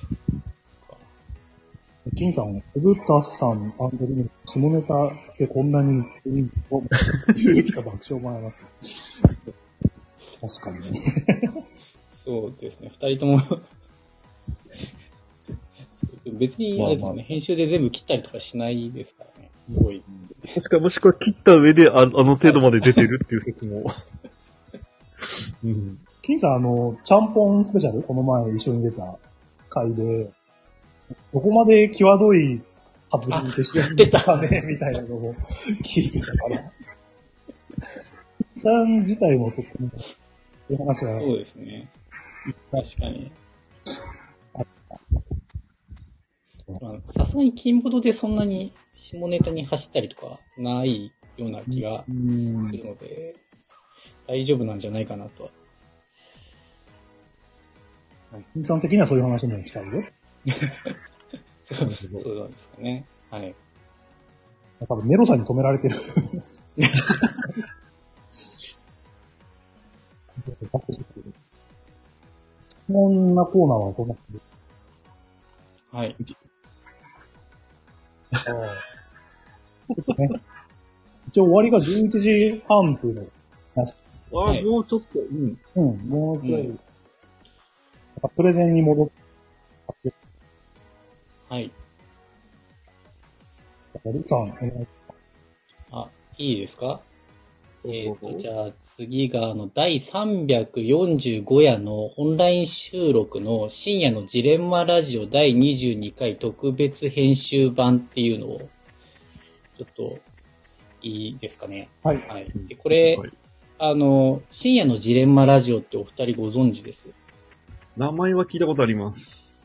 S1: 金さん、エブタさん、アンドリーム、下ネタってこんなに言うきた爆笑もあります、ね。確かにね。
S3: そうですね。二人とも別にあれですよね、まあまあ、編集で全部切ったりとかしないですからね。すごい。
S2: もしくは、もしくは切った上であ、あの程度まで出てるっていう説も。
S1: うん。金さん、あの、ちゃんぽんスペシャルこの前一緒に出た回で、どこまで際どい発言ってしてるんですかねみたいなのを聞いてたから。金さん自体もとっても、そういう話は。
S3: そうですね。確かに。さすがに金ボドでそんなに下ネタに走ったりとかないような気がするので、大丈夫なんじゃないかなとは。
S1: 金さん的にはそういう話もしたいよ。
S3: そうなんですかね。はい。
S1: 多分メロさんに止められてる。質問なコーナーはそんな感じ。
S3: はい。
S1: あね、一応終わりがじゅういちじはんっていうの
S2: ああ、はい、もうちょっと、うん。
S1: うん、もうちょい。うん、プレゼンに戻って。
S3: はい。
S1: リさん、お願いします。
S3: あ、いいですか？えっと、じゃあ次が、あの、だいさんびゃくよんじゅうご夜のオンライン収録の深夜のジレンマラジオだいにじゅうにかい特別編集版っていうのを、ちょっと、いいですかね。
S1: はい。
S3: はい。で、これ、はい、あの、深夜のジレンマラジオってお二人ご存知です？
S2: 名前は聞いたことあります。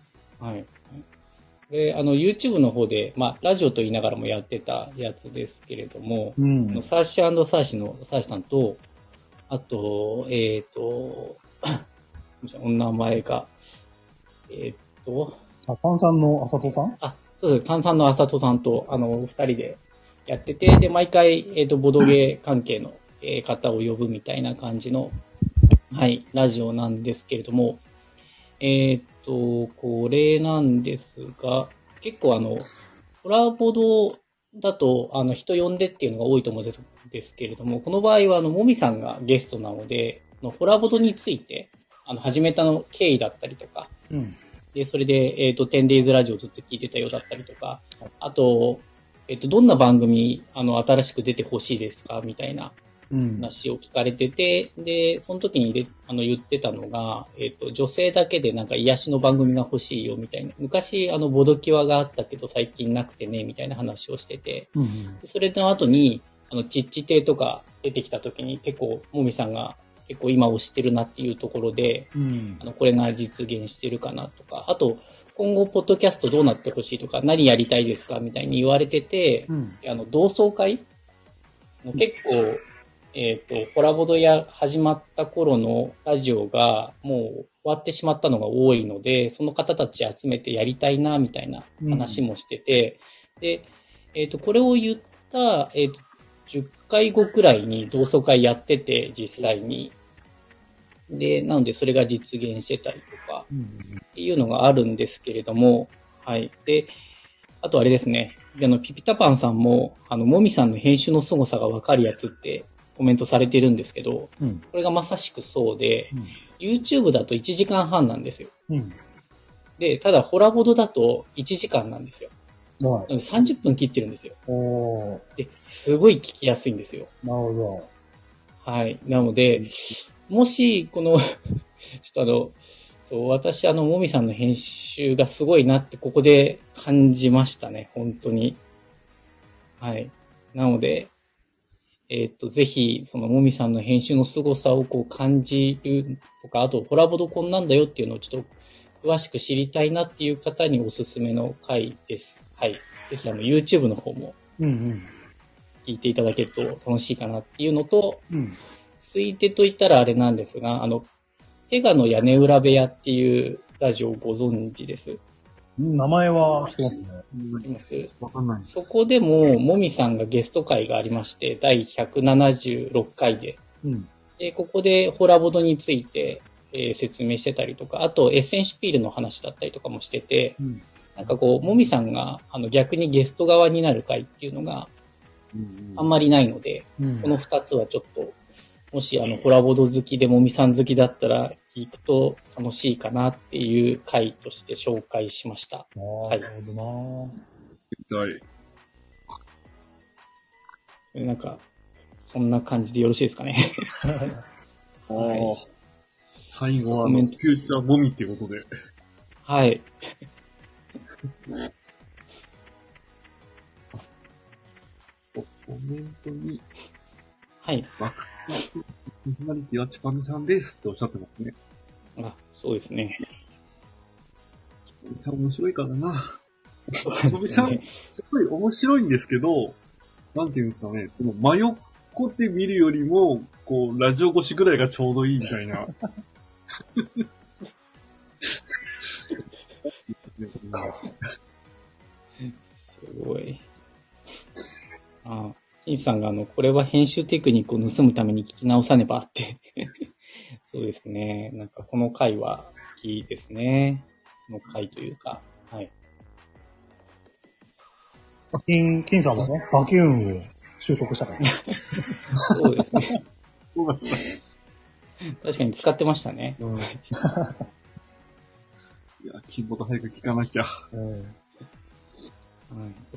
S3: はい。で、あの、YouTube の方で、まあ、ラジオと言いながらもやってたやつですけれども、うん、サーシ&サーシのサーシさんと、あと、えっ、ー、と、お名前が、えっ、ー、と、
S1: あ、炭酸のあさとさん？
S3: あ、そうです。炭酸のあさとさんと、あの、二人でやってて、で、毎回、えっ、ー、と、ボドゲ関係の、えー、方を呼ぶみたいな感じの、はい、ラジオなんですけれども、えっ、と、これなんですが、結構あの、ホラボドだと、あの、人呼んでっていうのが多いと思うんですけれども、この場合は、あの、もみさんがゲストなので、のホラボドについて、あの、始めたの経緯だったりとか、うん、で、それで、えっ、と、テンデイズラジオずっと聞いてたようだったりとか、あと、えっ、と、どんな番組、あの、新しく出てほしいですかみたいな話を聞かれてて、うん、で、その時にであの言ってたのが、えっ、と、女性だけでなんか癒しの番組が欲しいよみたいな。昔、あの、ボドキワがあったけど最近なくてね、みたいな話をしてて、うんうん、それの後に、あの、チッチ亭とか出てきた時に結構、もみさんが結構今推してるなっていうところで、うん、あの、これが実現してるかなとか、あと、今後、ポッドキャストどうなってほしいとか、何やりたいですかみたいに言われてて、うん、あの、同窓会結構、えっ、ー、と、コラボドや始まった頃のラジオがもう終わってしまったのが多いので、その方たち集めてやりたいな、みたいな話もしてて、うん、で、えっ、ー、と、これを言った、えっ、ー、と、じゅっかいごくらいに同窓会やってて、実際に。で、なのでそれが実現してたりとか、っていうのがあるんですけれども、はい。で、あとあれですね、あの、ピピタパンさんも、あの、もみさんの編集の凄さがわかるやつって、コメントされてるんですけど、うん、これがまさしくそうで、うん、YouTube だといちじかんはんなんですよ。うん、で、ただホラボドだといちじかんなんですよ。はい、さんじゅっぷん切ってるんですよ。おで、すごい聞きやすいんですよ。
S1: なるほど。
S3: はい。なので、もし、この、ちょっとあの、そう、私あの、もみさんの編集がすごいなってここで感じましたね。本当に。はい。なので、えっと、ぜひ、そのもみさんの編集の凄さをこう感じるとか、あと、ホラボドこんなんだよっていうのをちょっと詳しく知りたいなっていう方におすすめの回です。はい。ぜひ、あの、YouTube の方も、聞いていただけると楽しいかなっていうのと、うん、ついてと言ったらあれなんですが、あの、ペガの屋根裏部屋っていうラジオをご存知です？
S1: 名前は知ってますね。
S2: わかんないです。
S3: そこでも、もみさんがゲスト会がありまして、だいひゃくななじゅうろっかいで。うん、で、ここでホラボドについて、えー、説明してたりとか、あとエッセンシュピールの話だったりとかもしてて、うん、なんかこう、もみさんがあの逆にゲスト側になる会っていうのがあんまりないので、うん、この二つはちょっと、もしあの、ホラボド好きでもみさん好きだったら、聞くと楽しいかなっていう回として紹介しました。
S1: なるほどな
S2: ぁ。はい。
S3: なんか、そんな感じでよろしいですかね。
S2: はい、最後は、フューチャーもみっていうことで。
S3: はい。
S2: コメントに、
S3: はい。
S2: バクパーナリティはチパミさんですっておっしゃってますね。
S3: あ、そうですね。
S2: チパミさん面白いからな。チパミさん、すごい面白いんですけど、なんていうんですかね、その真横で見るよりも、こう、ラジオ越しぐらいがちょうどいいみたいな。
S3: ごい。ああ、金さんがあの、これは編集テクニックを盗むために聞き直さねばって。そうですね。なんかこの回は好きですね。この回というか、はい。
S1: 金、金さんはね、バキューンを習得したからね。
S3: そうですね。確かに使ってましたね。
S2: うん、いや、キーボード早く聞かなきゃ。
S1: うん
S3: はい、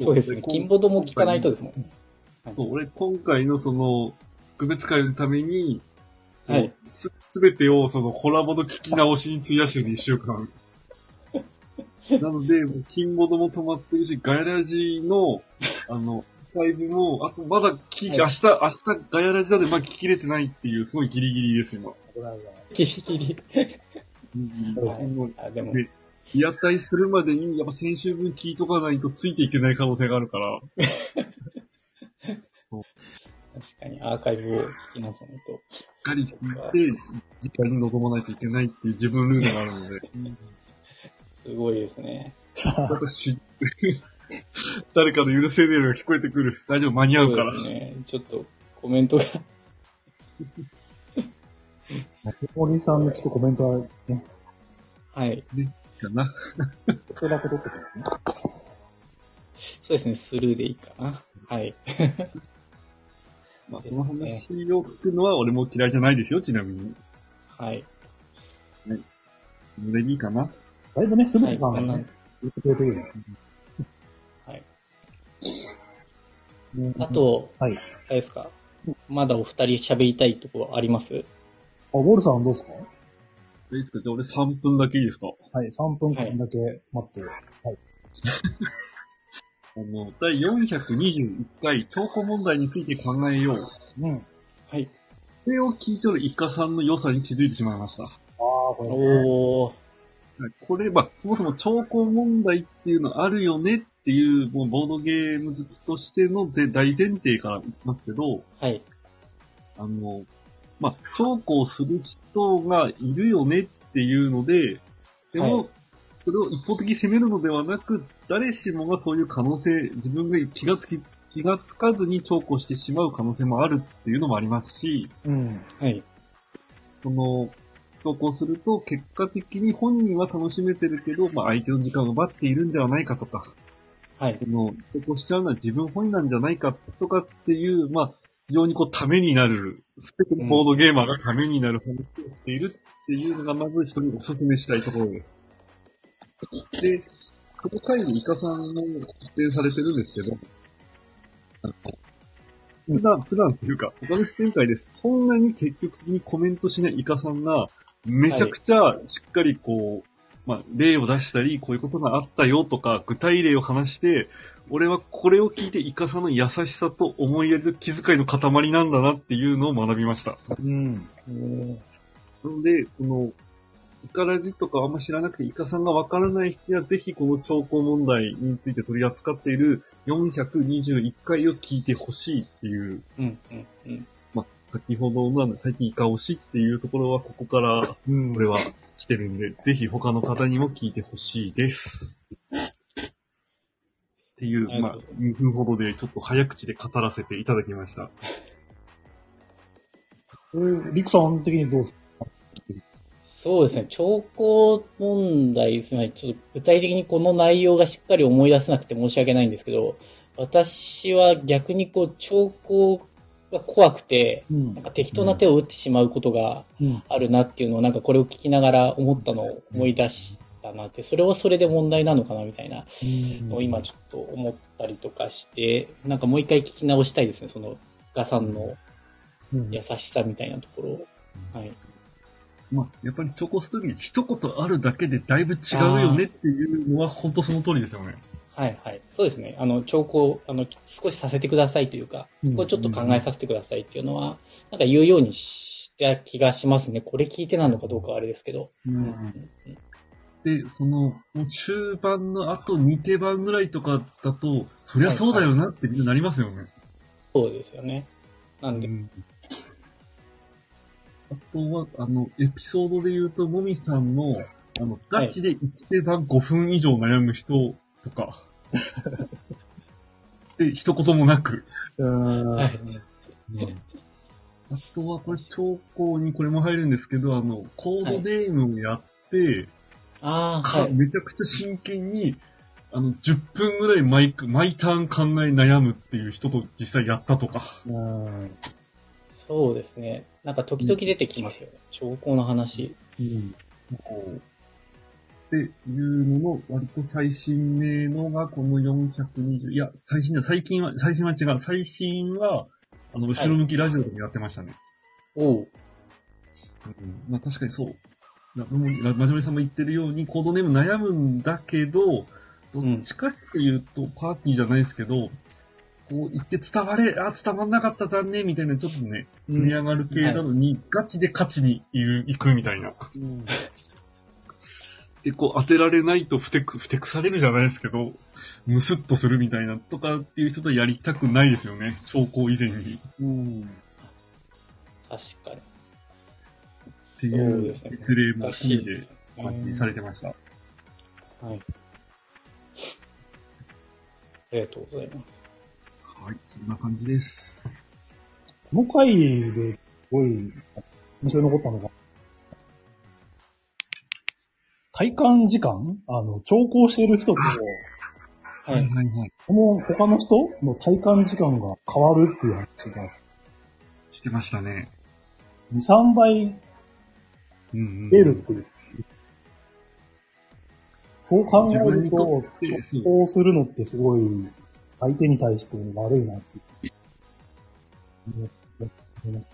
S3: そうですね。キンボードも聞かないとですもん。
S2: はい、そう、俺今回のその、特別会のために、
S3: はい。
S2: す、すべてをそのコラボの聞き直しに費やしてる一週間。なので、キンボードも止まってるし、ガヤラジの、あの、アーカイブも、あとまだ聞き、はい、明日、明日ガヤラジだでまあ聞き入れてないっていう、すごいギリギリです、今。
S3: ギリギリ。
S2: うん、
S3: はい、あでも
S2: で、リアタイするまでに、やっぱ先週分聞いとかないとついていけない可能性があるから。
S3: そう確かにアーカイブを聞き直さないと。
S2: しっかり聞いて、次回に臨まないといけないっていう自分ルールがあるので。
S3: すごいですね。
S2: 私、誰かの許せねえのが聞こえてくる。大丈夫、間に合うから。
S3: そうですね。ちょっとコメントが。
S1: 森さんのちょっとコメントはね。
S3: はい。
S2: ね、かな。
S1: そうだことってね。
S3: そうですね、スルーでいいかな。はい。
S2: まあ、その話を聞くのは俺も嫌いじゃないですよ、ちなみに。
S3: はい。
S2: ね。それでいいかな。
S1: だいぶね、すべてさんがね、言ってくれてるんですね。
S3: はい。あと、はい。あれですか、まだお二人喋りたいところあります？
S1: あ、ウォルさんどうですか？
S2: いいですか？じゃあ俺さんぷんだけいいですか？
S1: はい、さんぷんかんだけ待って。はい。はい、
S2: あの、だいよんひゃくにじゅういっかい、兆候問題について考えよう。
S1: うん。
S3: はい。
S2: これを聞いてるイカさんの良さに気づいてしまいました。ああ、
S1: これ、ね。
S3: おー。
S2: これ、まあ、そもそも兆候問題っていうのあるよねっていう、もうボードゲーム好きとしての大前提から言いますけど、
S3: はい。
S2: あの、まあ、兆候する人がいるよねっていうので、でも、はい、それを一方的に責めるのではなく、誰しもがそういう可能性、自分が気がつき、気がつかずに兆候してしまう可能性もあるっていうのもありますし、
S3: うん。はい。
S2: その、投稿すると、結果的に本人は楽しめてるけど、まあ相手の時間を奪っているんではないかとか、
S3: はい。
S2: その、投稿しちゃうのは自分本位なんじゃないかとかっていう、まあ、非常にこう、ためになる、すべてのボードゲーマーがためになる話をしているっていうのが、まず人にお勧めしたいところです。で、この回にイカさんが出演されてるんですけど、あの普段、普段というか、他の出演会です。そんなに積極的にコメントしないイカさんが、めちゃくちゃしっかりこう、まあ、例を出したり、こういうことがあったよとか、具体例を話して、俺はこれを聞いてイカさんの優しさと思いやりと気遣いの塊なんだなっていうのを学びました。
S1: うん。
S2: なので、この、イカラジとかあんま知らなくて、イカさんがわからない人は、ぜひこの兆候問題について取り扱っているよんひゃくにじゅういっかいを聞いてほしいっていう。
S3: うんうんうん。
S2: まあ、先ほどの最近イカ推しっていうところは、ここから、これは来てるんで、うん、ぜひ他の方にも聞いてほしいです。っていう、まあ、にふんほどでちょっと早口で語らせていただきました。
S1: えー、リクさん的にどうですか？
S3: そうですね。兆候問題ですね。ちょっと具体的にこの内容がしっかり思い出せなくて申し訳ないんですけど、私は逆にこう、兆候が怖くて、うん、なんか適当な手を打ってしまうことがあるなっていうのを、なんかこれを聞きながら思ったのを思い出したなって、それはそれで問題なのかなみたいなのを今ちょっと思ったりとかして、なんかもう一回聞き直したいですね。そのガさんの優しさみたいなところを。はい。
S2: まあ、やっぱり兆候するときに一言あるだけでだいぶ違うよねっていうのは本当その通りですよね。
S3: はいはい。そうですね。あの、兆候、あの、少しさせてくださいというか、ここちょっと考えさせてくださいっていうのは、なんか言うようにした気がしますね。これ聞いてなのかどうかはあれですけど。うん、
S2: で、その、終盤のあとに手番ぐらいとかだと、そりゃそうだよなってみんななりますよね。はいはい、
S3: そうですよね。なんで、うん
S2: あとは、あの、エピソードで言うと、もみさんの、あの、ガチでいち手番ごふん以上悩む人とか。
S4: って一言もなく。
S1: うーん。
S3: はい
S4: うんあとは、これ、兆候にこれも入るんですけど、あの、コードゲームをやって、
S3: ああ、
S4: か
S3: はい。
S4: めちゃくちゃ真剣に、あの、じゅっぷんぐらい毎回、毎ターン考え悩むっていう人と実際やったとか。
S1: うーん。
S3: そうですね。なんか時々出てきますよね。兆候の話。
S1: うん。
S4: こうっていうのの、割と最新名のがこのよんひゃくにじゅう、いや、最新だ、最近は、最新は違う。最新は、あの、後ろ向きラジオでもやってましたね。
S3: おう。
S4: うん、まあ確かにそう。なもうラマジョリさんも言ってるように、コードネーム悩むんだけど、どっちかっていうと、パーティーじゃないですけど、こう言って伝われ、あ、伝わんなかった残念みたいな、ちょっとね、盛り上がる系なのに、ガチで勝ちに行くみたいな。
S1: うん
S4: で、こう当てられないとふてく、ふてくされるじゃないですけど、ムスッとするみたいなとかっていう人とやりたくないですよね。兆候以前に。
S1: うん。
S3: 確かに。
S4: っていう実例も込みでお
S3: 難しい
S4: 話しされてました。
S3: はい。ありがとうございます。
S4: はい、そんな感じです。
S1: この回ですごい印象に残ったのが、体感時間あの、聴講している人と、
S3: はい。
S4: はいはい。
S1: その他の人の体感時間が変わるっていう話してたんです。
S4: してましたね。
S1: に、さんばい
S4: うんうん。
S1: 出るっていう。そう考え
S4: 自分
S1: ると
S4: にと、って
S1: 聴講するのってすごい、相手に対して悪いなって思思います。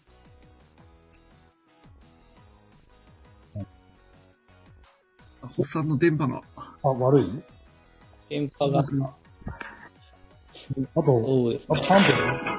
S4: あ、ホッさんの電波が。
S1: あ、悪い
S3: 電波が、
S1: あと、
S3: そうですね。
S1: あとさんぷん。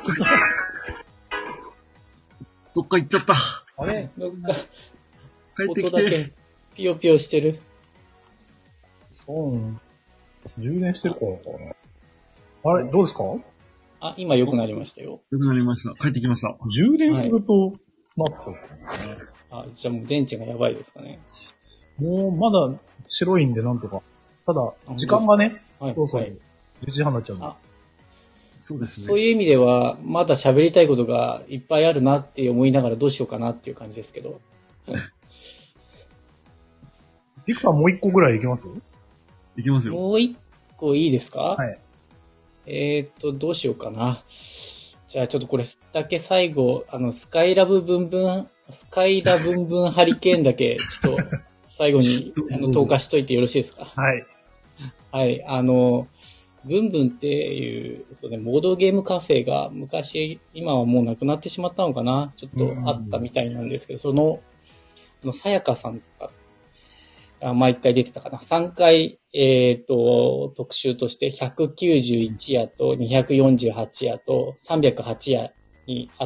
S4: どっか行っちゃった。
S1: あれ
S3: どっか、
S4: 帰ってきて。
S3: 音だけ、ピヨピヨしてる。
S1: そう。充電してるからかな。あれ、どうですか
S3: あ、今良くなりましたよ。
S4: よくなりました。帰ってきました。
S1: 充電すると、なっちゃうからね。
S3: あ、じゃあもう電池がやばいですかね。
S1: もう、まだ白いんでなんとか。ただ、時間がね、
S3: はい。
S1: そうそう、
S3: はい
S1: じゅうじはんになっちゃうんで。
S3: あ
S4: そうですね。
S3: そういう意味では、まだ喋りたいことがいっぱいあるなって思いながらどうしようかなっていう感じですけど。
S1: ピクさんもう一個ぐらいいけます
S4: いきますよ。
S3: もう一個いいですか？
S1: はい。
S3: えーっと、どうしようかな。じゃあちょっとこれだけ最後、あの、スカイラブブンブン、スカイラブンブンハリケーンだけ、ちょっと最後にあの投下しといてよろしいですか？
S1: はい。
S3: はい、あの、ブンブンっていう、そうね、ボードゲームカフェが昔、今はもうなくなってしまったのかな、ちょっとあったみたいなんですけど、その、あの、さやかさんとか、あ毎回出てたかな。さんかい、えっ、と、特集としてひゃくきゅうじゅういち夜とにひゃくよんじゅうはち夜とさんびゃくはち夜にあって、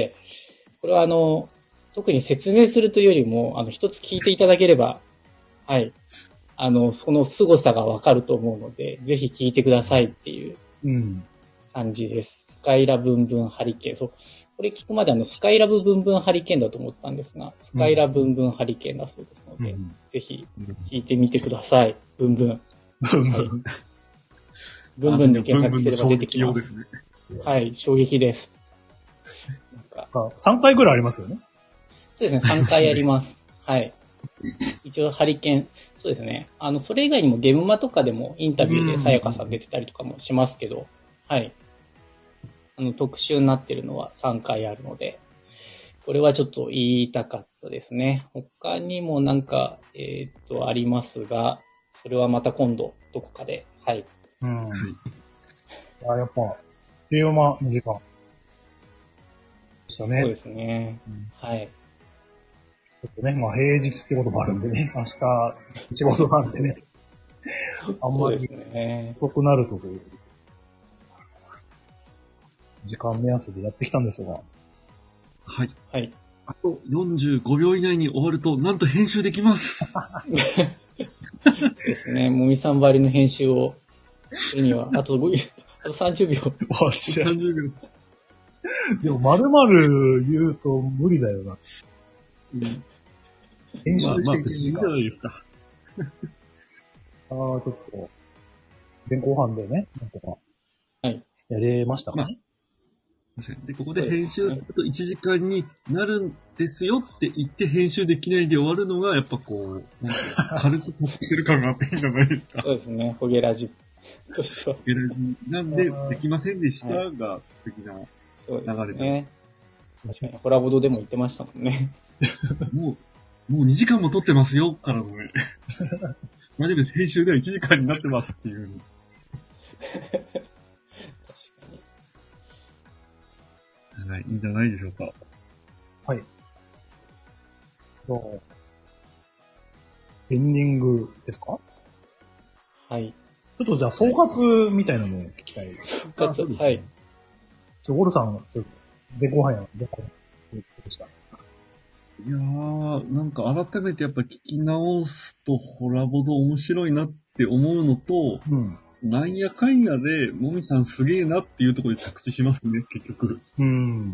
S3: これはあの、特に説明するというよりも、あの、一つ聞いていただければ、はい。あの、その凄さがわかると思うので、ぜひ聞いてくださいっていう
S1: うん。
S3: 感じです。スカイラブンブンハリケーン。そう。これ聞くまであの、スカイラブブンブンハリケーンだと思ったんですが、スカイラブンブンハリケーンだそうですので、
S1: うん
S3: ぜひ聞いてみてください。ブンブン。
S1: ブンブン。
S3: ブンブンで検索すれば出てき
S4: よ
S3: ます。
S4: うですね。
S3: はい、衝撃です。なんか
S1: あさんかいぐらいありますよね。
S3: そうですね、さんかいやります。はい。一応ハリケーン、そうですね。あの、それ以外にもゲームマとかでもインタビューでさやかさん出てたりとかもしますけど、はい。あの、特集になってるのはさんかいあるので、これはちょっと言いたかったですね。他にもなんか、えーっと、ありますが、それはまた今度、どこかで、はい。
S1: うん。
S4: はい。
S1: あ、やっぱ、平和の時間。でしたね。
S3: そうですね。はい。
S1: ちょっとね、まあ平日ってこともあるんでね、明日仕事なんでね、あんまり
S3: そうですね。
S1: 遅くなるとという、時間目安でやってきたんですが、
S4: はい。
S3: はい。
S4: あとよんじゅうごびょう以内に終わると、なんと編集できます。
S3: ですね。もみさんばりの編集をするには、あとご、あとさんじゅうびょう。
S1: わし
S4: さんじゅうびょう。
S1: でも丸々言うと無理だよな。
S4: うん
S1: 編集して
S4: まあまあ
S1: いちじかん。
S4: いいじゃないですか。
S1: ああ、ちょっと、前後半でね、なんとか。
S3: はい。
S1: やれましたかね。
S2: 確かに。で、ここで編集するといちじかんになるんですよって言って編集できないで終わるのが、やっぱこう、なんか軽く撮ってる感があっていいんじゃないですか。
S3: そうですね、ホゲラジとしては。
S2: ホゲラジなんで、できませんでしたが、素敵な
S3: そうです
S2: 流れで。
S3: ね。確かに、ホラボドでも言ってましたもんね。
S2: もう、もうにじかんも撮ってますよ、からのね。大丈夫です。編集ではいちじかんになってますっていう。
S3: 確かに。
S2: はい、いいんじゃないでしょうか。
S1: はい。じゃあ、エンディングですか？
S3: はい。
S1: ちょっとじゃあ総括みたいなのを聞きたいです。
S3: 総括、はい。
S1: ちょ、ウォルさん、ちょっと前後半やので、こうでした。
S2: いやー、なんか改めてやっぱ聞き直すとホラボド面白いなって思うのと、
S1: うん。
S2: なんやかんやで、もみさんすげえなっていうところで着地しますね、結局。
S1: うん。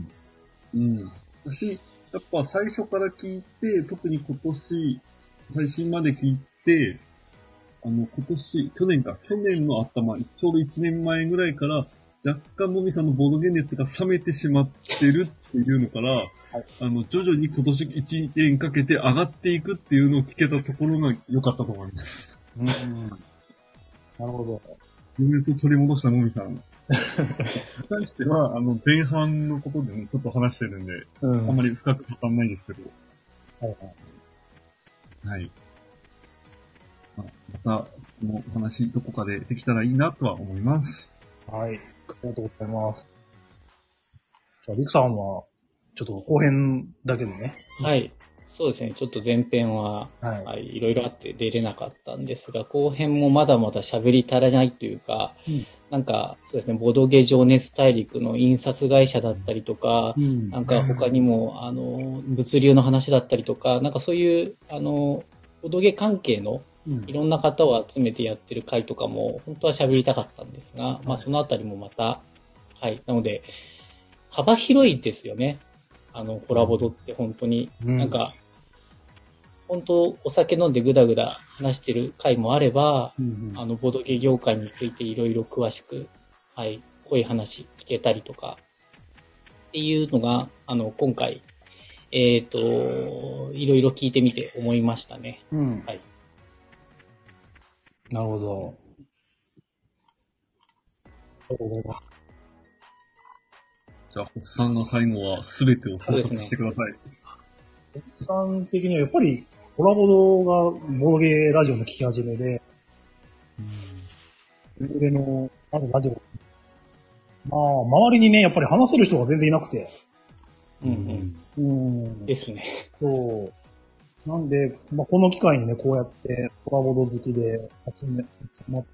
S2: うん。私、やっぱ最初から聞いて、特に今年、最新まで聞いて、あの、今年、去年か、去年の頭、ちょうどいちねんまえぐらいから、若干もみさんのボードゲーム熱が冷めてしまってるっていうのから、はい、あの、徐々に今年いちねんかけて上がっていくっていうのを聞けたところが良かったと思います。
S1: うん。なるほど。
S2: 情熱を取り戻したもみさん。に関しては、あの、前半のことでもちょっと話してるんで、うん、あんまり深く語らないですけど。はいはい。はい。また、この話、どこかでできたらいいなとは思います。
S1: はい。ありがとうございます。じゃあ、リクさんは、ちょっと後編だけどね。
S3: はい。そうですね。ちょっと前編は、はい、はい、いろいろあって出れなかったんですが、後編もまだまだ喋り足らないというか、うん、なんか、そうですね、ボドゲ情熱大陸の印刷会社だったりとか、うん、なんか他にも、あの、物流の話だったりとか、なんかそういう、あの、ボドゲ関係のいろんな方を集めてやってる会とかも、本当は喋りたかったんですが、まあそのあたりもまた、はい。なので、幅広いですよね。あの、コラボドって本当に、うん、なんか、本当お酒飲んでぐだぐだ話してる回もあれば、うんうん、あの、ボドゲ業界についていろいろ詳しく、はい、こういう話聞けたりとか、っていうのが、あの、今回、えっと、いろいろ聞いてみて思いましたね。うん、はい。
S1: なるほど。ありがとうございます。
S2: じゃあ、ホッさんが最後は全てを総括してください。
S1: ホッさん的にはやっぱりコラボ動画、ボードゲーラジオの聞き始めで、うん。での、あるラジオ。まあ、周りにね、やっぱり話せる人が全然いなくて。
S3: うんうん。うん。ですね。
S1: そう。なんで、まあ、この機会にね、こうやってコラボ動好きで集め、集まって、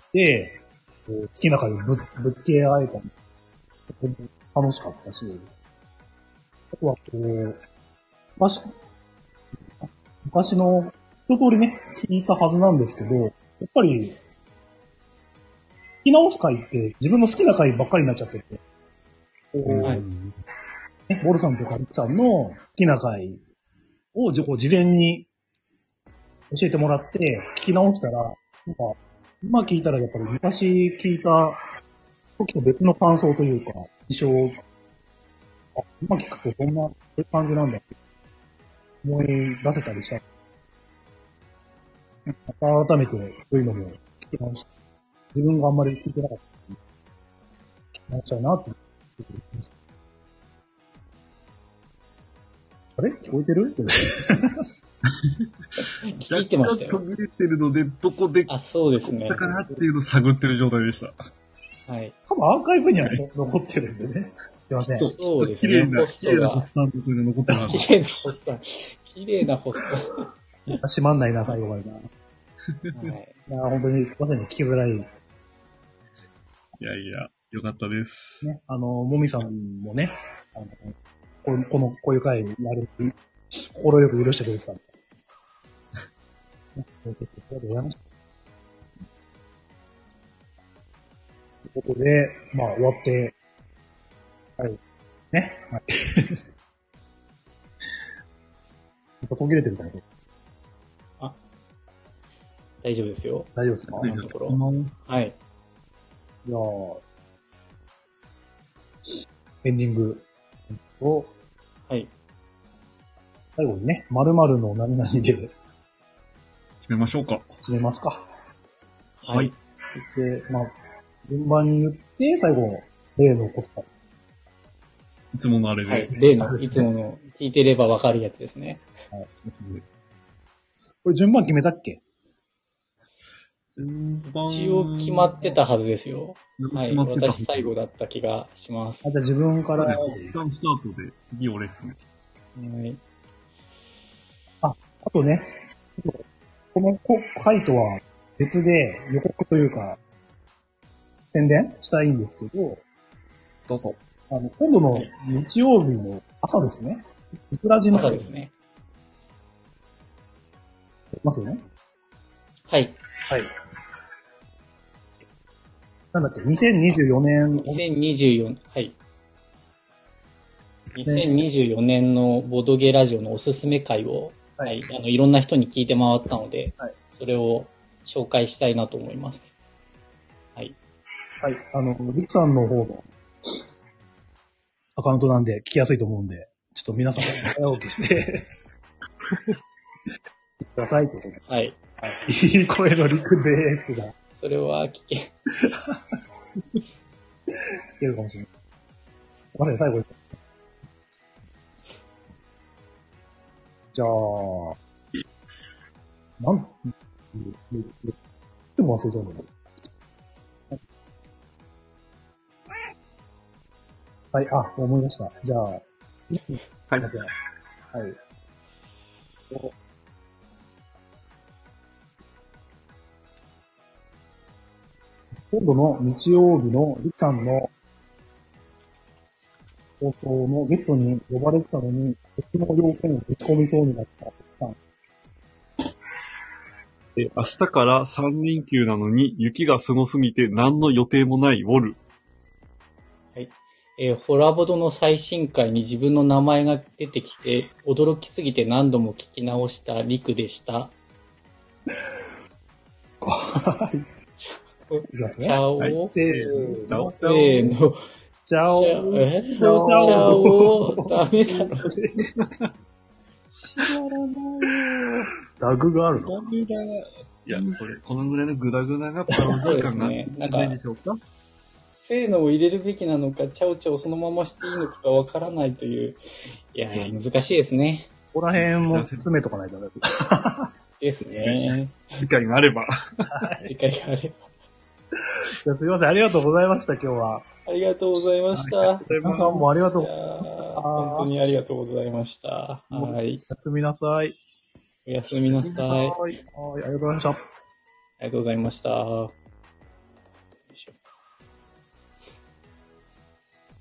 S1: 好きな回ぶ、ぶつけ合えたの。楽しかったし、あとはこう、昔、昔の一通りね、聞いたはずなんですけど、やっぱり、聞き直す回って自分の好きな回ばっかりになっちゃってて、はい、ね、ボルさんとかリクさんの好きな回を事前に教えてもらって聞き直したら、なんか、今聞いたらやっぱり昔聞いた時と別の感想というか、印象、あ、今聞くとこんな、そういう感じなんだって思い出せたりした。また改めてそういうのも聞き直して、自分があんまり聞いてなかったので、聞き直したいなって思ってます。あれ聞こえてる
S3: 聞いてましたよ。
S2: 若干途切れてるので、どこで、
S3: あ、そうですね。
S2: だからっていうのを探ってる状態でした。
S3: はい。
S1: 多分アーカイブには残ってるんでね。すいません。
S3: そうですね。
S2: 綺麗な、綺麗なホスターのところに残ってます。
S3: 綺麗なホスター。綺麗なホスター。
S1: 閉まんないな、最後までな。はい。いや、本当にすいませんね、聞きづらい。い
S2: やいや、よかったです。
S1: ね、あの、もみさんもね、あの、この、このこういう回やる、心よく許してくれてたんで。ね、ありがとうございました。ということで、まあ、終わって、はい。ね。はい。途切れてるかな
S3: あ、大丈夫ですよ。
S1: 大丈夫ですか？
S3: 今のところ。はい。
S1: いやー、 エンディングを、
S3: はい。
S1: 最後にね、〇〇の何々で
S4: 決めましょうか。
S1: 締めますか。
S4: はい。
S1: で、まあ、順番に言って、最後、例のこと
S4: いつものあれで。
S3: はい。例の、いつもの、聞いてればわかるやつですね。
S1: はい。これ順番決めたっけ？
S4: 順番
S3: 一応決まってたはずですよ。はい。
S4: 決まってたはず
S3: 私最後だった気がします。
S1: あ、じゃあ自分から。
S4: そうですね。スタートで、次俺っすね。
S3: はい。
S1: あとね、この回とは別で予告というか、宣伝したいんですけど、
S2: どうぞ。
S1: あの、今度の日曜日の朝ですね。いくらじの
S3: 朝ですね。
S1: いますよね。
S3: はい。
S1: はい。なんだっけ、にせんにじゅうよねん。
S3: にせんにじゅうよん、はい。にせんにじゅうよねんのボドゲラジオのおすすめ回を、
S1: は
S3: はいい、あの、いろんな人に聞いて回ったので、
S1: はい
S3: それを紹介したいなと思います。はい。
S1: はい。あの、リクさんの方のアカウントなんで聞きやすいと思うんで、ちょっと皆さん早起きしてくださいということで。
S3: はい。
S1: はい。いい声のリクでーすが聞
S3: それは聞け、
S1: けるかもしれない。すいません、最後に。じゃあ、なん、でも忘れちゃうんだよ。はい、あ、思い出した。じゃあ、
S2: はい
S1: すいません。はい。今度の日曜日のりっさんの放送のゲストに呼ばれてたのに、別の要件をぶち込みそうになったりさん。
S2: え、明日からさん連休なのに雪がすごすぎて何の予定もないウォル。
S3: えーホラボドの最新回に自分の名前が出てきて、驚きすぎて何度も聞き直したリクでした。
S1: はい。いきますね。
S3: チャオ、
S2: はい
S1: せー
S2: チャオ
S1: の。
S2: チャオ。
S3: せーの。
S1: チャオ。
S3: チャオえ
S1: チャ
S3: チャ
S1: オ。
S3: オダメだろ。
S2: 知らないよ。
S1: ラグがあるの
S2: ダメだ。いや、これ、このぐらいのグダグダがパロデ
S3: そうです
S2: ィ感があ
S3: ね。なんか
S2: ないでしょうか。
S3: せーのを入れるべきなのか、チャオチャオそのまましていいのかがわからないという。いやー、難しいですね。
S1: ここら辺も詰めとかないとダメです。
S3: ですね。
S2: 次回があれば。
S3: 次回があれば。
S1: じゃあすいません。ありがとうございました、今日は。
S3: ありがとうございました。
S1: 皆さんもありがとう
S3: い。やー本当にありがとうございました。はい。
S1: おやすみなさい。
S3: おやすみなさい。
S1: はい。はい、ありがとうございました。
S3: ありがとうございました。